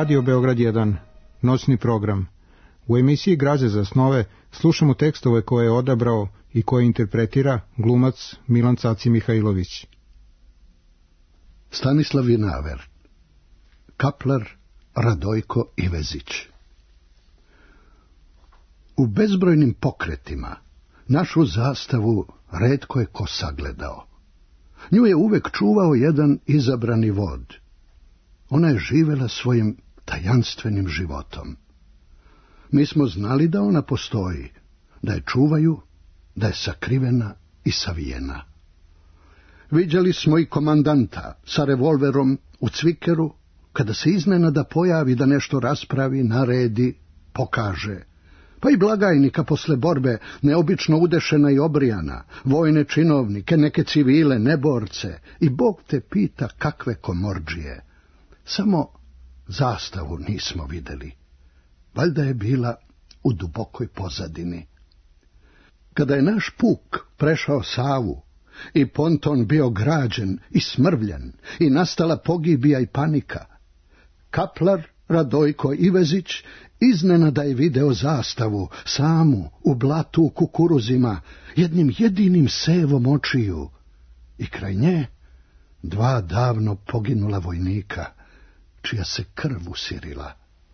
Radio Beograd 1, noćni program. U emisiji Građe za snove slušamo tekstove koje je odabrao i koje interpretira glumac Milan Caci Mihajlović. Stanislav Vinaver, Kaplar Radojko Ivezić. U bezbrojnim pokretima našu zastavu retko je ko sagledao. Nju je uvek čuvao jedan izabrani vod. Ona je živela svojim tajanstvenim životom. Mi smo znali da ona postoji, da je čuvaju, da je sakrivena i savijena. Viđali smo i komandanta sa revolverom u cvikeru, kada se iznenada pojavi da nešto raspravi, naredi, pokaže. Pa i blagajnika posle borbe, neobično udešena i obrijana, vojne činovnike, neke civile, neborce, i Bog te pita kakve komordžije. Samo zastavu nismo videli. Valjda je bila u dubokoj pozadini. Kada je naš puk prešao Savu i ponton bio građen i smrvljen i nastala pogibija i panika, Kaplar Radojko Ivezić iznenada je video zastavu, samu, u blatu, u kukuruzima, jednim jedinim sevom očiju, i kraj nje 2 davno poginula vojnika, čija se krv usirila.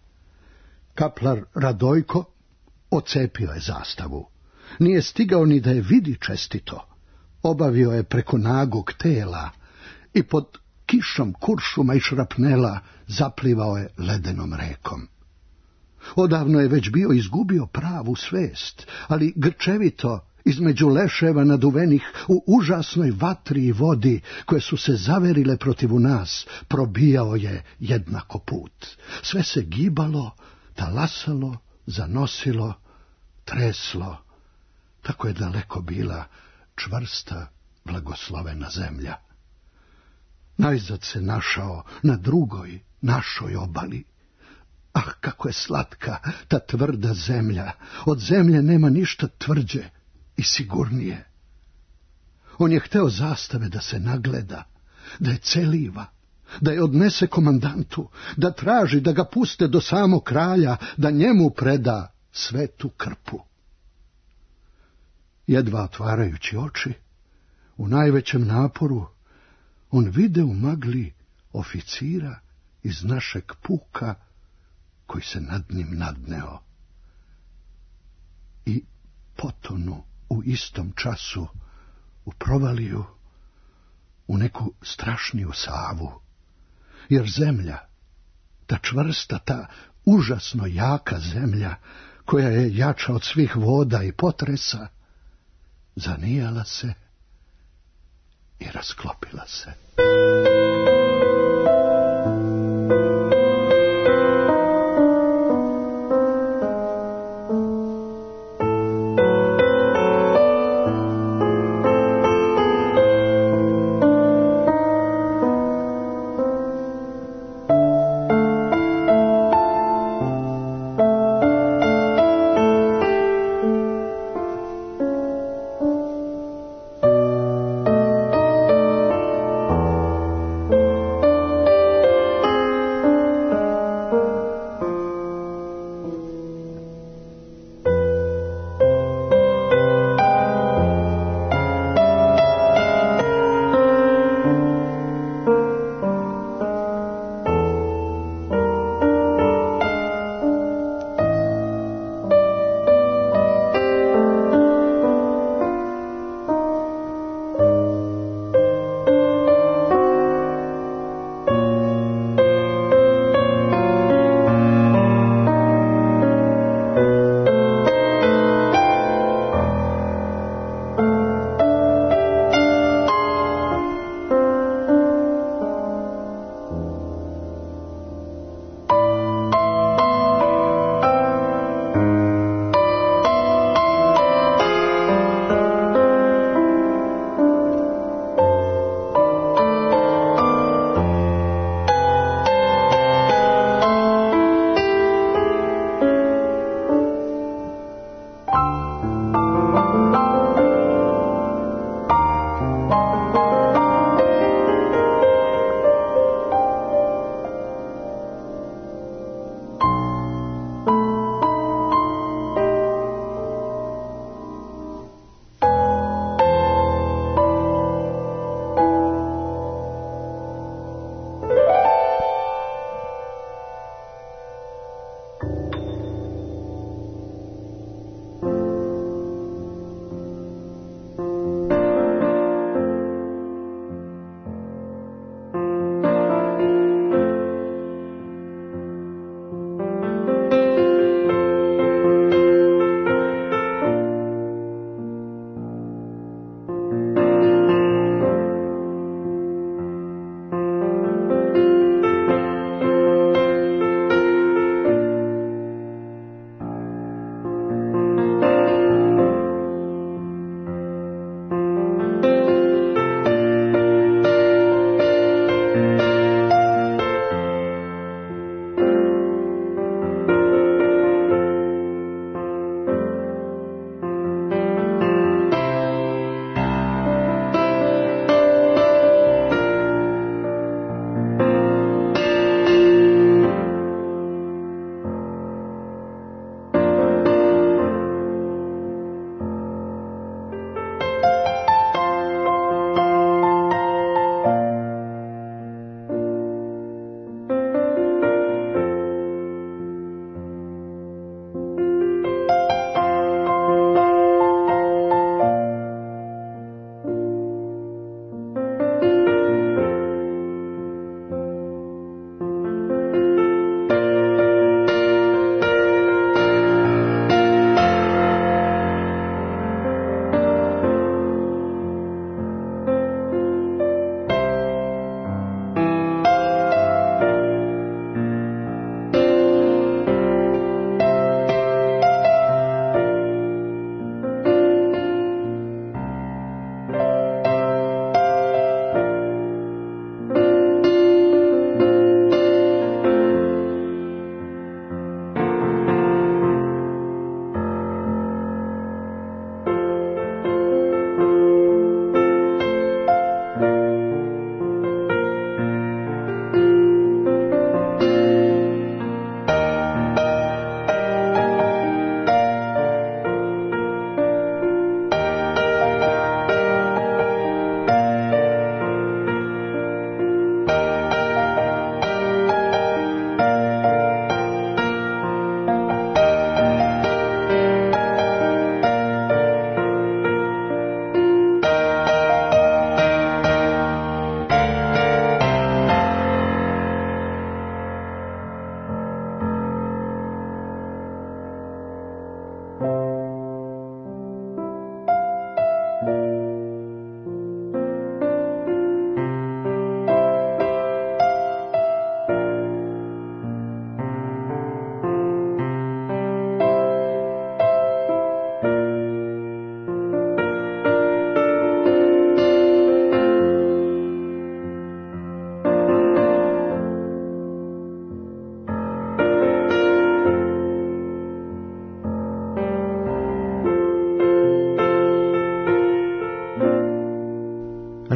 Kaplar Radojko ocepio je zastavu. Nije stigao ni da je vidi čestito. Obavio je preko nagog tela i pod kišom kuršuma i šrapnela zaplivao je ledenom rekom. Odavno je već bio izgubio pravu svest, ali grčevito između leševa naduvenih u užasnoj vatri i vodi koje su se zaverile protiv nas, probijao je jednako put. Sve se gibalo, talasalo, zanosilo, treslo. Tako je daleko bila čvrsta, blagoslovena zemlja. Najzad se našao na drugoj, našoj obali. Ah, kako je slatka ta tvrda zemlja! Od zemlje nema ništa tvrđe i sigurnije. On je hteo zastave da se nagleda, da je celiva, da je odnese komandantu, da traži da ga puste do samog kralja, da njemu preda svetu krpu. Jedva otvarajući oči, u najvećem naporu, on vide u magli oficira iz našeg puka koji se nad njim nadneo. I potonu u istom času u provaliju, u neku strašniju Savu, jer zemlja, ta čvrsta, ta užasno jaka zemlja, koja je jača od svih voda i potresa, zanijala se i rasklopila se.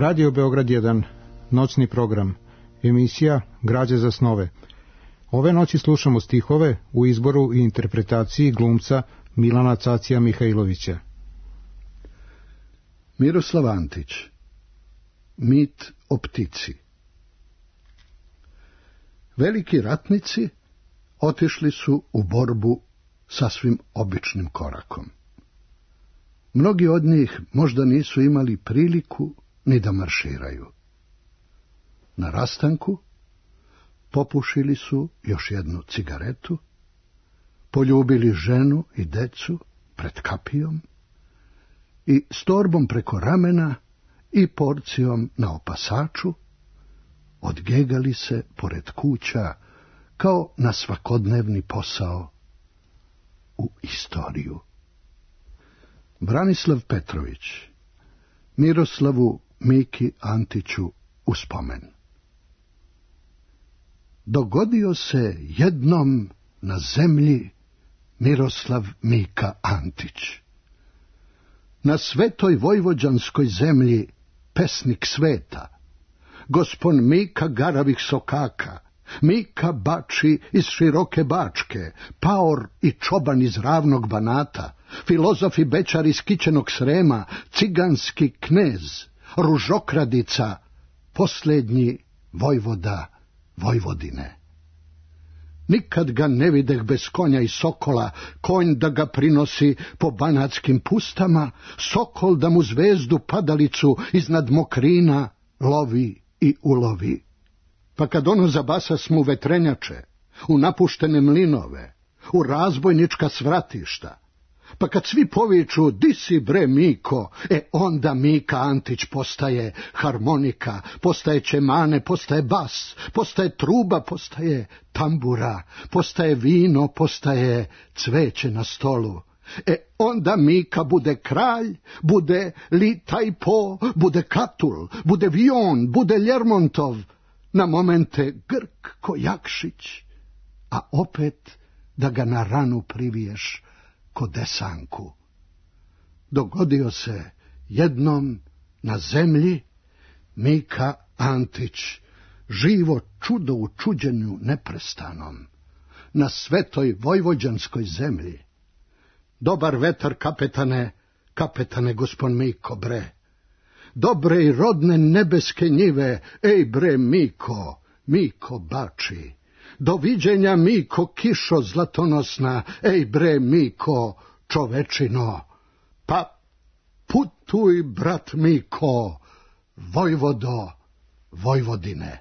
Radio Beograd 1, noćni program, emisija Građe za snove. Ove noći slušamo stihove u izboru i interpretaciji glumca Milana Cacija Mihajlovića. Miroslav Antić, Mit o ptici. Veliki ratnici otišli su u borbu sasvim običnim korakom. Mnogi od njih možda nisu imali priliku ni da marširaju. Na rastanku popušili su još jednu cigaretu, poljubili ženu i decu pred kapijom i s torbom preko ramena i porcijom na opasaču odgegali se pored kuća kao na svakodnevni posao u istoriju. Branislav Petrović, Miroslavu Miki Antiću u spomen. Dogodio se jednom na zemlji Miroslav Mika Antić. Na svetoj vojvođanskoj zemlji pesnik sveta, gospon Mika Garavih Sokaka, Mika Bači iz Široke Bačke, Paor i Čoban iz Ravnog Banata, filozof i bečar iz Kićenog Srema, ciganski knez, Ružokradica, posljednji vojvoda Vojvodine. Nikad ga ne videh bez konja i sokola, konj da ga prinosi po banatskim pustama, sokol da mu zvezdu padalicu iznad mokrina lovi i ulovi. Pa kad ono zabasa smu vetrenjače, u napuštene mlinove, u razbojnička svratišta, pa kad svi poviču, di si bre Miko, onda Mika Antić postaje harmonika, postaje čemane, postaje bas, postaje truba, postaje tambura, postaje vino, postaje cveće na stolu. Onda Mika bude kralj, bude Li Tajpo, bude Katul, bude Vion, bude Ljermontov, na momente Grk ko Jakšić, a opet da ga na ranu priviješ ko Desanku. Dogodio se jednom na zemlji Mika Antić, živo čudo u čuđenju neprestanom, na svetoj vojvođanskoj zemlji. Dobar vetar, kapetane, kapetane gospon Miko bre. Dobre i rodne nebeske njive, ej bre Miko, Miko Bači. Doviđenja Miko kišo zlatonosna, ej bre Miko čovečino. Pa putuj brat Miko, vojvodo Vojvodine.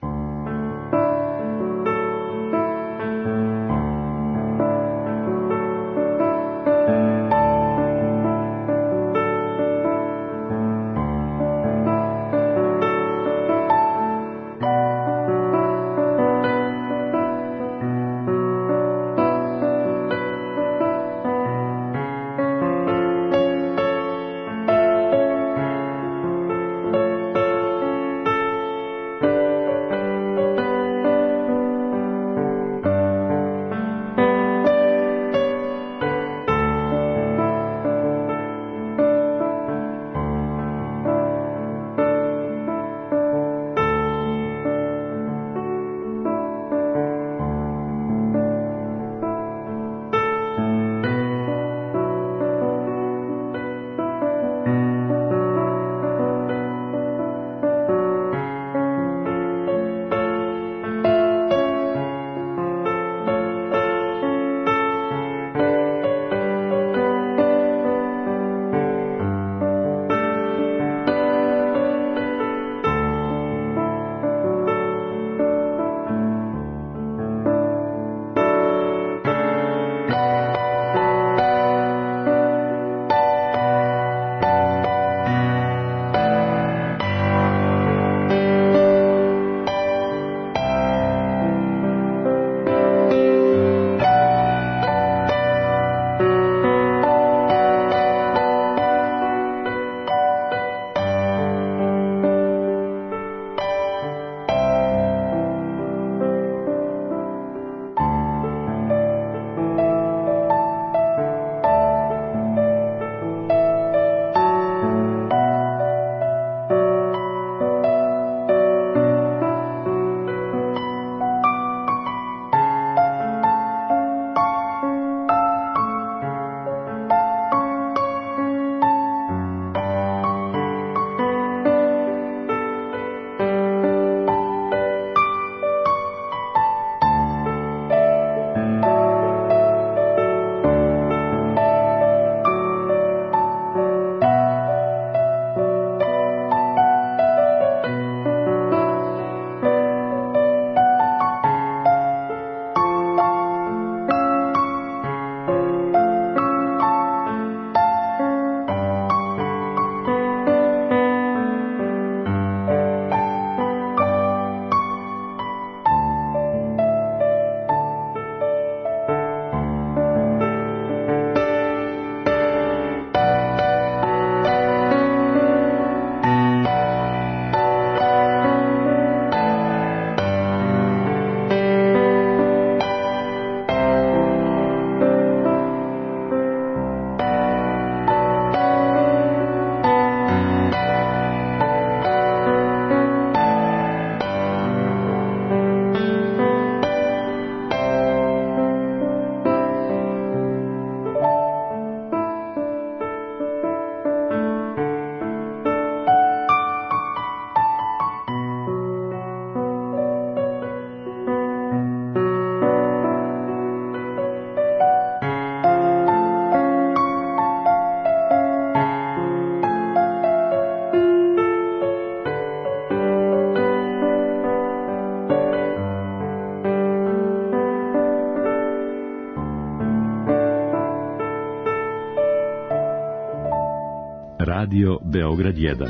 Radio Beograd 1.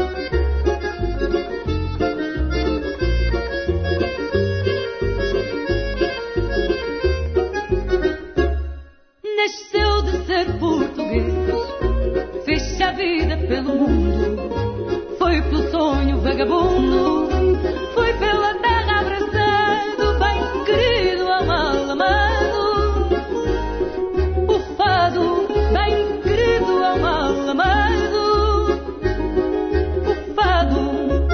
Nasceu de ser português, fez-se a vida pelo mundo, foi pelo sonho vagabundo, foi pela terra abraçado, bem querido ao mal amado, o fado, bem querido ao mal amado, o fado.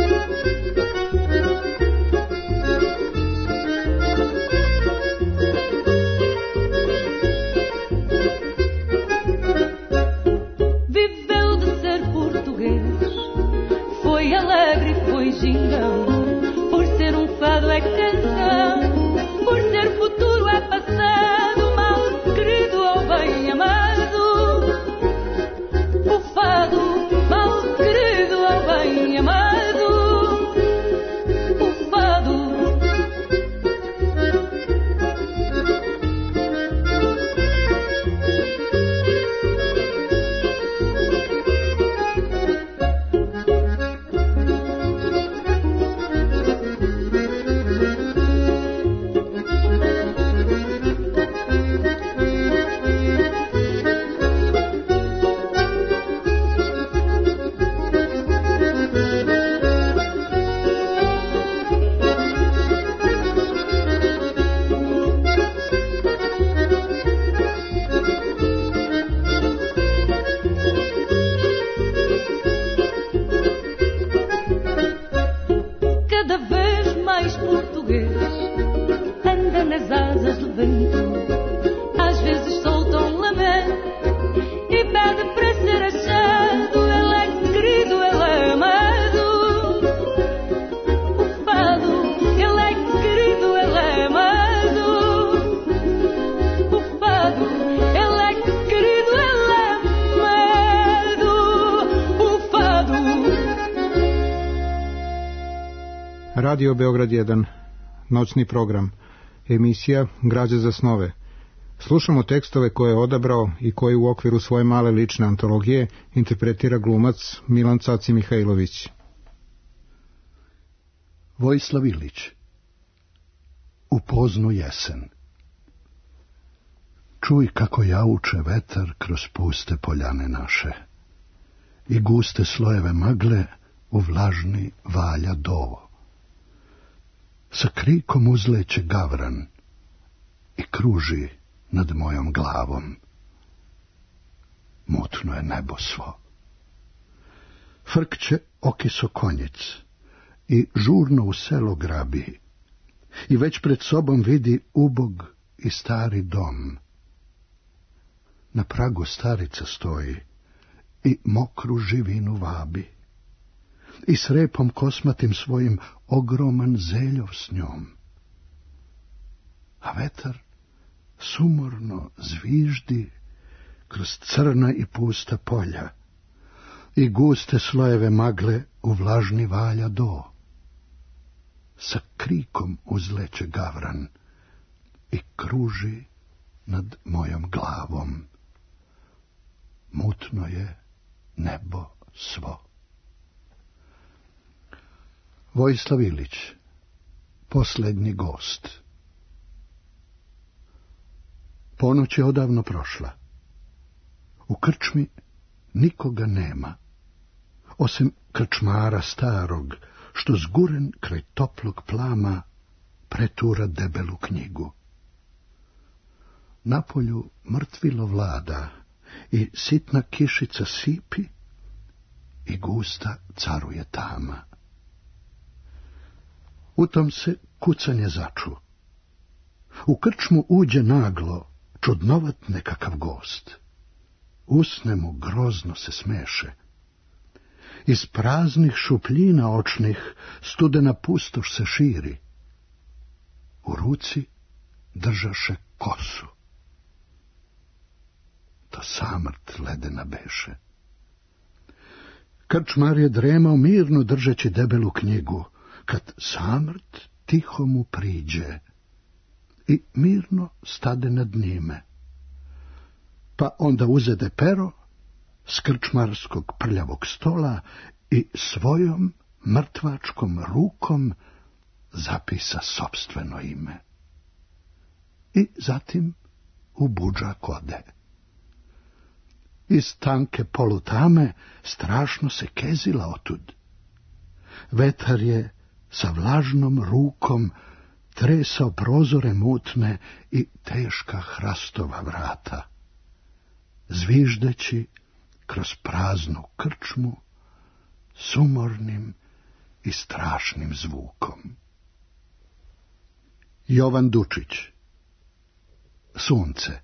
Viveu de ser português, foi alegre, foi gingão, por ser um fado é canção, por ser futuro é passado, mal querido ou bem amado, o fado, mal querido ou bem amado, o fado. Cada vez mais português, anda nas asas do vento, às vezes solta um lamento e pede para ser achado. Ele é querido, ele é amado, o fado. Ele é querido, ele é amado, o fado. Ele é querido, ele é amado, o fado. Radio Beograd 1, noćni program, emisija Građa za snove. Slušamo tekstove koje je odabrao i koji u okviru svoje male lične antologije interpretira glumac Milan Caci Mihajlović. Vojislav Ilić. U poznu jesen. Čuj kako jauče vetar kroz puste poljane naše i guste slojeve magle u vlažni valja dovo. Sa krikom uzleće gavran i kruži nad mojom glavom. Mutno je nebo svo. Frkće okiso konjic i žurno u selo grabi i već pred sobom vidi ubog i stari dom. Na pragu starica stoji i mokru živinu vabi i s repom kosmatim svojim ogroman zeljov s njom. A vetar sumorno zviždi kroz crna i pusta polja i guste slojeve magle u vlažni valja do. Sa krikom uzleće gavran i kruži nad mojom glavom. Mutno je nebo svo. Vojislav Ilić. Posljednji gost. Ponoć je odavno prošla. U krčmi nikoga nema, osim krčmara starog, što zguren kraj toplog plama pretura debelu knjigu. Napolju mrtvilo vlada i sitna kišica sipi i gusta caruje tama. U tom se kucanje začu. U krčmu uđe naglo čudnovat nekakav gost. Usne mu grozno se smeše. Iz praznih šupljina očnih studena pustoš se širi. U ruci držaše kosu. To samrt ledena beše. Krčmar je dremao mirno držeći debelu knjigu, kad samrt tiho mu priđe i mirno stade nad njime. Pa onda uzede pero s krčmarskog prljavog stola i svojom mrtvačkom rukom zapisa sopstveno ime. I zatim u budžak ode. Iz tanke polutame strašno se kezila otud. Vetar je sa vlažnom rukom tresao prozore mutne i teška hrastova vrata. Zviždeći kroz praznu krčmu, sumornim i strašnim zvukom. Jovan Dučić. Sunce.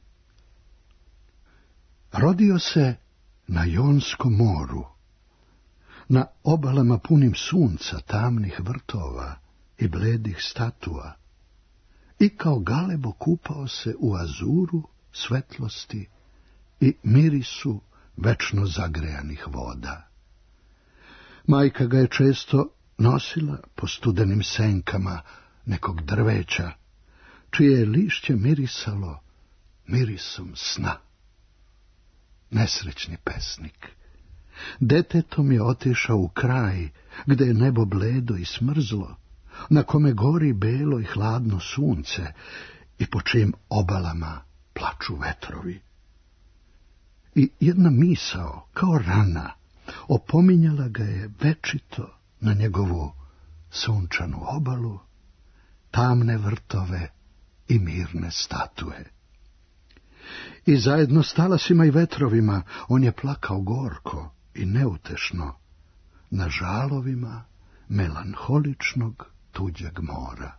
Rodio se na Jonskom moru, na obalama punim sunca, tamnih vrtova i bledih statua, i kao galebo kupao se u azuru svetlosti i mirisu večno zagrejanih voda. Majka ga je često nosila po studenim senkama nekog drveća, čije je lišće mirisalo mirisom sna. Nesrećni pesnik. Detetom je otišao u kraj, gde je nebo bledo i smrzlo, na kome gori belo i hladno sunce i po čijim obalama plaču vetrovi. I jedna misao, kao rana, opominjala ga je večito na njegovu sunčanu obalu, tamne vrtove i mirne statue. I zajedno s talasima i vetrovima on je plakao gorko i neutešno na žalovima melanholičnog tuđeg mora.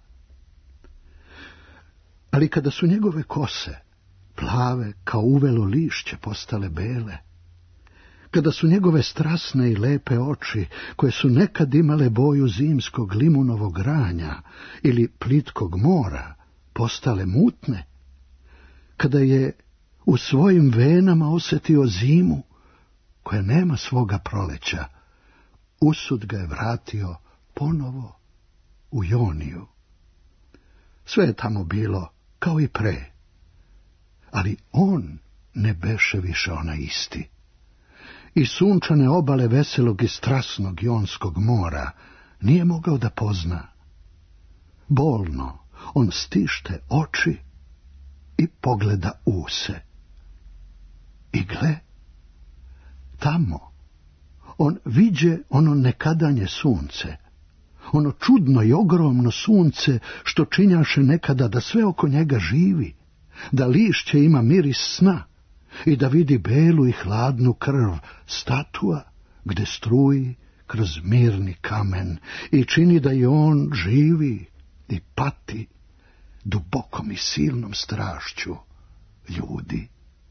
Ali kada su njegove kose, plave kao uvelo lišće, postale bele, kada su njegove strasne i lepe oči, koje su nekad imale boju zimskog limunovog granja ili plitkog mora, postale mutne, kada je u svojim venama osjetio zimu, koja nema svoga proleća, usud ga je vratio ponovo u Joniju. Sve je tamo bilo kao i pre, ali on ne beše više onaj isti. I sunčane obale veselog i strasnog Jonskog mora nije mogao da pozna. Bolno on stište oči i pogleda use. I gle, tamo on viđe ono nekadanje sunce, ono čudno i ogromno sunce što činjaše nekada da sve oko njega živi, da lišće ima miris sna i da vidi belu i hladnu krv statua gde struji kroz mirni kamen i čini da i on živi i pati dubokom i silnom strašću ljudi.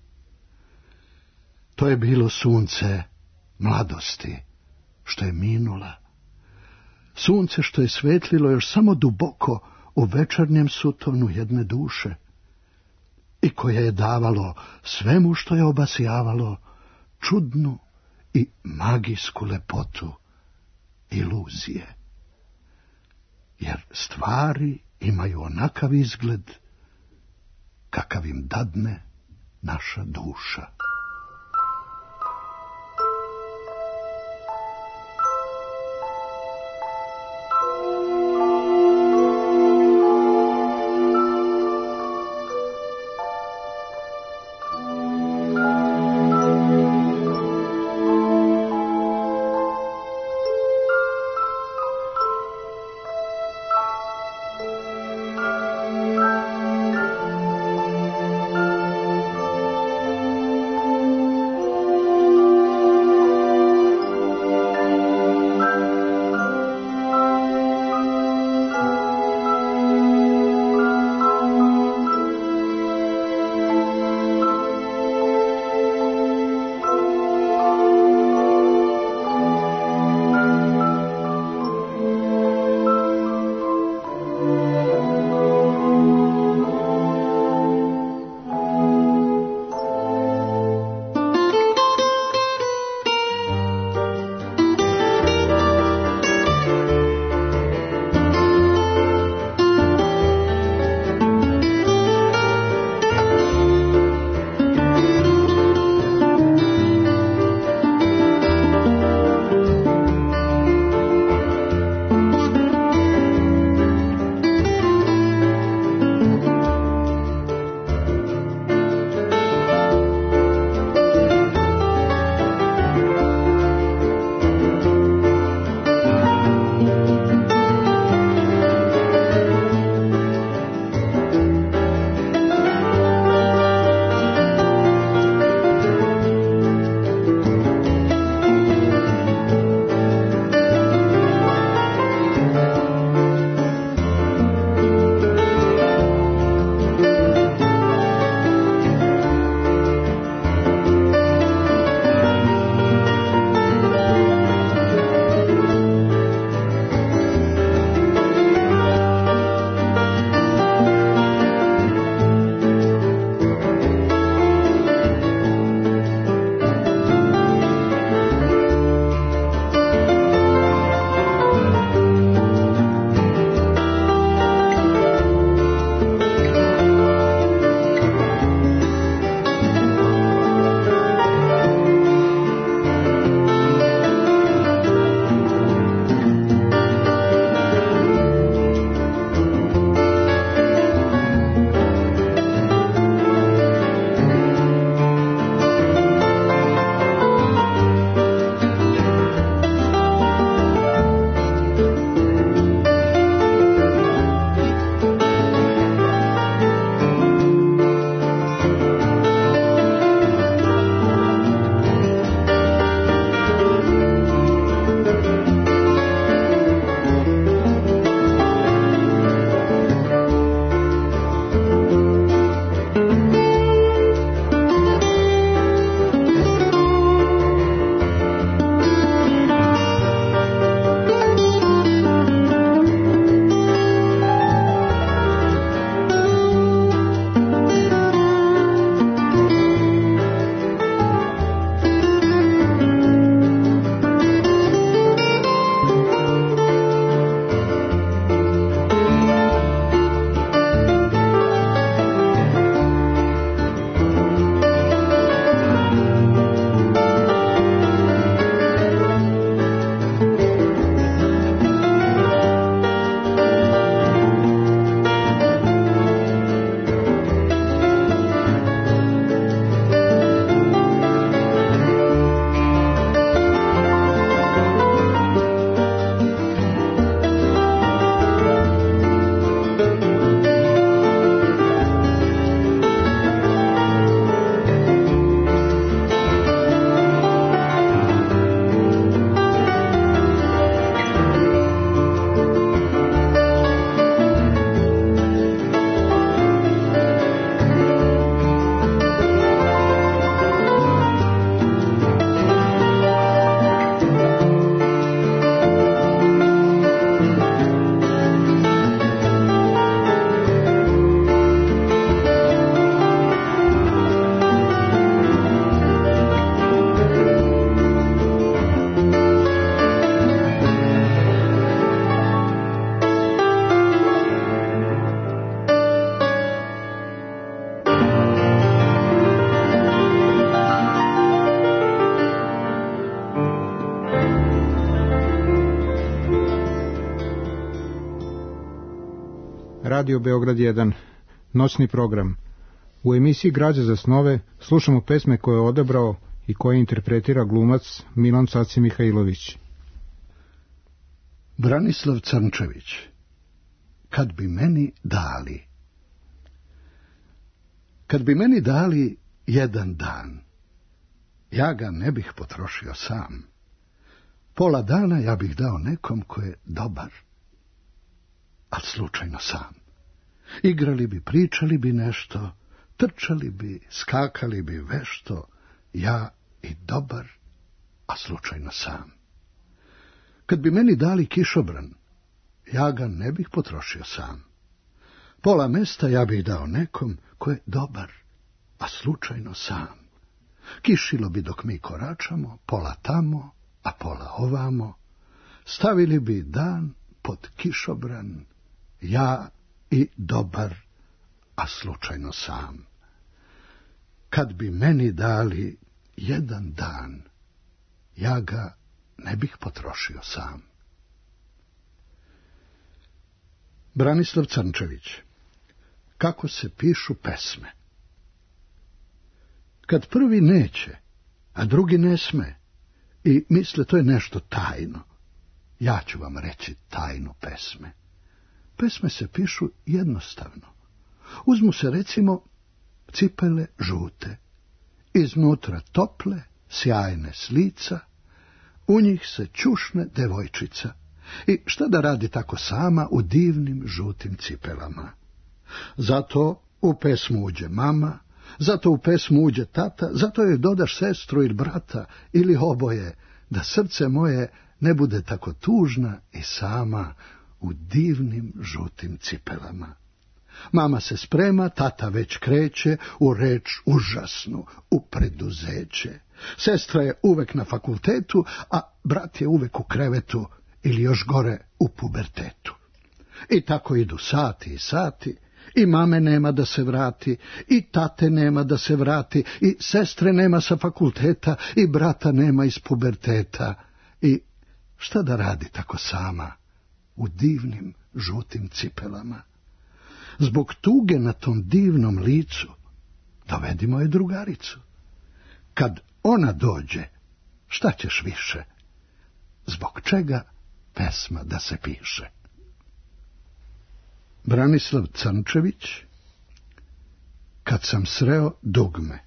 To je bilo sunce mladosti, što je minula. Sunce što je svetlilo još samo duboko u večernjem sutonu jedne duše i koje je davalo svemu što je obasjavalo čudnu i magijsku lepotu iluzije. Jer stvari imaju onakav izgled kakav im dadne naša duša. Radio Beograd 1, noćni program. U emisiji Građa za snove slušamo pesme koje je odabrao i koje interpretira glumac Milan Caci Mihajlović. Branislav Crnčević, Kad bi meni dali. Kad bi meni dali jedan dan, ja ga ne bih potrošio sam. Pola dana ja bih dao nekom ko je dobar, ali slučajno sam. Igrali bi, pričali bi nešto, trčali bi, skakali bi vešto, ja i dobar, a slučajno sam. Kad bi meni dali kišobran, ja ga ne bih potrošio sam. Pola mesta ja bih dao nekom ko je dobar, a slučajno sam. Kišilo bi dok mi koračamo, pola tamo, a pola ovamo. Stavili bi dan pod kišobran, ja i dobar, a slučajno sam. Kad bi meni dali jedan dan, ja ga ne bih potrošio sam. Branislav Crnčević, Kako se pišu pesme. Kad prvi neće, a drugi ne sme, i misle to je nešto tajno, ja ću vam reći tajnu pesme. Pesme se pišu jednostavno. Uzmu se recimo cipele žute, iznutra tople, sjajne s lica, u njih se čušne devojčica, i šta da radi tako sama u divnim žutim cipelama. Zato u pesmu uđe mama, zato u pesmu uđe tata, zato joj dodaš sestru ili brata, ili oboje, da srce moje ne bude tako tužna i sama u divnim žutim cipelama. Mama se sprema, tata već kreće u reč užasnu, u preduzeće. Sestra je uvek na fakultetu, a brat je uvek u krevetu ili još gore u pubertetu. I tako idu sati i sati, i mame nema da se vrati, i tate nema da se vrati, i sestre nema sa fakulteta, i brata nema iz puberteta. I šta da radi tako sama u divnim žutim cipelama? Zbog tuge na tom divnom licu dovedimo je drugaricu. Kad ona dođe, šta ćeš više? Zbog čega pesma da se piše? Branislav Crnčević, Kad sam sreo dugme.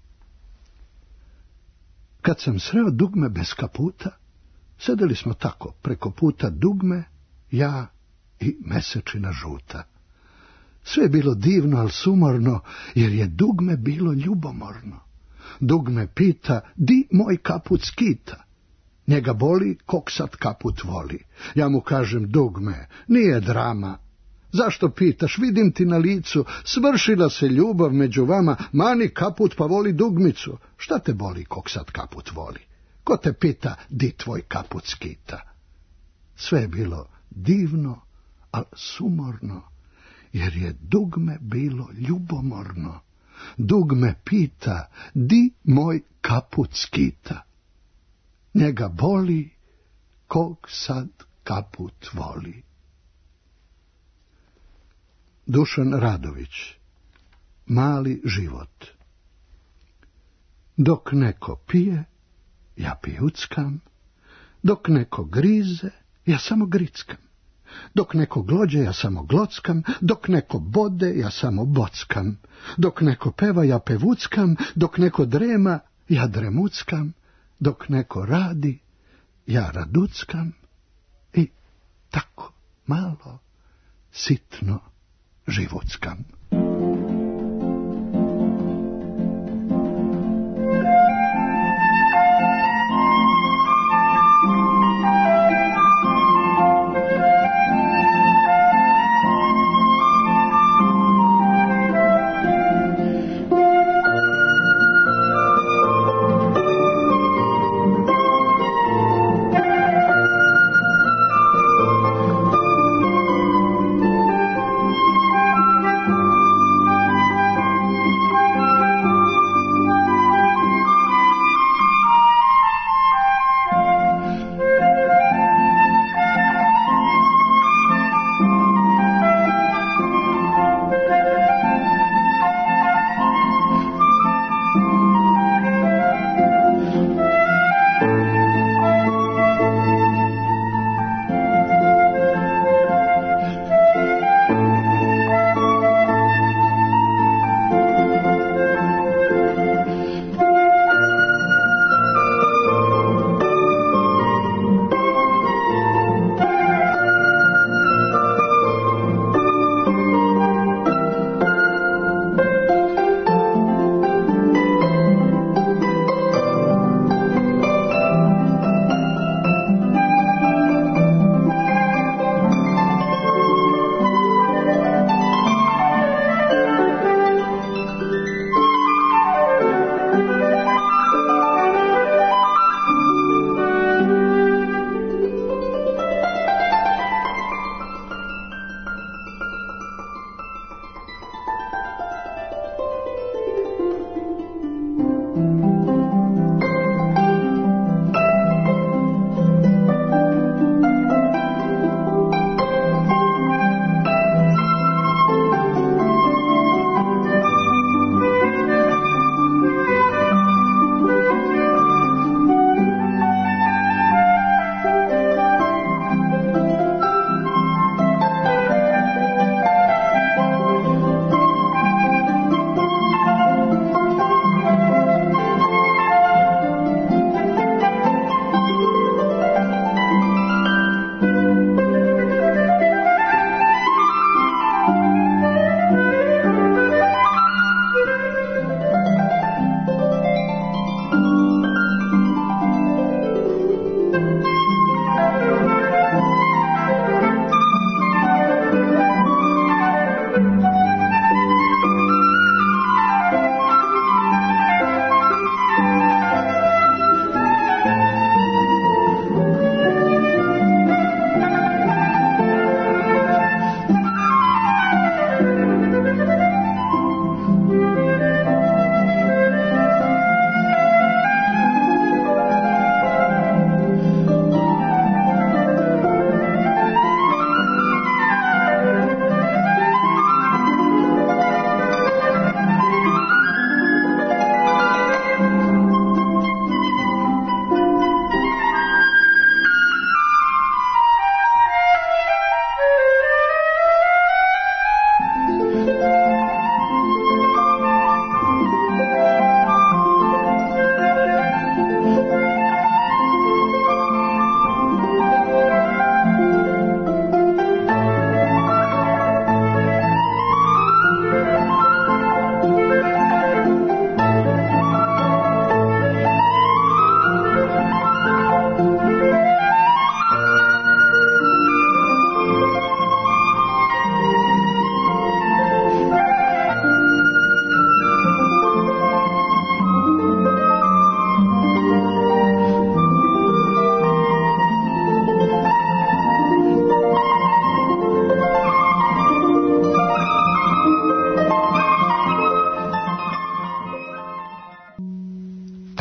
Kad sam sreo dugme bez kaputa, sedeli smo tako preko puta dugme, ja i mesečina žuta. Sve je bilo divno, al sumorno, jer je dugme bilo ljubomorno. Dugme pita, di moj kaput skita? Njega boli, kog sad kaput voli. Ja mu kažem, dugme, nije drama. Zašto pitaš, vidim ti na licu, svršila se ljubav među vama, mani kaput pa voli dugmicu. Šta te boli, kog sad kaput voli? Ko te pita, di tvoj kaput skita? Sve je bilo divno, al sumorno, jer je dugme bilo ljubomorno. Dugme pita, di moj kaput skita? Njega boli, kog sad kaput voli. Dušan Radović, Mali život. Dok neko pije, ja pijuckam, dok neko grize, ja samo grickam. Dok neko glođe, ja samo glockam, dok neko bode, ja samo bockam. Dok neko peva, ja pevuckam, dok neko drema, ja dremuckam, dok neko radi, ja raduckam, i tako malo, sitno živockam.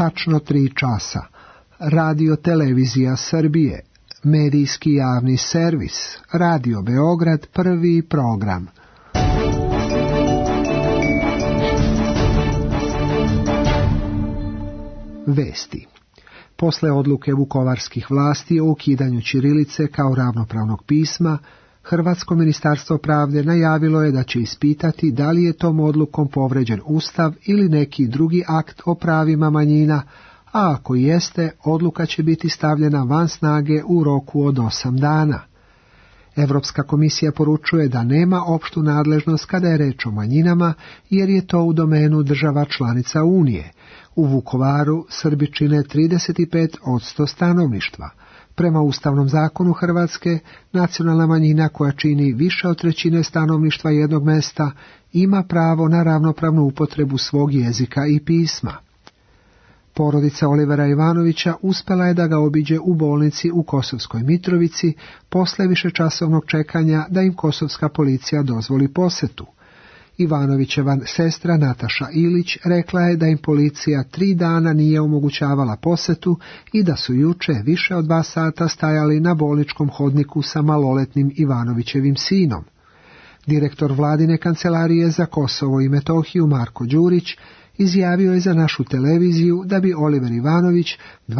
tačno 3 časa. Radio Televizija Srbije, medijski javni servis, Radio Beograd, prvi program. Vesti. Posle odluke vukovarskih vlasti o ukidanju ćirilice kao ravnopravnog pisma, Hrvatsko ministarstvo pravde najavilo je da će ispitati da li je tom odlukom povređen Ustav ili neki drugi akt o pravima manjina, a ako jeste, odluka će biti stavljena van snage u roku od 8 dana. Evropska komisija poručuje da nema opštu nadležnost kada je reč o manjinama, jer je to u domenu država članica Unije. U Vukovaru Srbi čine 35% stanovništva. Prema Ustavnom zakonu Hrvatske, nacionalna manjina koja čini više od 1/3 stanovništva jednog mesta ima pravo na ravnopravnu upotrebu svog jezika i pisma. Porodica Olivera Ivanovića uspela je da ga obiđe u bolnici u Kosovskoj Mitrovici posle višečasovnog čekanja da im kosovska policija dozvoli posetu. Ivanovićeva sestra Nataša Ilić rekla je da im policija 3 dana nije omogućavala posetu i da su juče više od 2 sata stajali na bolničkom hodniku sa maloletnim Ivanovićevim sinom. Direktor vladine kancelarije za Kosovo i Metohiju Marko Đurić izjavio je za našu televiziju da bi Oliver Ivanović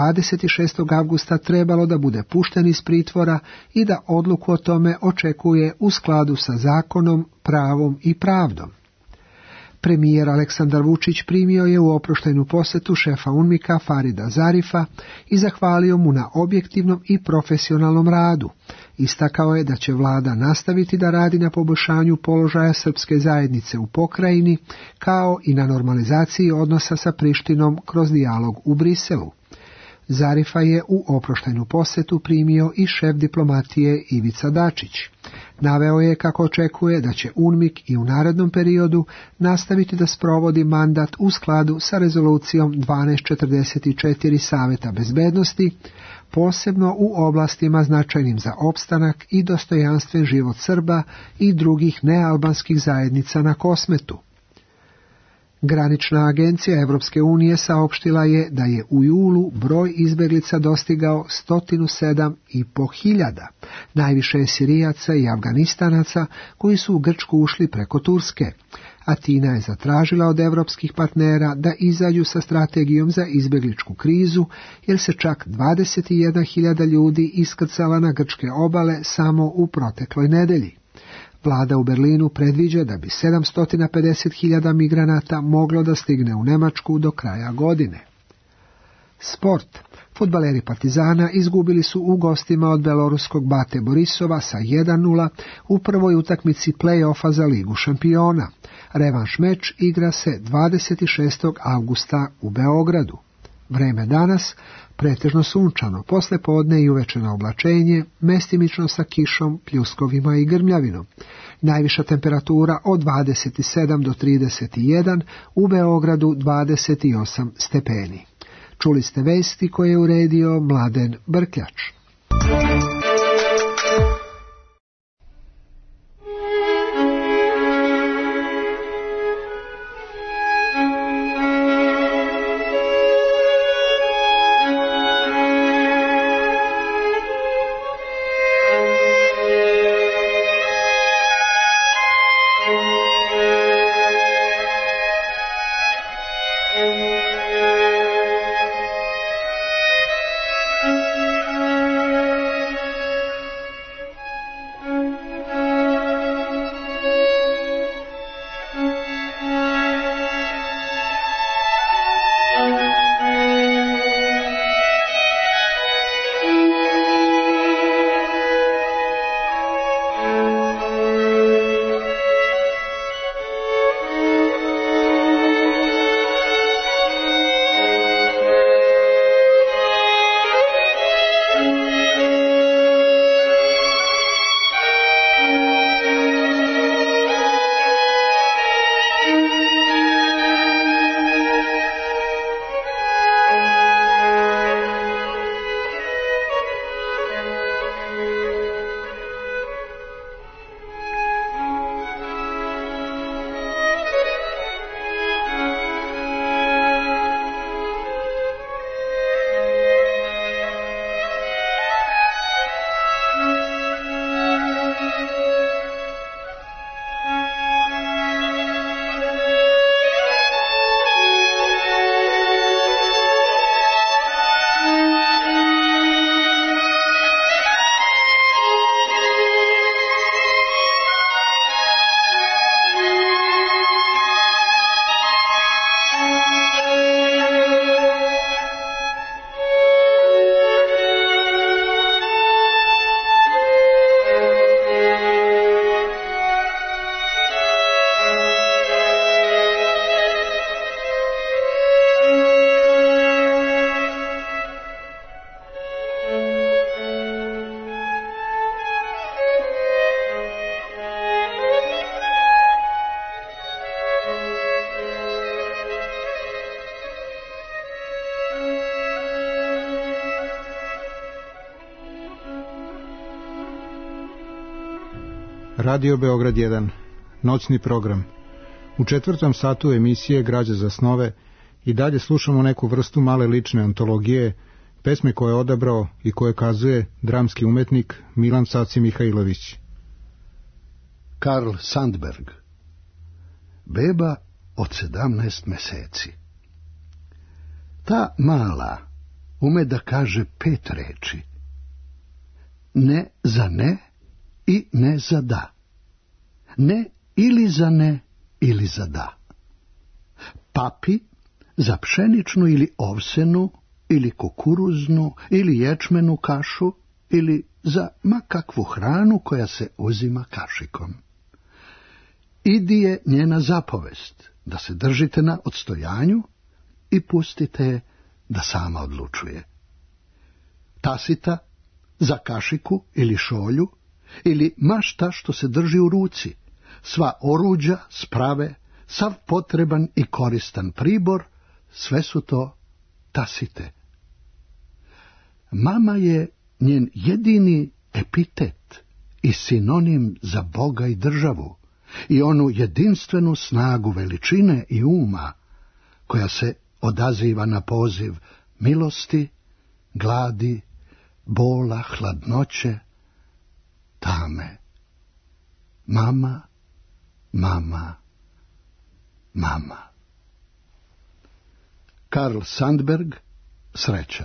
26. avgusta trebalo da bude pušten iz pritvora i da odluku o tome očekuje u skladu sa zakonom, pravom i pravdom. Premijer Aleksandar Vučić primio je u oproštajnu posetu šefa UNMIK-a Farida Zarifa i zahvalio mu na objektivnom i profesionalnom radu. Istakao je da će vlada nastaviti da radi na poboljšanju položaja srpske zajednice u pokrajini, kao i na normalizaciji odnosa sa Prištinom kroz dijalog u Briselu. Zarifa je u oproštajnu posetu primio i šef diplomatije Ivica Dačić. Naveo je kako očekuje da će UNMIK i u narednom periodu nastaviti da sprovodi mandat u skladu sa rezolucijom 1244 Saveta bezbednosti, posebno u oblastima značajnim za opstanak i dostojanstven život Srba i drugih nealbanskih zajednica na Kosmetu. Granična agencija Evropske unije saopštila je da je u julu broj izbeglica dostigao 107.500. Najviše je Sirijaca i Afganistanaca koji su u Grčku ušli preko Turske. Atina je zatražila od evropskih partnera da izađu sa strategijom za izbegličku krizu, jer se čak 21.000 ljudi iskrcala na grčke obale samo u protekloj nedelji. Vlada u Berlinu predviđa da bi 750.000 migranata moglo da stigne u Nemačku do kraja godine. Sport. Fudbaleri Partizana izgubili su u gostima od beloruskog Bate Borisova sa 1:0 u prvoj utakmici play-offa za Ligu šampiona. Revanš meč igra se 26. avgusta u Beogradu. Vreme danas pretežno sunčano, posle podne i uveče na oblačenje, mestimično sa kišom, pljuskovima i grmljavinom. Najviša temperatura od 27 do 31, u Beogradu 28 stepeni. Čuli ste vesti koje je uredio Mladen Brkljač. Radio Beograd 1, noćni program. U 4. satu emisije Građa za snove i dalje slušamo neku vrstu male lične antologije, pesme koje je odabrao i koje kazuje dramski umetnik Milan Saci Mihajlović. Karl Sandberg. Beba od 17 meseci. Ta mala ume da kaže 5 reči. Ne za ne i ne za da. Ne ili za ne ili za da. Papi za pšeničnu ili ovsenu ili kukuruznu ili ječmenu kašu ili za ma kakvu hranu koja se uzima kašikom. Idi je njena zapovest da se držite na odstojanju i pustite je da sama odlučuje. Tasita za kašiku ili šolju ili ma šta što se drži u ruci, sva oruđa, sprave, sav potreban i koristan pribor, sve su to tasite. Mama je njen jedini epitet i sinonim za Boga i državu i onu jedinstvenu snagu veličine i uma koja se odaziva na poziv milosti, gladi, bola, hladnoće, tame. Mama, mama, mama. Karl Sandberg, Sreća.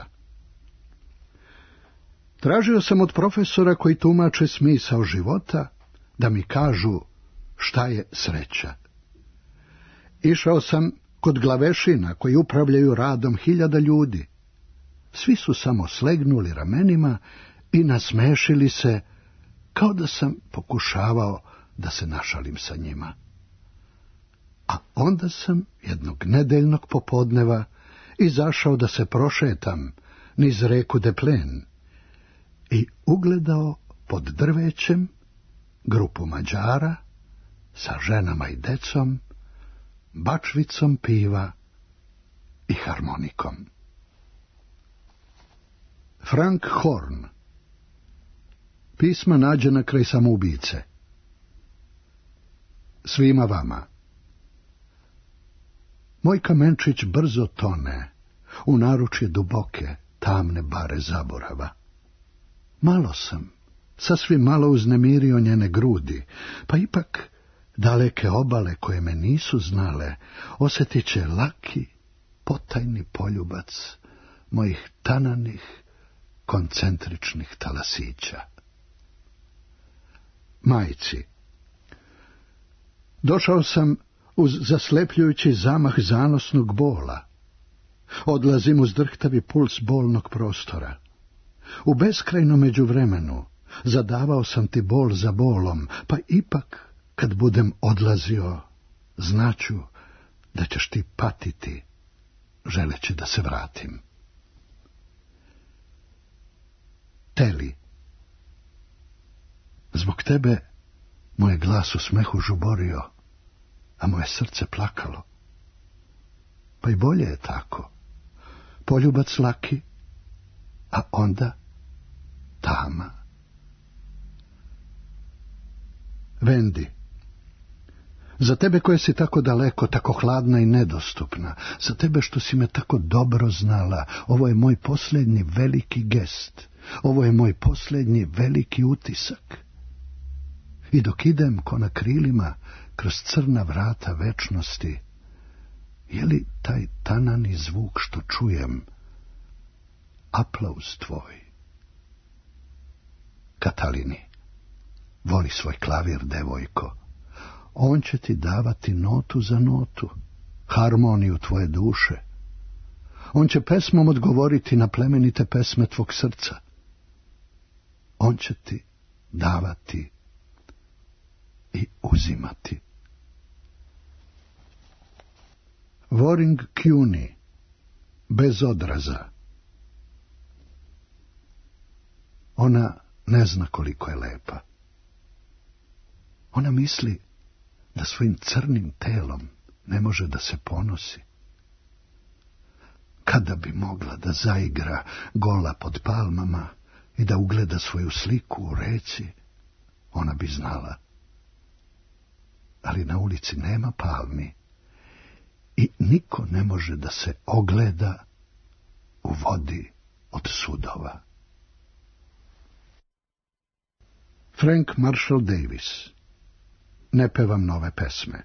Tražio sam od profesora koji tumače smisao života da mi kažu šta je sreća. Išao sam kod glavešina koji upravljaju radom 1000 ljudi. Svi su samo slegnuli ramenima i nasmešili se, kao da sam pokušavao da se našalim sa njima. A onda sam jednog nedeljnog popodneva izašao da se prošetam niz reku Deplen i ugledao pod drvećem grupu Mađara sa ženama i decom, bačvicom piva i harmonikom. Frank Horn. Pisma nađena kraj samoubice. Svima vama. Moj kamenčić brzo tone u naručje duboke, tamne bare zaborava. Malo sam, sasvim malo uznemirio njene grudi, pa ipak daleke obale koje me nisu znale osjetit će laki, potajni poljubac mojih tananih, koncentričnih talasića. Majci. Došao sam uz zaslepljujući zamah zanosnog bola. Odlazim uz drhtavi puls bolnog prostora. U beskrajnom međuvremenu zadavao sam ti bol za bolom, pa ipak, kad budem odlazio, znaću da ćeš ti patiti, želeći da se vratim. Teli. Zbog tebe moje glas u smehu žuborio, a moje srce plakalo. Pa i bolje je tako. Poljubac laki, a onda tama. Vendi. Za tebe koje si tako daleko, tako hladna i nedostupna, za tebe što si me tako dobro znala, ovo je moj posljednji veliki gest, ovo je moj posljednji veliki utisak. I dok idem ko na krilima kroz crna vrata večnosti, je li taj tanani zvuk što čujem aplauz tvoj? Katalini, voli svoj klavir, devojko. On će ti davati notu za notu, harmoniju tvoje duše. On će pesmom odgovoriti na plemenite pesme tvog srca. On će ti davati i uzimati. Waring Cuny, bez odraza. Ona ne zna koliko je lepa. Ona misli da svojim crnim telom ne može da se ponosi. Kada bi mogla da zaigra gola pod palmama i da ugleda svoju sliku u reci, ona bi znala ali na ulici nema palmi i niko ne može da se ogleda u vodi od sudova. Frank Marshall Davis. Ne pevam nove pesme.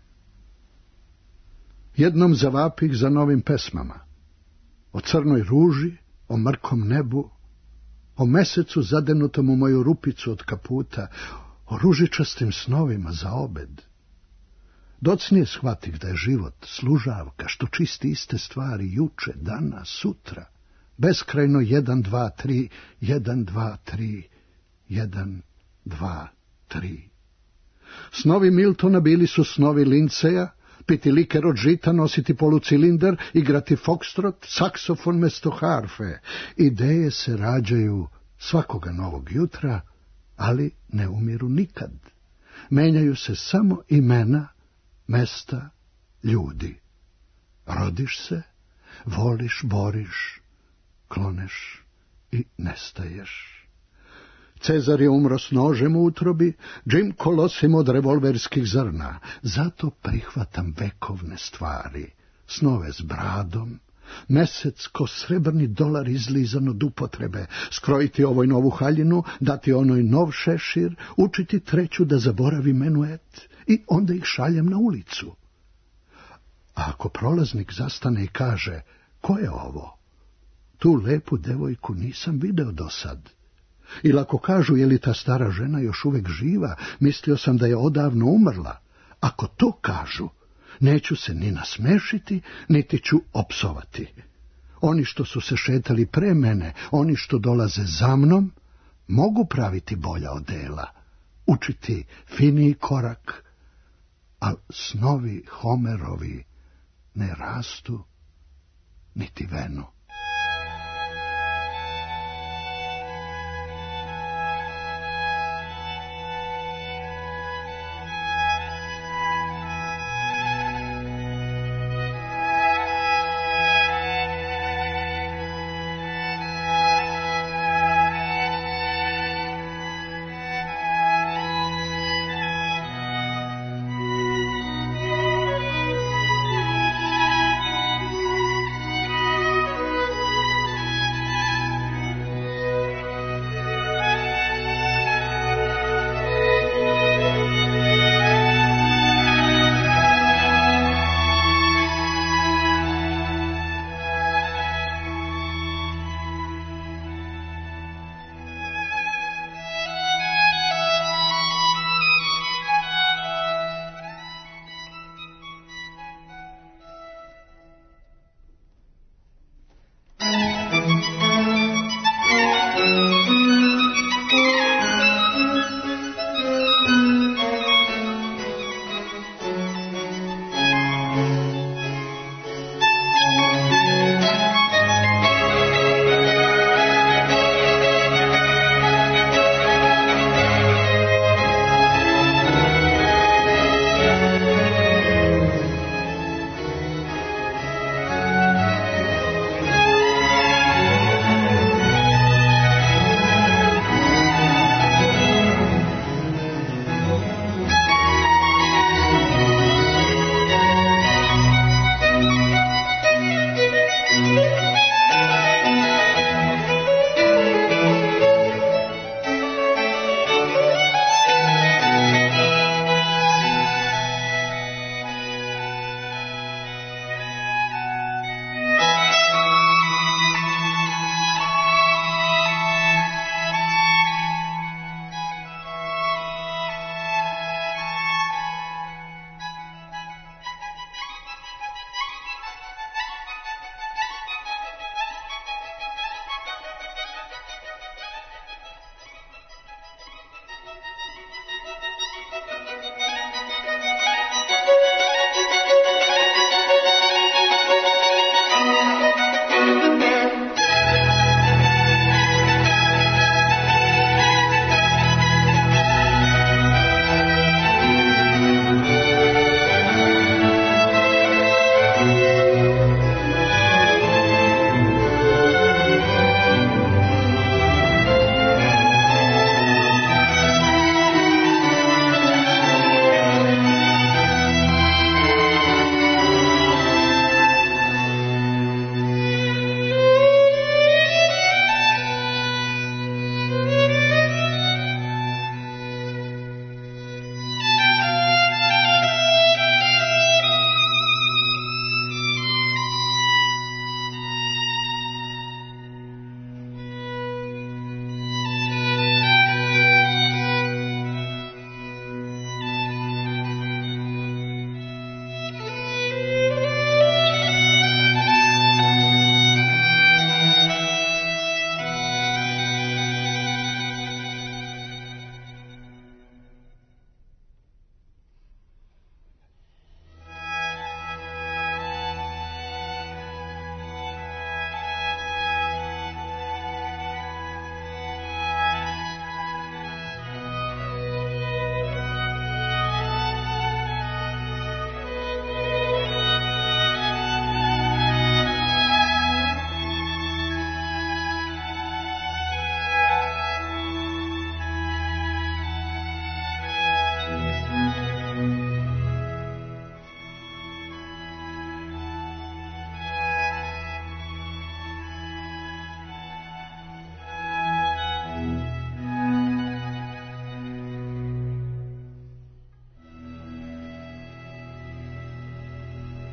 Jednom zavapih za novim pesmama. O crnoj ruži, o mrkom nebu, o mesecu zadenutom u moju rupicu od kaputa, o ružičastim snovima za obed. Docnije shvatih da je život služavka što čisti iste stvari juče, danas, sutra. Beskrajno 1, 2, 3, 1, 2, 3, 1, 2, 3. Snovi Miltona bili su snovi Lindseja, piti liker od žita, nositi polucilinder, igrati fokstrot, saksofon mesto harfe. Ideje se rađaju svakoga novog jutra, ali ne umiru nikad. Menjaju se samo imena, mesta, ljudi. Rodiš se, voliš, boriš, kloneš i nestaješ. Cezar je umro s nožem u utrobi, Jim kolosim od revolverskih zrna. Zato prihvatam vekovne stvari, snove s bradom, mesec ko srebrni dolar izlizan od upotrebe, skrojiti ovoj novu haljinu, dati onoj nov šešir, učiti treću da zaboravi menuet i onda ih šaljem na ulicu. A ako prolaznik zastane i kaže, ko je ovo? Tu lepu devojku nisam video do sad. Ili ako kažu, je li ta stara žena još uvek živa, mislio sam da je odavno umrla. Ako to kažu, neću se ni nasmešiti, niti ću opsovati. Oni što su se šetali pre mene, oni što dolaze za mnom, mogu praviti bolja odela, učiti finiji korak, ali snovi Homerovi ne rastu, niti venu.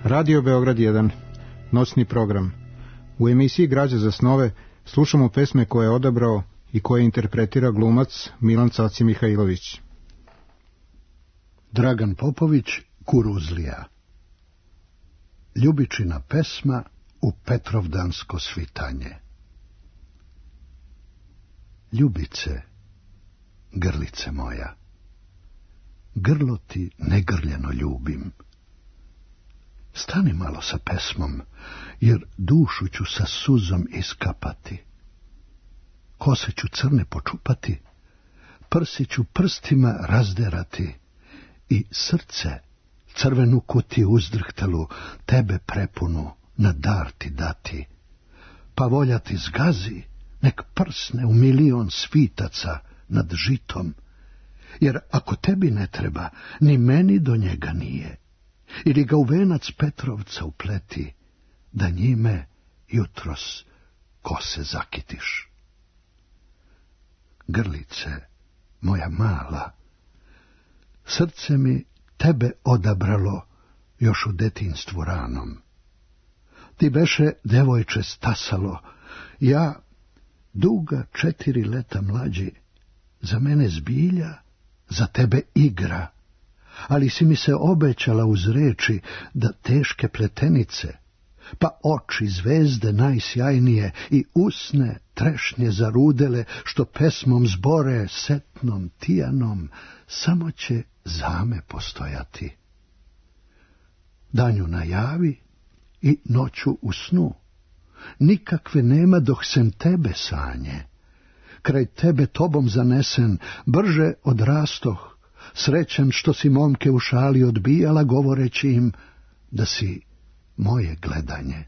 Radio Beograd 1, noćni program. U emisiji Građa za snove slušamo pesme koje je odabrao i koje interpretira glumac Milan Caci Mihajlović. Dragan Popović, Kuruzlija. Ljubičina pesma u Petrovdansko svitanje. Ljubice, grlice moja, grlo ti negrljeno ljubim. Stani malo sa pesmom, jer dušu ću sa suzom iskapati. Kose ću crne počupati, prsi ću prstima razderati i srce, crvenu kutiju uzdrhtelu, tebe prepunu na dar ti dati. Pa volja ti zgazi, nek prsne u milion svitaca nad žitom, jer ako tebi ne treba, ni meni do njega nije. Ili ga u venac Petrovca upleti, da njime jutros kose zakitiš. Grlice, moja mala, srce mi tebe odabralo još u detinjstvu ranom. Ti beše, devojče, stasalo, ja, duga 4 leta mlađi, za mene zbilja, za tebe igra, ali si mi se obećala uz reči da teške pletenice, pa oči zvezde najsjajnije i usne trešnje zarudele, što pesmom zbore setnom tijanom, samo će zame postojati. Danju najavi i noću u snu, nikakve nema dok sem tebe sanje. Kraj tebe tobom zanesen, brže odrastoh, srećan što si momke u šali odbijala, govoreći im da si moje gledanje.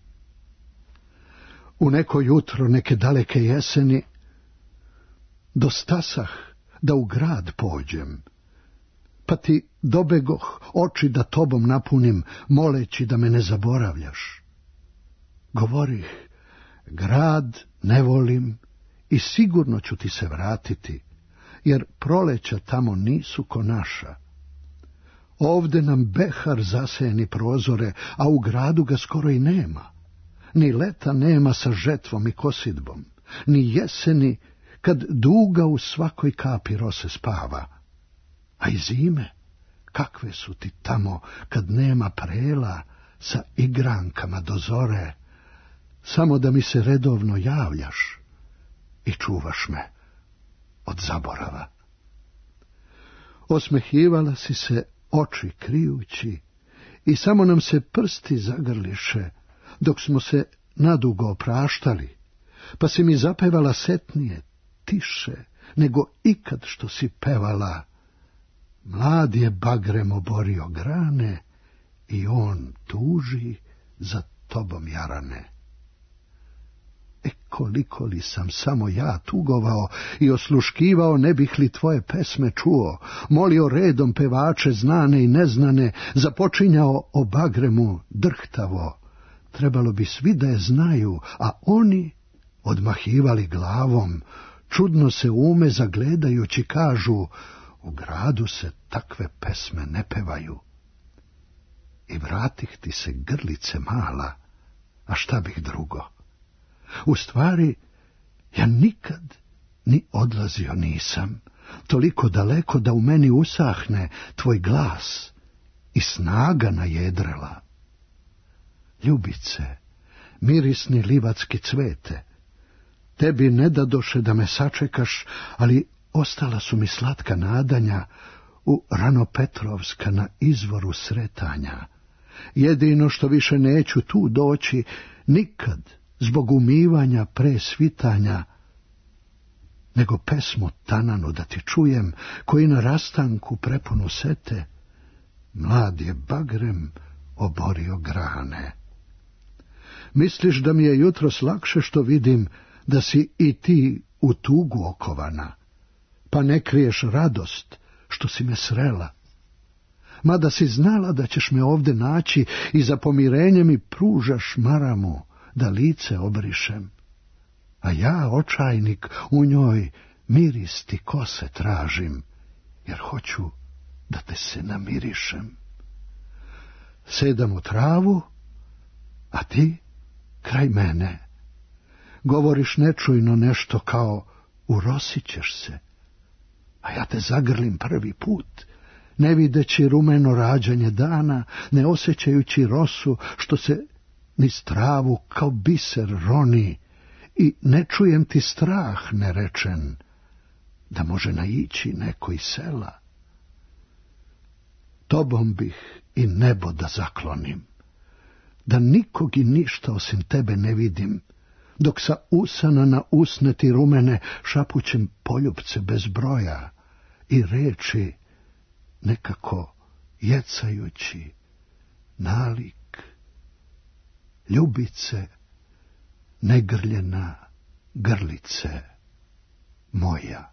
U neko jutro neke daleke jeseni dostasah da u grad pođem, pa ti dobegoh oči da tobom napunim, moleći da me ne zaboravljaš. Govorih, grad ne volim i sigurno ću ti se vratiti, jer proleća tamo nisu ko naša. Ovde nam behar zasejeni prozore, a u gradu ga skoro i nema. Ni leta nema sa žetvom i kosidbom, ni jeseni kad duga u svakoj kapi rose spava. A i zime, kakve su ti tamo kad nema prela sa igrankama do zore, samo da mi se redovno javljaš i čuvaš me od zaborava. Osmehivala si se oči krijući i samo nam se prsti zagrliše, dok smo se nadugo opraštali, pa si mi zapevala setnije, tiše, nego ikad što si pevala. Mlad je bagrem oborio grane i on tuži za tobom jarane. Koliko li sam samo ja tugovao i osluškivao, ne bih li tvoje pesme čuo, molio redom pevače znane i neznane, započinjao o bagremu drhtavo. Trebalo bi svi da je znaju, a oni odmahivali glavom, čudno se ume zagledajući kažu, u gradu se takve pesme ne pevaju. I vratih ti se, grlice mala, a šta bih drugo? U stvari, ja nikad ni odlazio nisam, toliko daleko da u meni usahne tvoj glas i snaga najedrela. Ljubice, mirisni livatski cvete, tebi ne dadoše da me sačekaš, ali ostala su mi slatka nadanja u Ranopetrovska na izvoru sretanja. Jedino što više neću tu doći nikad, zbog umivanja pre svitanja, nego pesmu tananu da ti čujem, koji na rastanku prepunu sete, mlad je bagrem oborio grane. Misliš da mi je jutros lakše što vidim da si i ti u tugu okovana, pa ne kriješ radost što si me srela? Mada si znala da ćeš me ovde naći i za pomirenje mi pružaš maramu, da lice obrišem, a ja, očajnik, u njoj miris ti kose tražim, jer hoću da te se namirišem. Sedam u travu A ti, kraj mene, govoriš nečujno nešto kao urosit ćeš se, a ja te zagrlim prvi put, ne videći rumeno rađanje dana, ne osjećajući rosu što se niz travu kao biser roni, i ne čujem ti strah nerečen, da može naići neko iz sela. Tobom bih i nebo da zaklonim, da nikog i ništa osim tebe ne vidim, dok sa usana na usne ti rumene šapućem poljupce bez broja i reči nekako jecajući nalik, ljubice, negrljena grlice moja.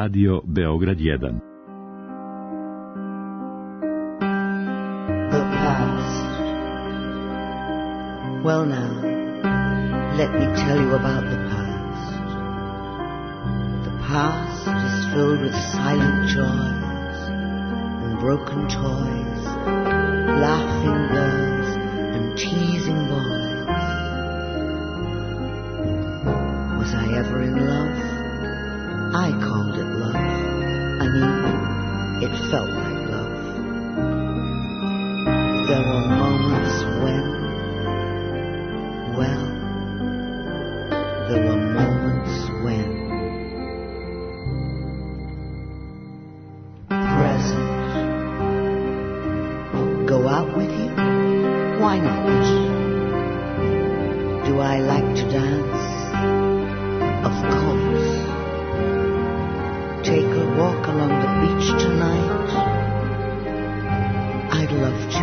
Radio Beograd 1. The past. Well now, let me tell you about the past. The past is filled with silent joys and broken toys, laughing girls and teasing boys. Was I ever in love? I called it love. I mean, it felt like love. There were moments when, well, there were moments when. Present. Go out with you? Why not? Do I like to dance? Of course. Take a walk along the beach tonight? I'd love to.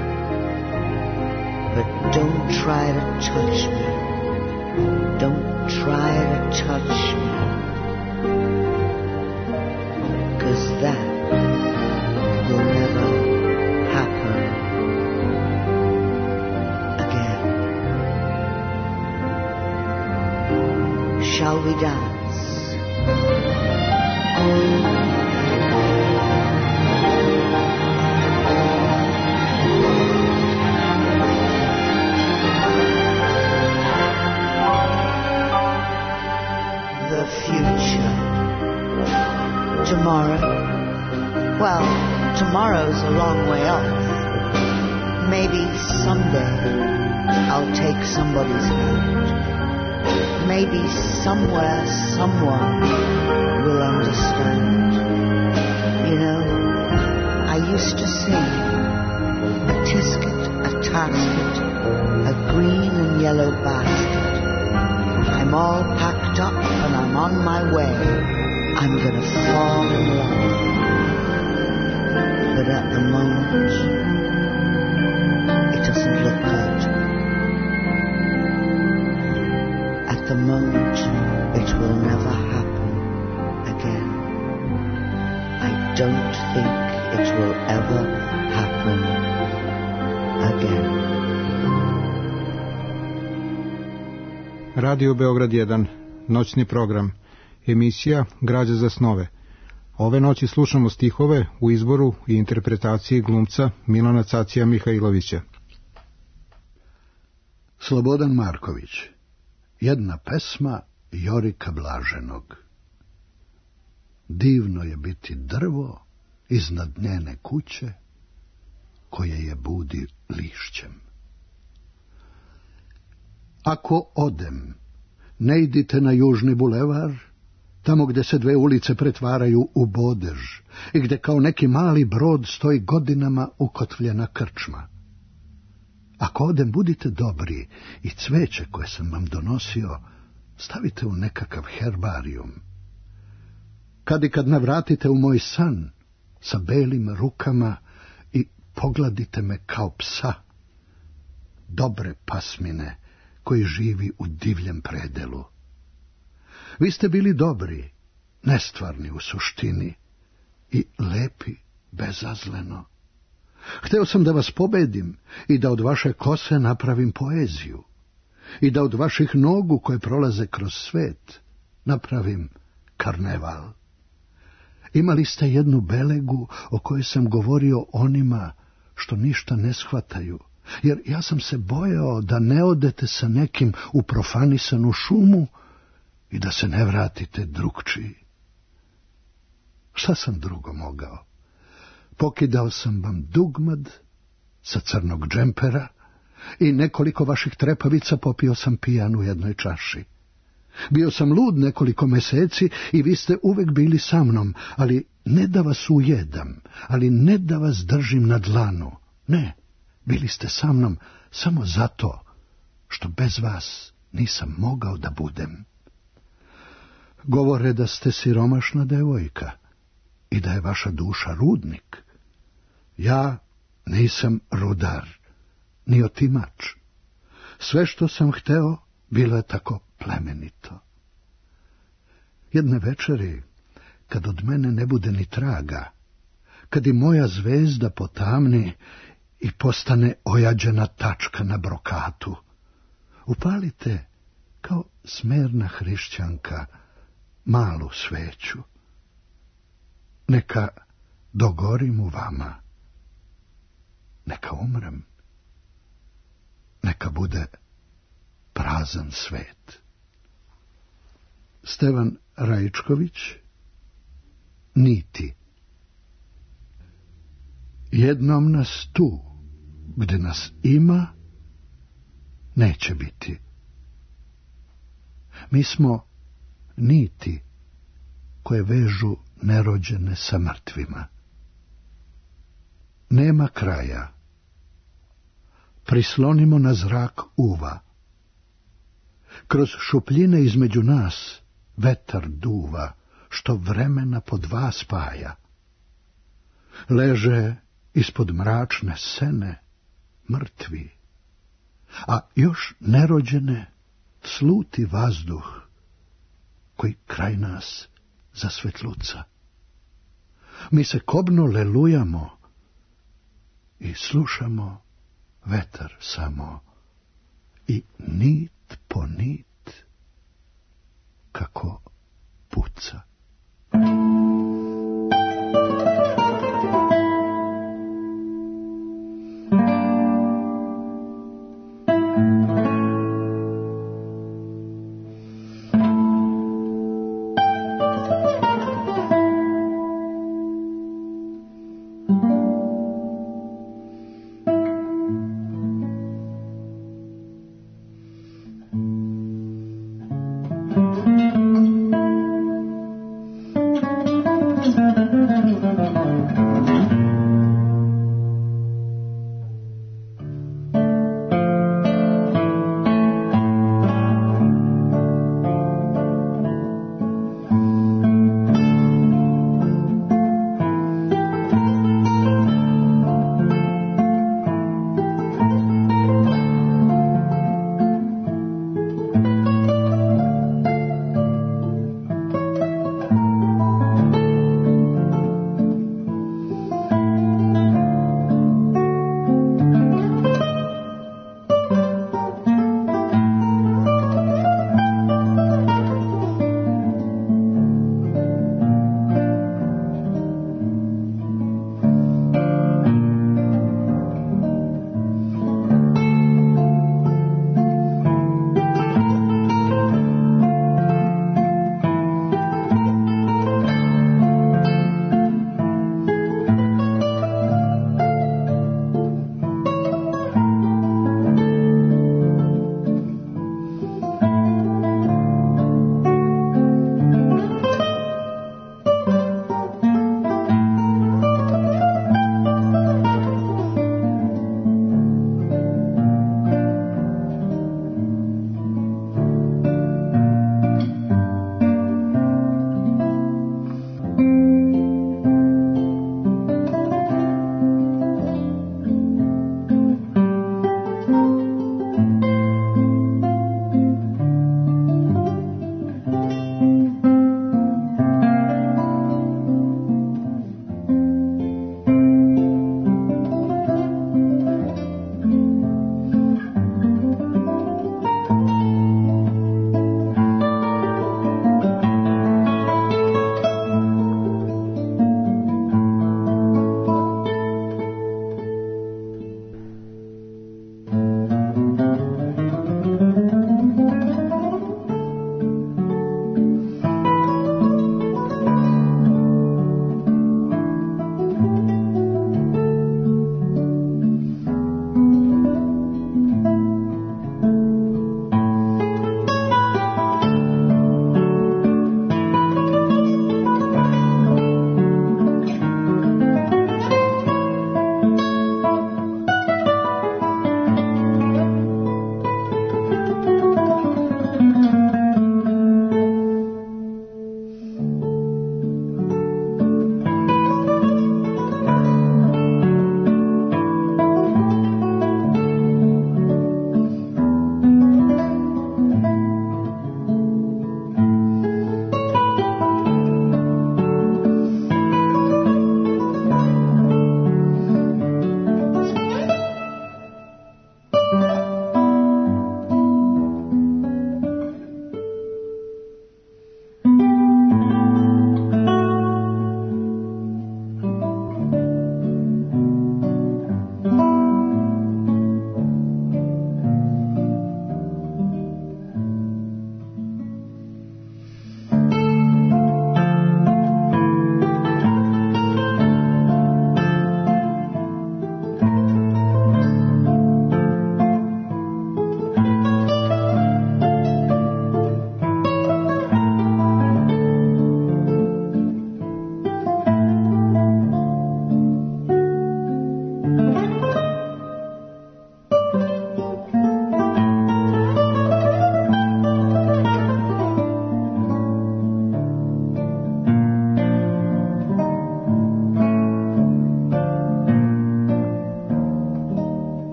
But don't try to touch me. Don't try to touch me. 'Cause that will never happen again. Shall we dance? The future. Tomorrow. Well, tomorrow's a long way off. Maybe someday I'll take somebody's hand. Maybe somewhere someone will understand. You know, I used to sing a tisket, a tasket, a green and yellow basket. I'm all packed up and I'm on my way. I'm gonna fall in love. But at the moment, it doesn't look good. At the moment, it will never happen again. I don't think it will ever happen again. Radio Beograd 1, noćni program, emisija Građa za snove. Ove noći slušamo stihove u izboru i interpretaciji glumca Milana Cacija Mihajlovića. Slobodan Marković. Jedna pesma Jorika Blaženog. Divno je biti drvo iznad njene kuće, koje je budi lišćem. Ako odem, ne idite na Južni bulevar, tamo gdje se dve ulice pretvaraju u bodež i gdje kao neki mali brod stoji godinama ukotvljena krčma. Ako odem, budite dobri i cveće koje sam vam donosio stavite u nekakav herbarijum. Kad i kad navratite u moj san sa belim rukama i pogladite me kao psa, dobre pasmine koji živi u divljem predelu. Vi ste bili dobri, nestvarni u suštini i lepi bezazleno. Hteo sam da vas pobedim i da od vaše kose napravim poeziju i da od vaših nogu koje prolaze kroz svet napravim karneval. Imali ste jednu belegu o kojoj sam govorio onima što ništa ne shvataju, jer ja sam se bojao da ne odete sa nekim u profanisanu šumu i da se ne vratite drugčiji. Šta sam drugo mogao? Pokidao sam vam dugmad sa crnog džempera i nekoliko vaših trepavica popio sam pijan u jednoj čaši. Bio sam lud nekoliko meseci i vi ste uvek bili sa mnom, ali ne da vas ujedam, ali ne da vas držim na dlanu. Ne, bili ste sa mnom samo zato što bez vas nisam mogao da budem. Govore da ste siromašna devojka i da je vaša duša rudnik. Ja nisam rudar, ni otimač. Sve što sam hteo bilo je tako plemenito. Jedne večeri, kad od mene ne bude ni traga, kad i moja zvezda potamni i postane ojađena tačka na brokatu. Upalite, kao smerna hrišćanka, malu sveću. Neka dogorim u vama, neka umrem, neka bude prazan svet. Stevan Raičković, Niti. Jednom nas tu, gde nas ima, neće biti. Mi smo niti koje vežu nerođene sa mrtvima. Nema kraja. Prislonimo na zrak uva. Kroz šupljine između nas vetar duva, što vremena po dva spaja. Leže ispod mračne sene mrtvi, a još nerođene sluti vazduh koji kraj nas zasvetluca. Mi se kobno lelujamo i slušamo vetar samo i nit po nit kako puca.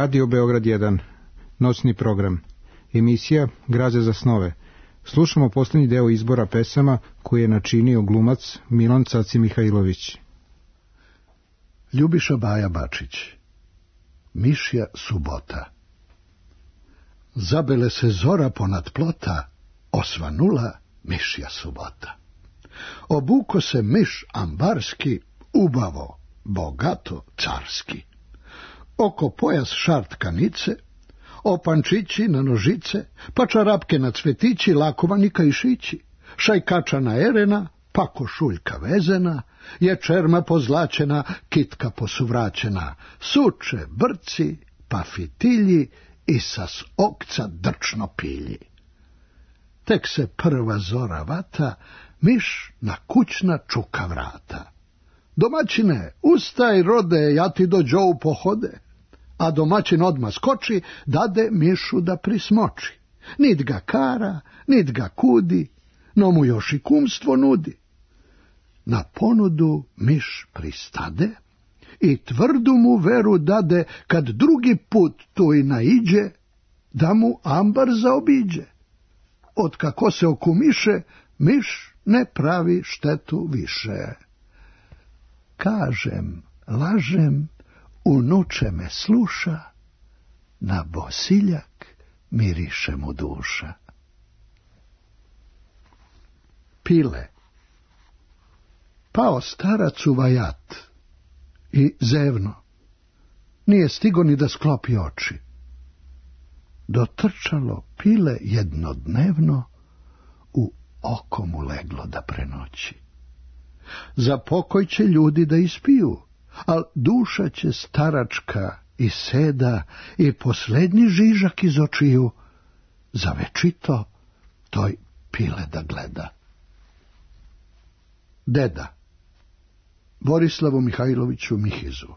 Radio Beograd 1, noćni program, emisija Građa za snove. Slušamo posljednji deo izbora pesama koji je načinio glumac Milan Caci Mihajlović. Ljubiša Baja Bačić, Mišja subota. Zabele se zora ponad plota, osvanula mišja subota. Obuko se miš ambarski, ubavo, bogato, carski. Oko pojas šart kanice, opančići na nožice, pa čarapke na cvetići, lakovani kaišići, šajkača na erena, pa košuljka vezena, je čerma pozlačena, kitka posuvraćena, suče, brci, pa fitilji i sa s okca drčno pilji. Tek se prva zora vata, miš na kućna čuka vrata. Domaćine, ustaj rode, ja ti dođo u pohode. A domaćin odmah skoči, dade mišu da prismoči. Nit ga kara, nit ga kudi, no mu još i kumstvo nudi. Na ponudu miš pristade i tvrdu mu veru dade, kad drugi put tu i naiđe, da mu ambar zaobiđe. Od kako se okumiše, miš ne pravi štetu više. Kažem, lažem, unuče me sluša, na bosiljak miriše mu duša. Pile. Pao starac u vajat i zevno, nije stigo ni da sklopi oči. Dotrčalo pile jednodnevno, u oko mu leglo da prenoći. Za pokoj će ljudi da ispiju, al duša će staračka i seda i posljednji žižak iz očiju za večito toj pile da gleda. Deda Borislavu Mihajloviću Mihizu.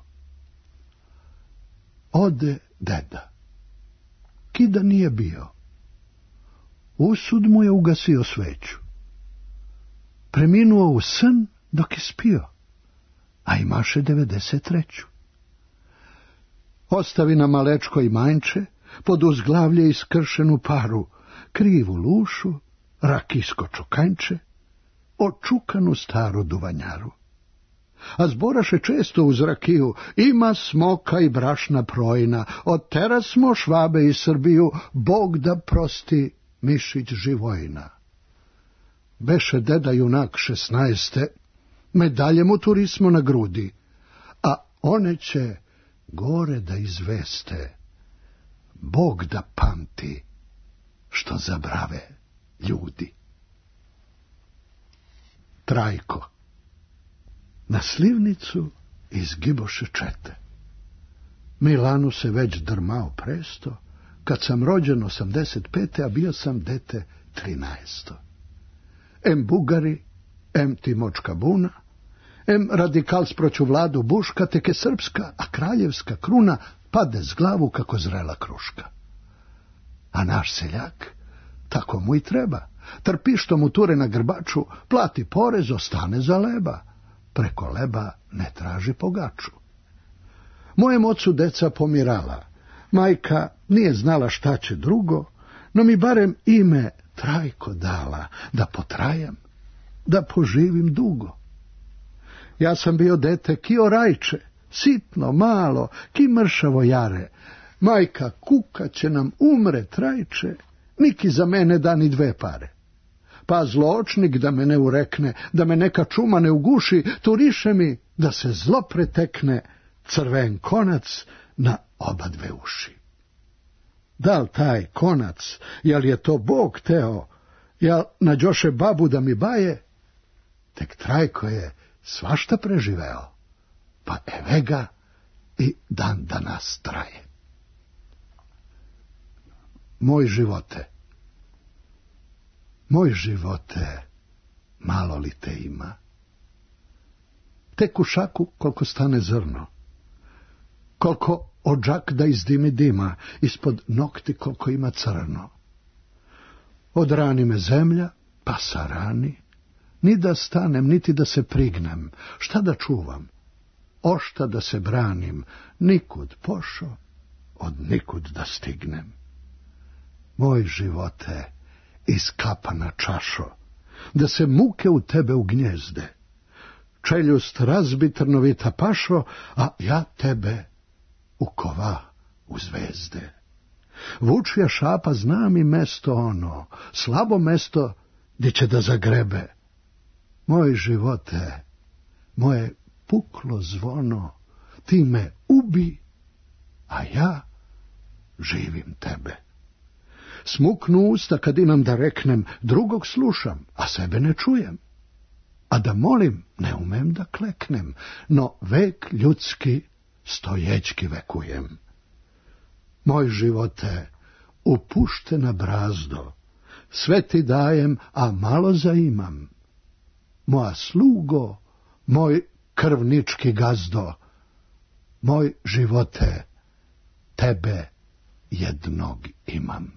Ode deda, kida nije bio. Usud mu je ugasio sveću. Preminuo u san dok je spio, a imaše 93. Ostavi na malečko i manjče, pod uzglavlje iskršenu paru, krivu lušu, rakijsko čukanjče, očukanu staru duvanjaru. A zboraše često uz rakiju, ima smoka i brašna projna, oterasmo Švabe i Srbiju, Bog da prosti Mišić Živojna. Beše deda junak 16. Medalje mu turismo na grudi, a one će gore da izveste, Bog da pamti što zabrave ljudi. Trajko. Na slivnicu izgiboše čete. Milanu se već drmao presto, kad sam rođen 85. a bio sam dete 13. Em Bugari, em Timočka buna, em radikal sproću vladu Buška, teke srpska, a kraljevska kruna pade z glavu kako zrela kruška. A naš seljak, tako mu i treba, trpi što mu ture na grbaču, plati porez, ostane za leba, preko leba ne traži pogaču. Mojem ocu deca pomirala, majka nije znala šta će drugo, no mi barem ime Trajko dala, da potrajem, da poživim dugo. Ja sam bio dete kio rajče, sitno, malo, ki mršavo jare. Majka kuka će nam umre Trajče, niki za mene da ni 2 pare. Pa zločnik da me ne urekne, da me neka čuma ne uguši, turiše mi da se zlo pretekne, crven konac na oba 2 uši. Da li taj konac, jel je to Bog teo, jel nađoše babu da mi baje? Tek Trajko je svašta preživeo, pa eve ga i dan danas traje. Moj živote, malo li te ima? Tek u šaku koliko stane zrno, koliko odžak da izdimi dima, ispod nokti koliko ima crno. Odrani me zemlja, pa sarani, ni da stanem, niti da se prignem, šta da čuvam, ošta da se branim, nikud pošo, od nikud da stignem. Moj živote, iskapana čašo, da se muke u tebe ugnjezde. Čeljust razbi trnovita pašo, a ja tebe ukova u zvezde. Vučija šapa zna mi mesto ono, slabo mesto gdje će da zagrebe. Moj živote, moje puklo zvono, ti me ubi, a ja živim tebe. Smuknu usta kad imam da reknem, drugog slušam, a sebe ne čujem. A da molim, ne umem da kleknem, no vek ljudski stojećki vekujem. Moj živote, upuštena brazdo, sve ti dajem, a malo zaimam. Moja slugo, moj krvnički gazdo, moj živote, tebe jednog imam.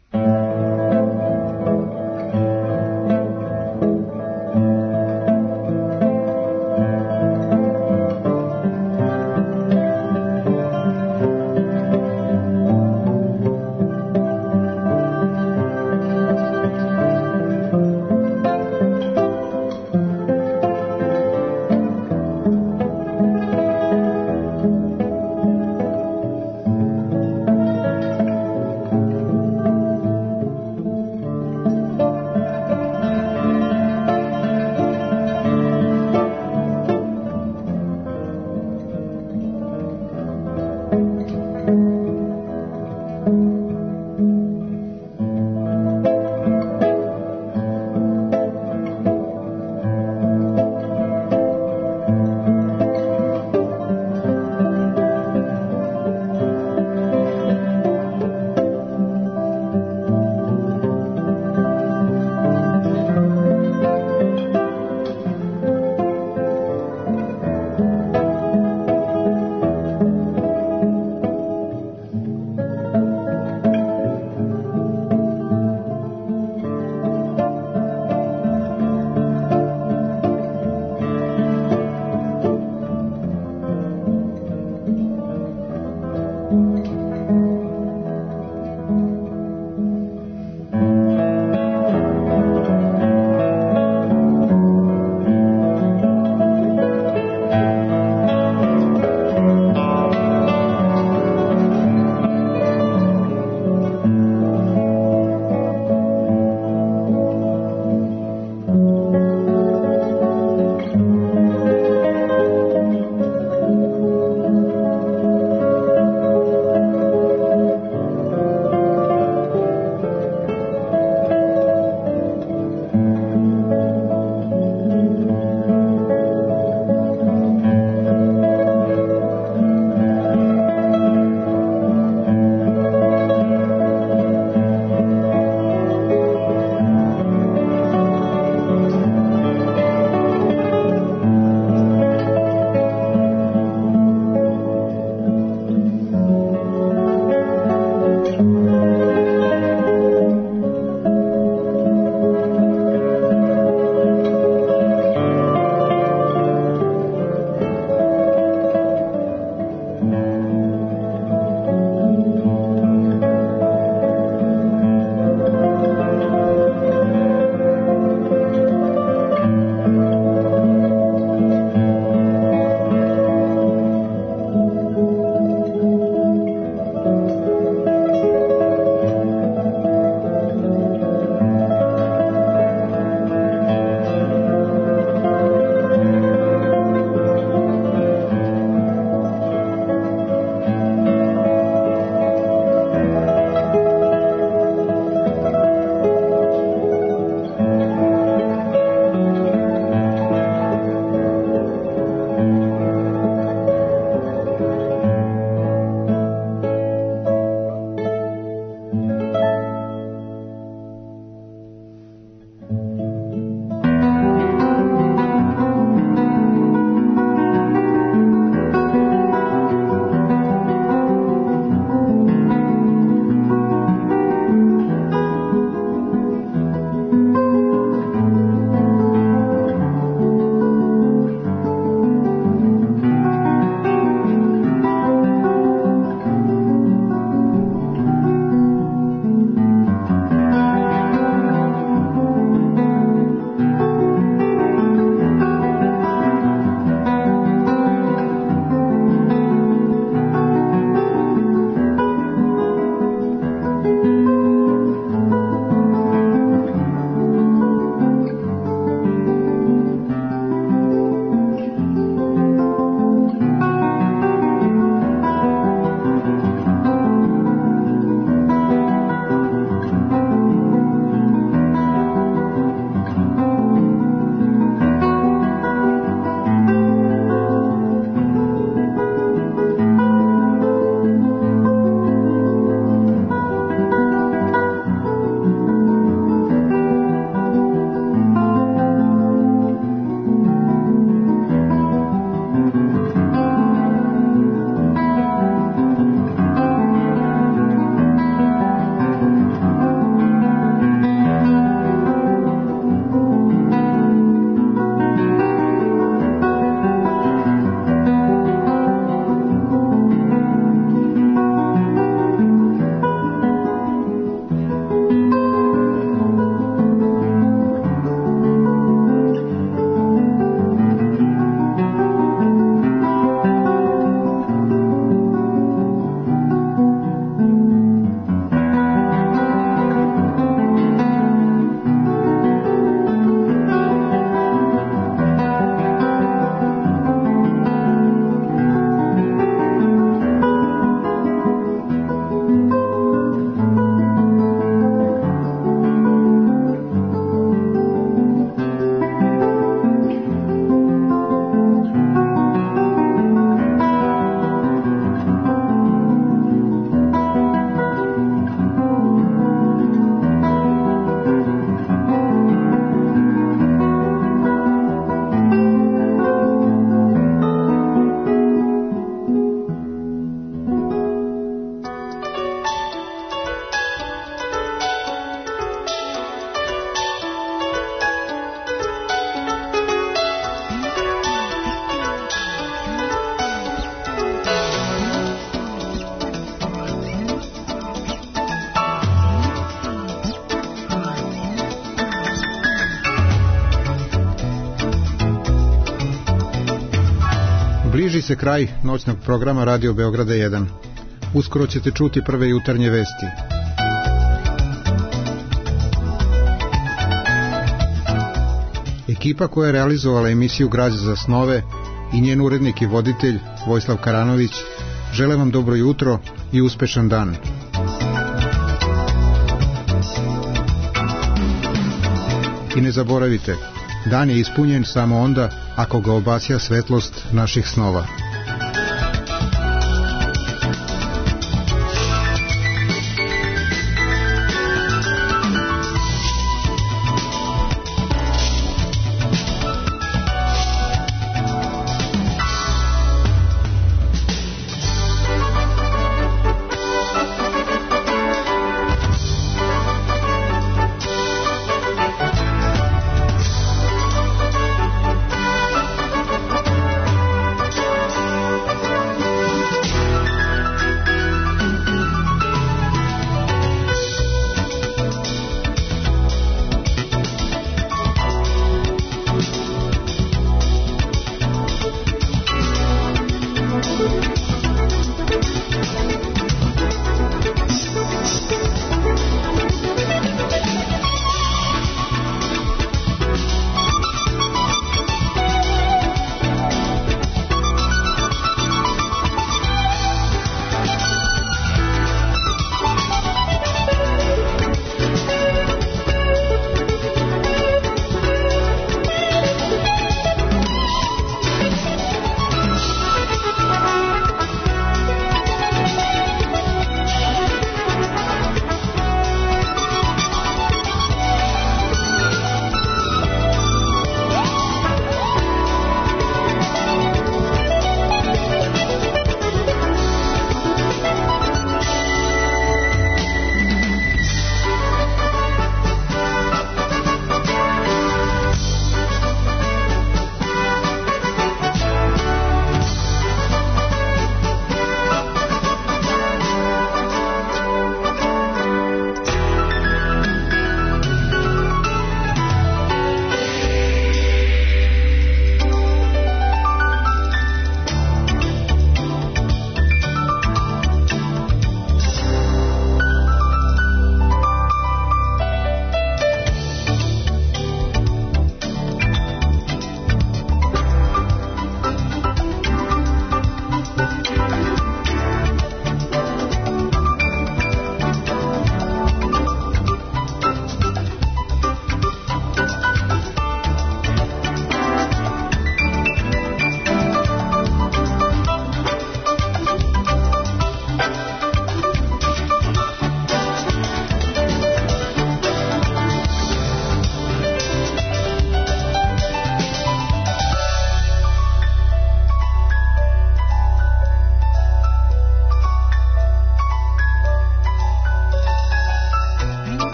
Bliži se kraj noćnog programa Radio Beograda 1. Uskoro ćete čuti prve jutarnje vesti. Ekipa koja je realizovala emisiju Građa za snove i njen urednik i voditelj Vojislav Karanović žele vam dobro jutro i uspešan dan. I ne zaboravite, dan je ispunjen samo onda ako ga obasja svetlost naših snova.